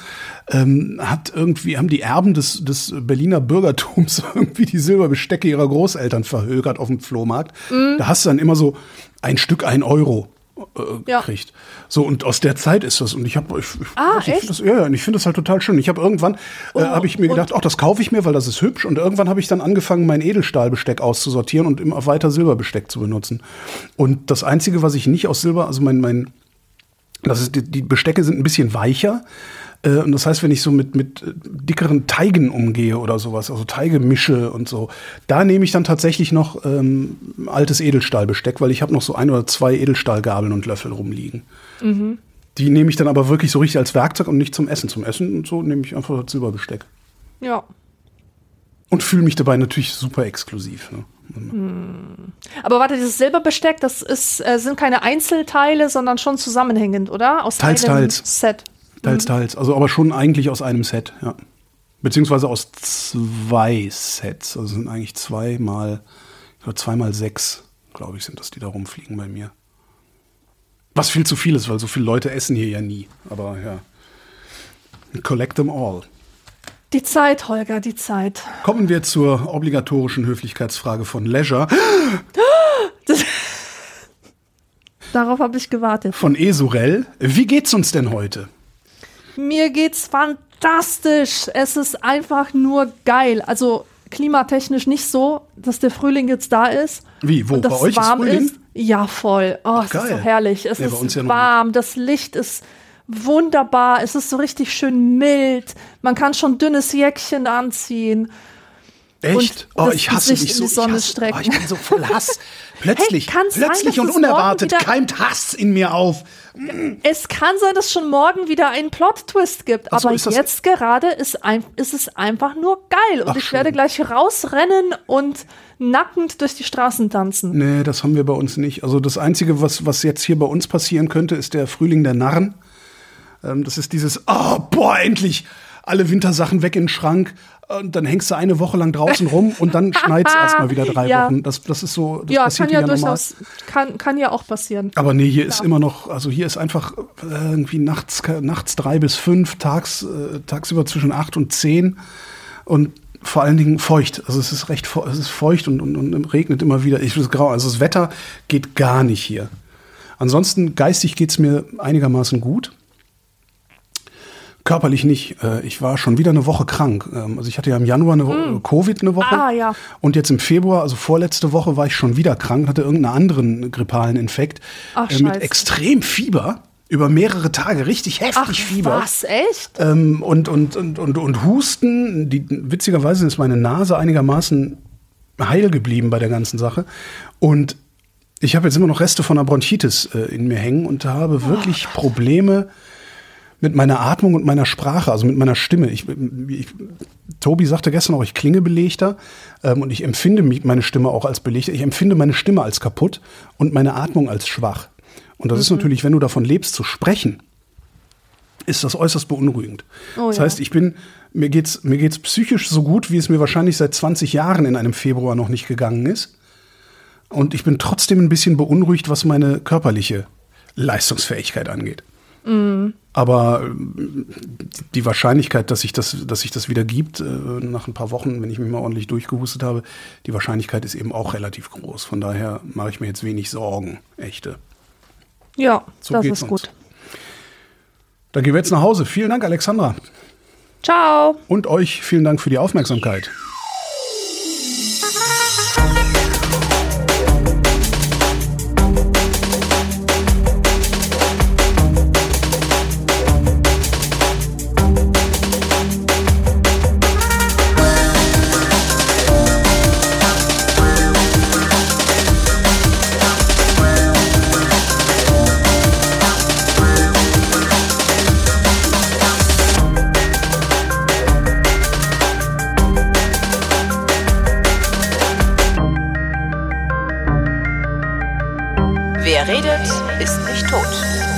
[SPEAKER 2] haben die Erben des Berliner Bürgertums irgendwie die Silberbestecke ihrer Großeltern verhökert auf dem Flohmarkt. Da hast du dann immer so ein Stück 1 Euro gekriegt. So, und aus der Zeit ist das. Und ich finde das halt total schön. Ich habe irgendwann, habe ich mir gedacht, das kaufe ich mir, weil das ist hübsch. Und irgendwann habe ich dann angefangen, mein Edelstahlbesteck auszusortieren und immer weiter Silberbesteck zu benutzen. Und das Einzige, was ich nicht aus Silber, also die Bestecke sind ein bisschen weicher. Und das heißt, wenn ich so mit dickeren Teigen umgehe oder sowas, also Teige mische und so, da nehme ich dann tatsächlich noch altes Edelstahlbesteck, weil ich habe noch so 1 oder 2 Edelstahlgabeln und Löffel rumliegen. Mhm. Die nehme ich dann aber wirklich so richtig als Werkzeug und nicht zum Essen. Zum Essen und so nehme ich einfach das Silberbesteck.
[SPEAKER 3] Ja.
[SPEAKER 2] Und fühle mich dabei natürlich super exklusiv. Ne?
[SPEAKER 3] Aber warte, dieses Silberbesteck, das sind keine Einzelteile, sondern schon zusammenhängend, oder? Aus einem Set.
[SPEAKER 2] Teils. Also aber schon eigentlich aus einem Set, ja. Beziehungsweise aus 2 Sets. Also sind eigentlich 2 mal 6, glaube ich, sind das, die da rumfliegen bei mir. Was viel zu viel ist, weil so viele Leute essen hier ja nie. Aber ja. Collect them all.
[SPEAKER 3] Die Zeit, Holger, die Zeit.
[SPEAKER 2] Kommen wir zur obligatorischen Höflichkeitsfrage von Leisure.
[SPEAKER 3] Darauf habe ich gewartet.
[SPEAKER 2] Von Esurel. Wie geht's uns denn heute?
[SPEAKER 3] Mir geht's fantastisch. Es ist einfach nur geil. Also klimatechnisch nicht so, dass der Frühling jetzt da ist.
[SPEAKER 2] Wie? Wo? Bei euch
[SPEAKER 3] warm
[SPEAKER 2] ist Frühling?
[SPEAKER 3] Ja, voll. Oh, es ist so herrlich. Es ist warm. Das Licht ist wunderbar. Es ist so richtig schön mild. Man kann schon dünnes Jäckchen anziehen.
[SPEAKER 2] Echt? Ich hasse dich so. Ich bin so voll Hass. Plötzlich und unerwartet keimt Hass in mir auf.
[SPEAKER 3] Es kann sein, dass schon morgen wieder einen Plot-Twist gibt, aber jetzt gerade ist es einfach nur geil. Und ich werde gleich rausrennen und nackend durch die Straßen tanzen.
[SPEAKER 2] Nee, das haben wir bei uns nicht. Also das Einzige, was jetzt hier bei uns passieren könnte, ist der Frühling der Narren. Das ist dieses, endlich alle Wintersachen weg in den Schrank. Und dann hängst du eine Woche lang draußen rum und dann schneit es erstmal wieder 3 Wochen. Das ist so, das passiert
[SPEAKER 3] kann ja durchaus, kann ja auch passieren.
[SPEAKER 2] Aber nee, hier ist immer noch, also hier ist einfach irgendwie nachts 3 bis 5, tagsüber zwischen 8 und 10 und vor allen Dingen feucht. Also es ist feucht und regnet immer wieder. Ich finde es grau. Also das Wetter geht gar nicht hier. Ansonsten geistig geht's mir einigermaßen gut. Körperlich nicht. Ich war schon wieder eine Woche krank. Also ich hatte ja im Januar Covid eine Woche.
[SPEAKER 3] Ja.
[SPEAKER 2] Und jetzt im Februar, also vorletzte Woche, war ich schon wieder krank, hatte irgendeinen anderen grippalen Infekt. Mit extrem Fieber. Über mehrere Tage, richtig heftig Fieber.
[SPEAKER 3] Was, echt?
[SPEAKER 2] Und Husten. Witzigerweise ist meine Nase einigermaßen heil geblieben bei der ganzen Sache. Und ich habe jetzt immer noch Reste von einer Bronchitis in mir hängen und habe wirklich Probleme mit meiner Atmung und meiner Sprache, also mit meiner Stimme. Tobi sagte gestern auch, ich klinge belegter und ich empfinde meine Stimme auch als belegter. Ich empfinde meine Stimme als kaputt und meine Atmung als schwach. Und das ist natürlich, wenn du davon lebst, zu sprechen, ist das äußerst beunruhigend. Das heißt, mir geht's psychisch so gut, wie es mir wahrscheinlich seit 20 Jahren in einem Februar noch nicht gegangen ist. Und ich bin trotzdem ein bisschen beunruhigt, was meine körperliche Leistungsfähigkeit angeht. Mhm. Aber die Wahrscheinlichkeit, dass sich das wieder gibt, nach ein paar Wochen, wenn ich mich mal ordentlich durchgehustet habe, die Wahrscheinlichkeit ist eben auch relativ groß. Von daher mache ich mir jetzt wenig Sorgen, echte.
[SPEAKER 3] Ja, so das ist gut.
[SPEAKER 2] Dann gehen wir jetzt nach Hause. Vielen Dank, Alexandra.
[SPEAKER 3] Ciao.
[SPEAKER 2] Und euch vielen Dank für die Aufmerksamkeit.
[SPEAKER 1] Wer redet, ist nicht tot.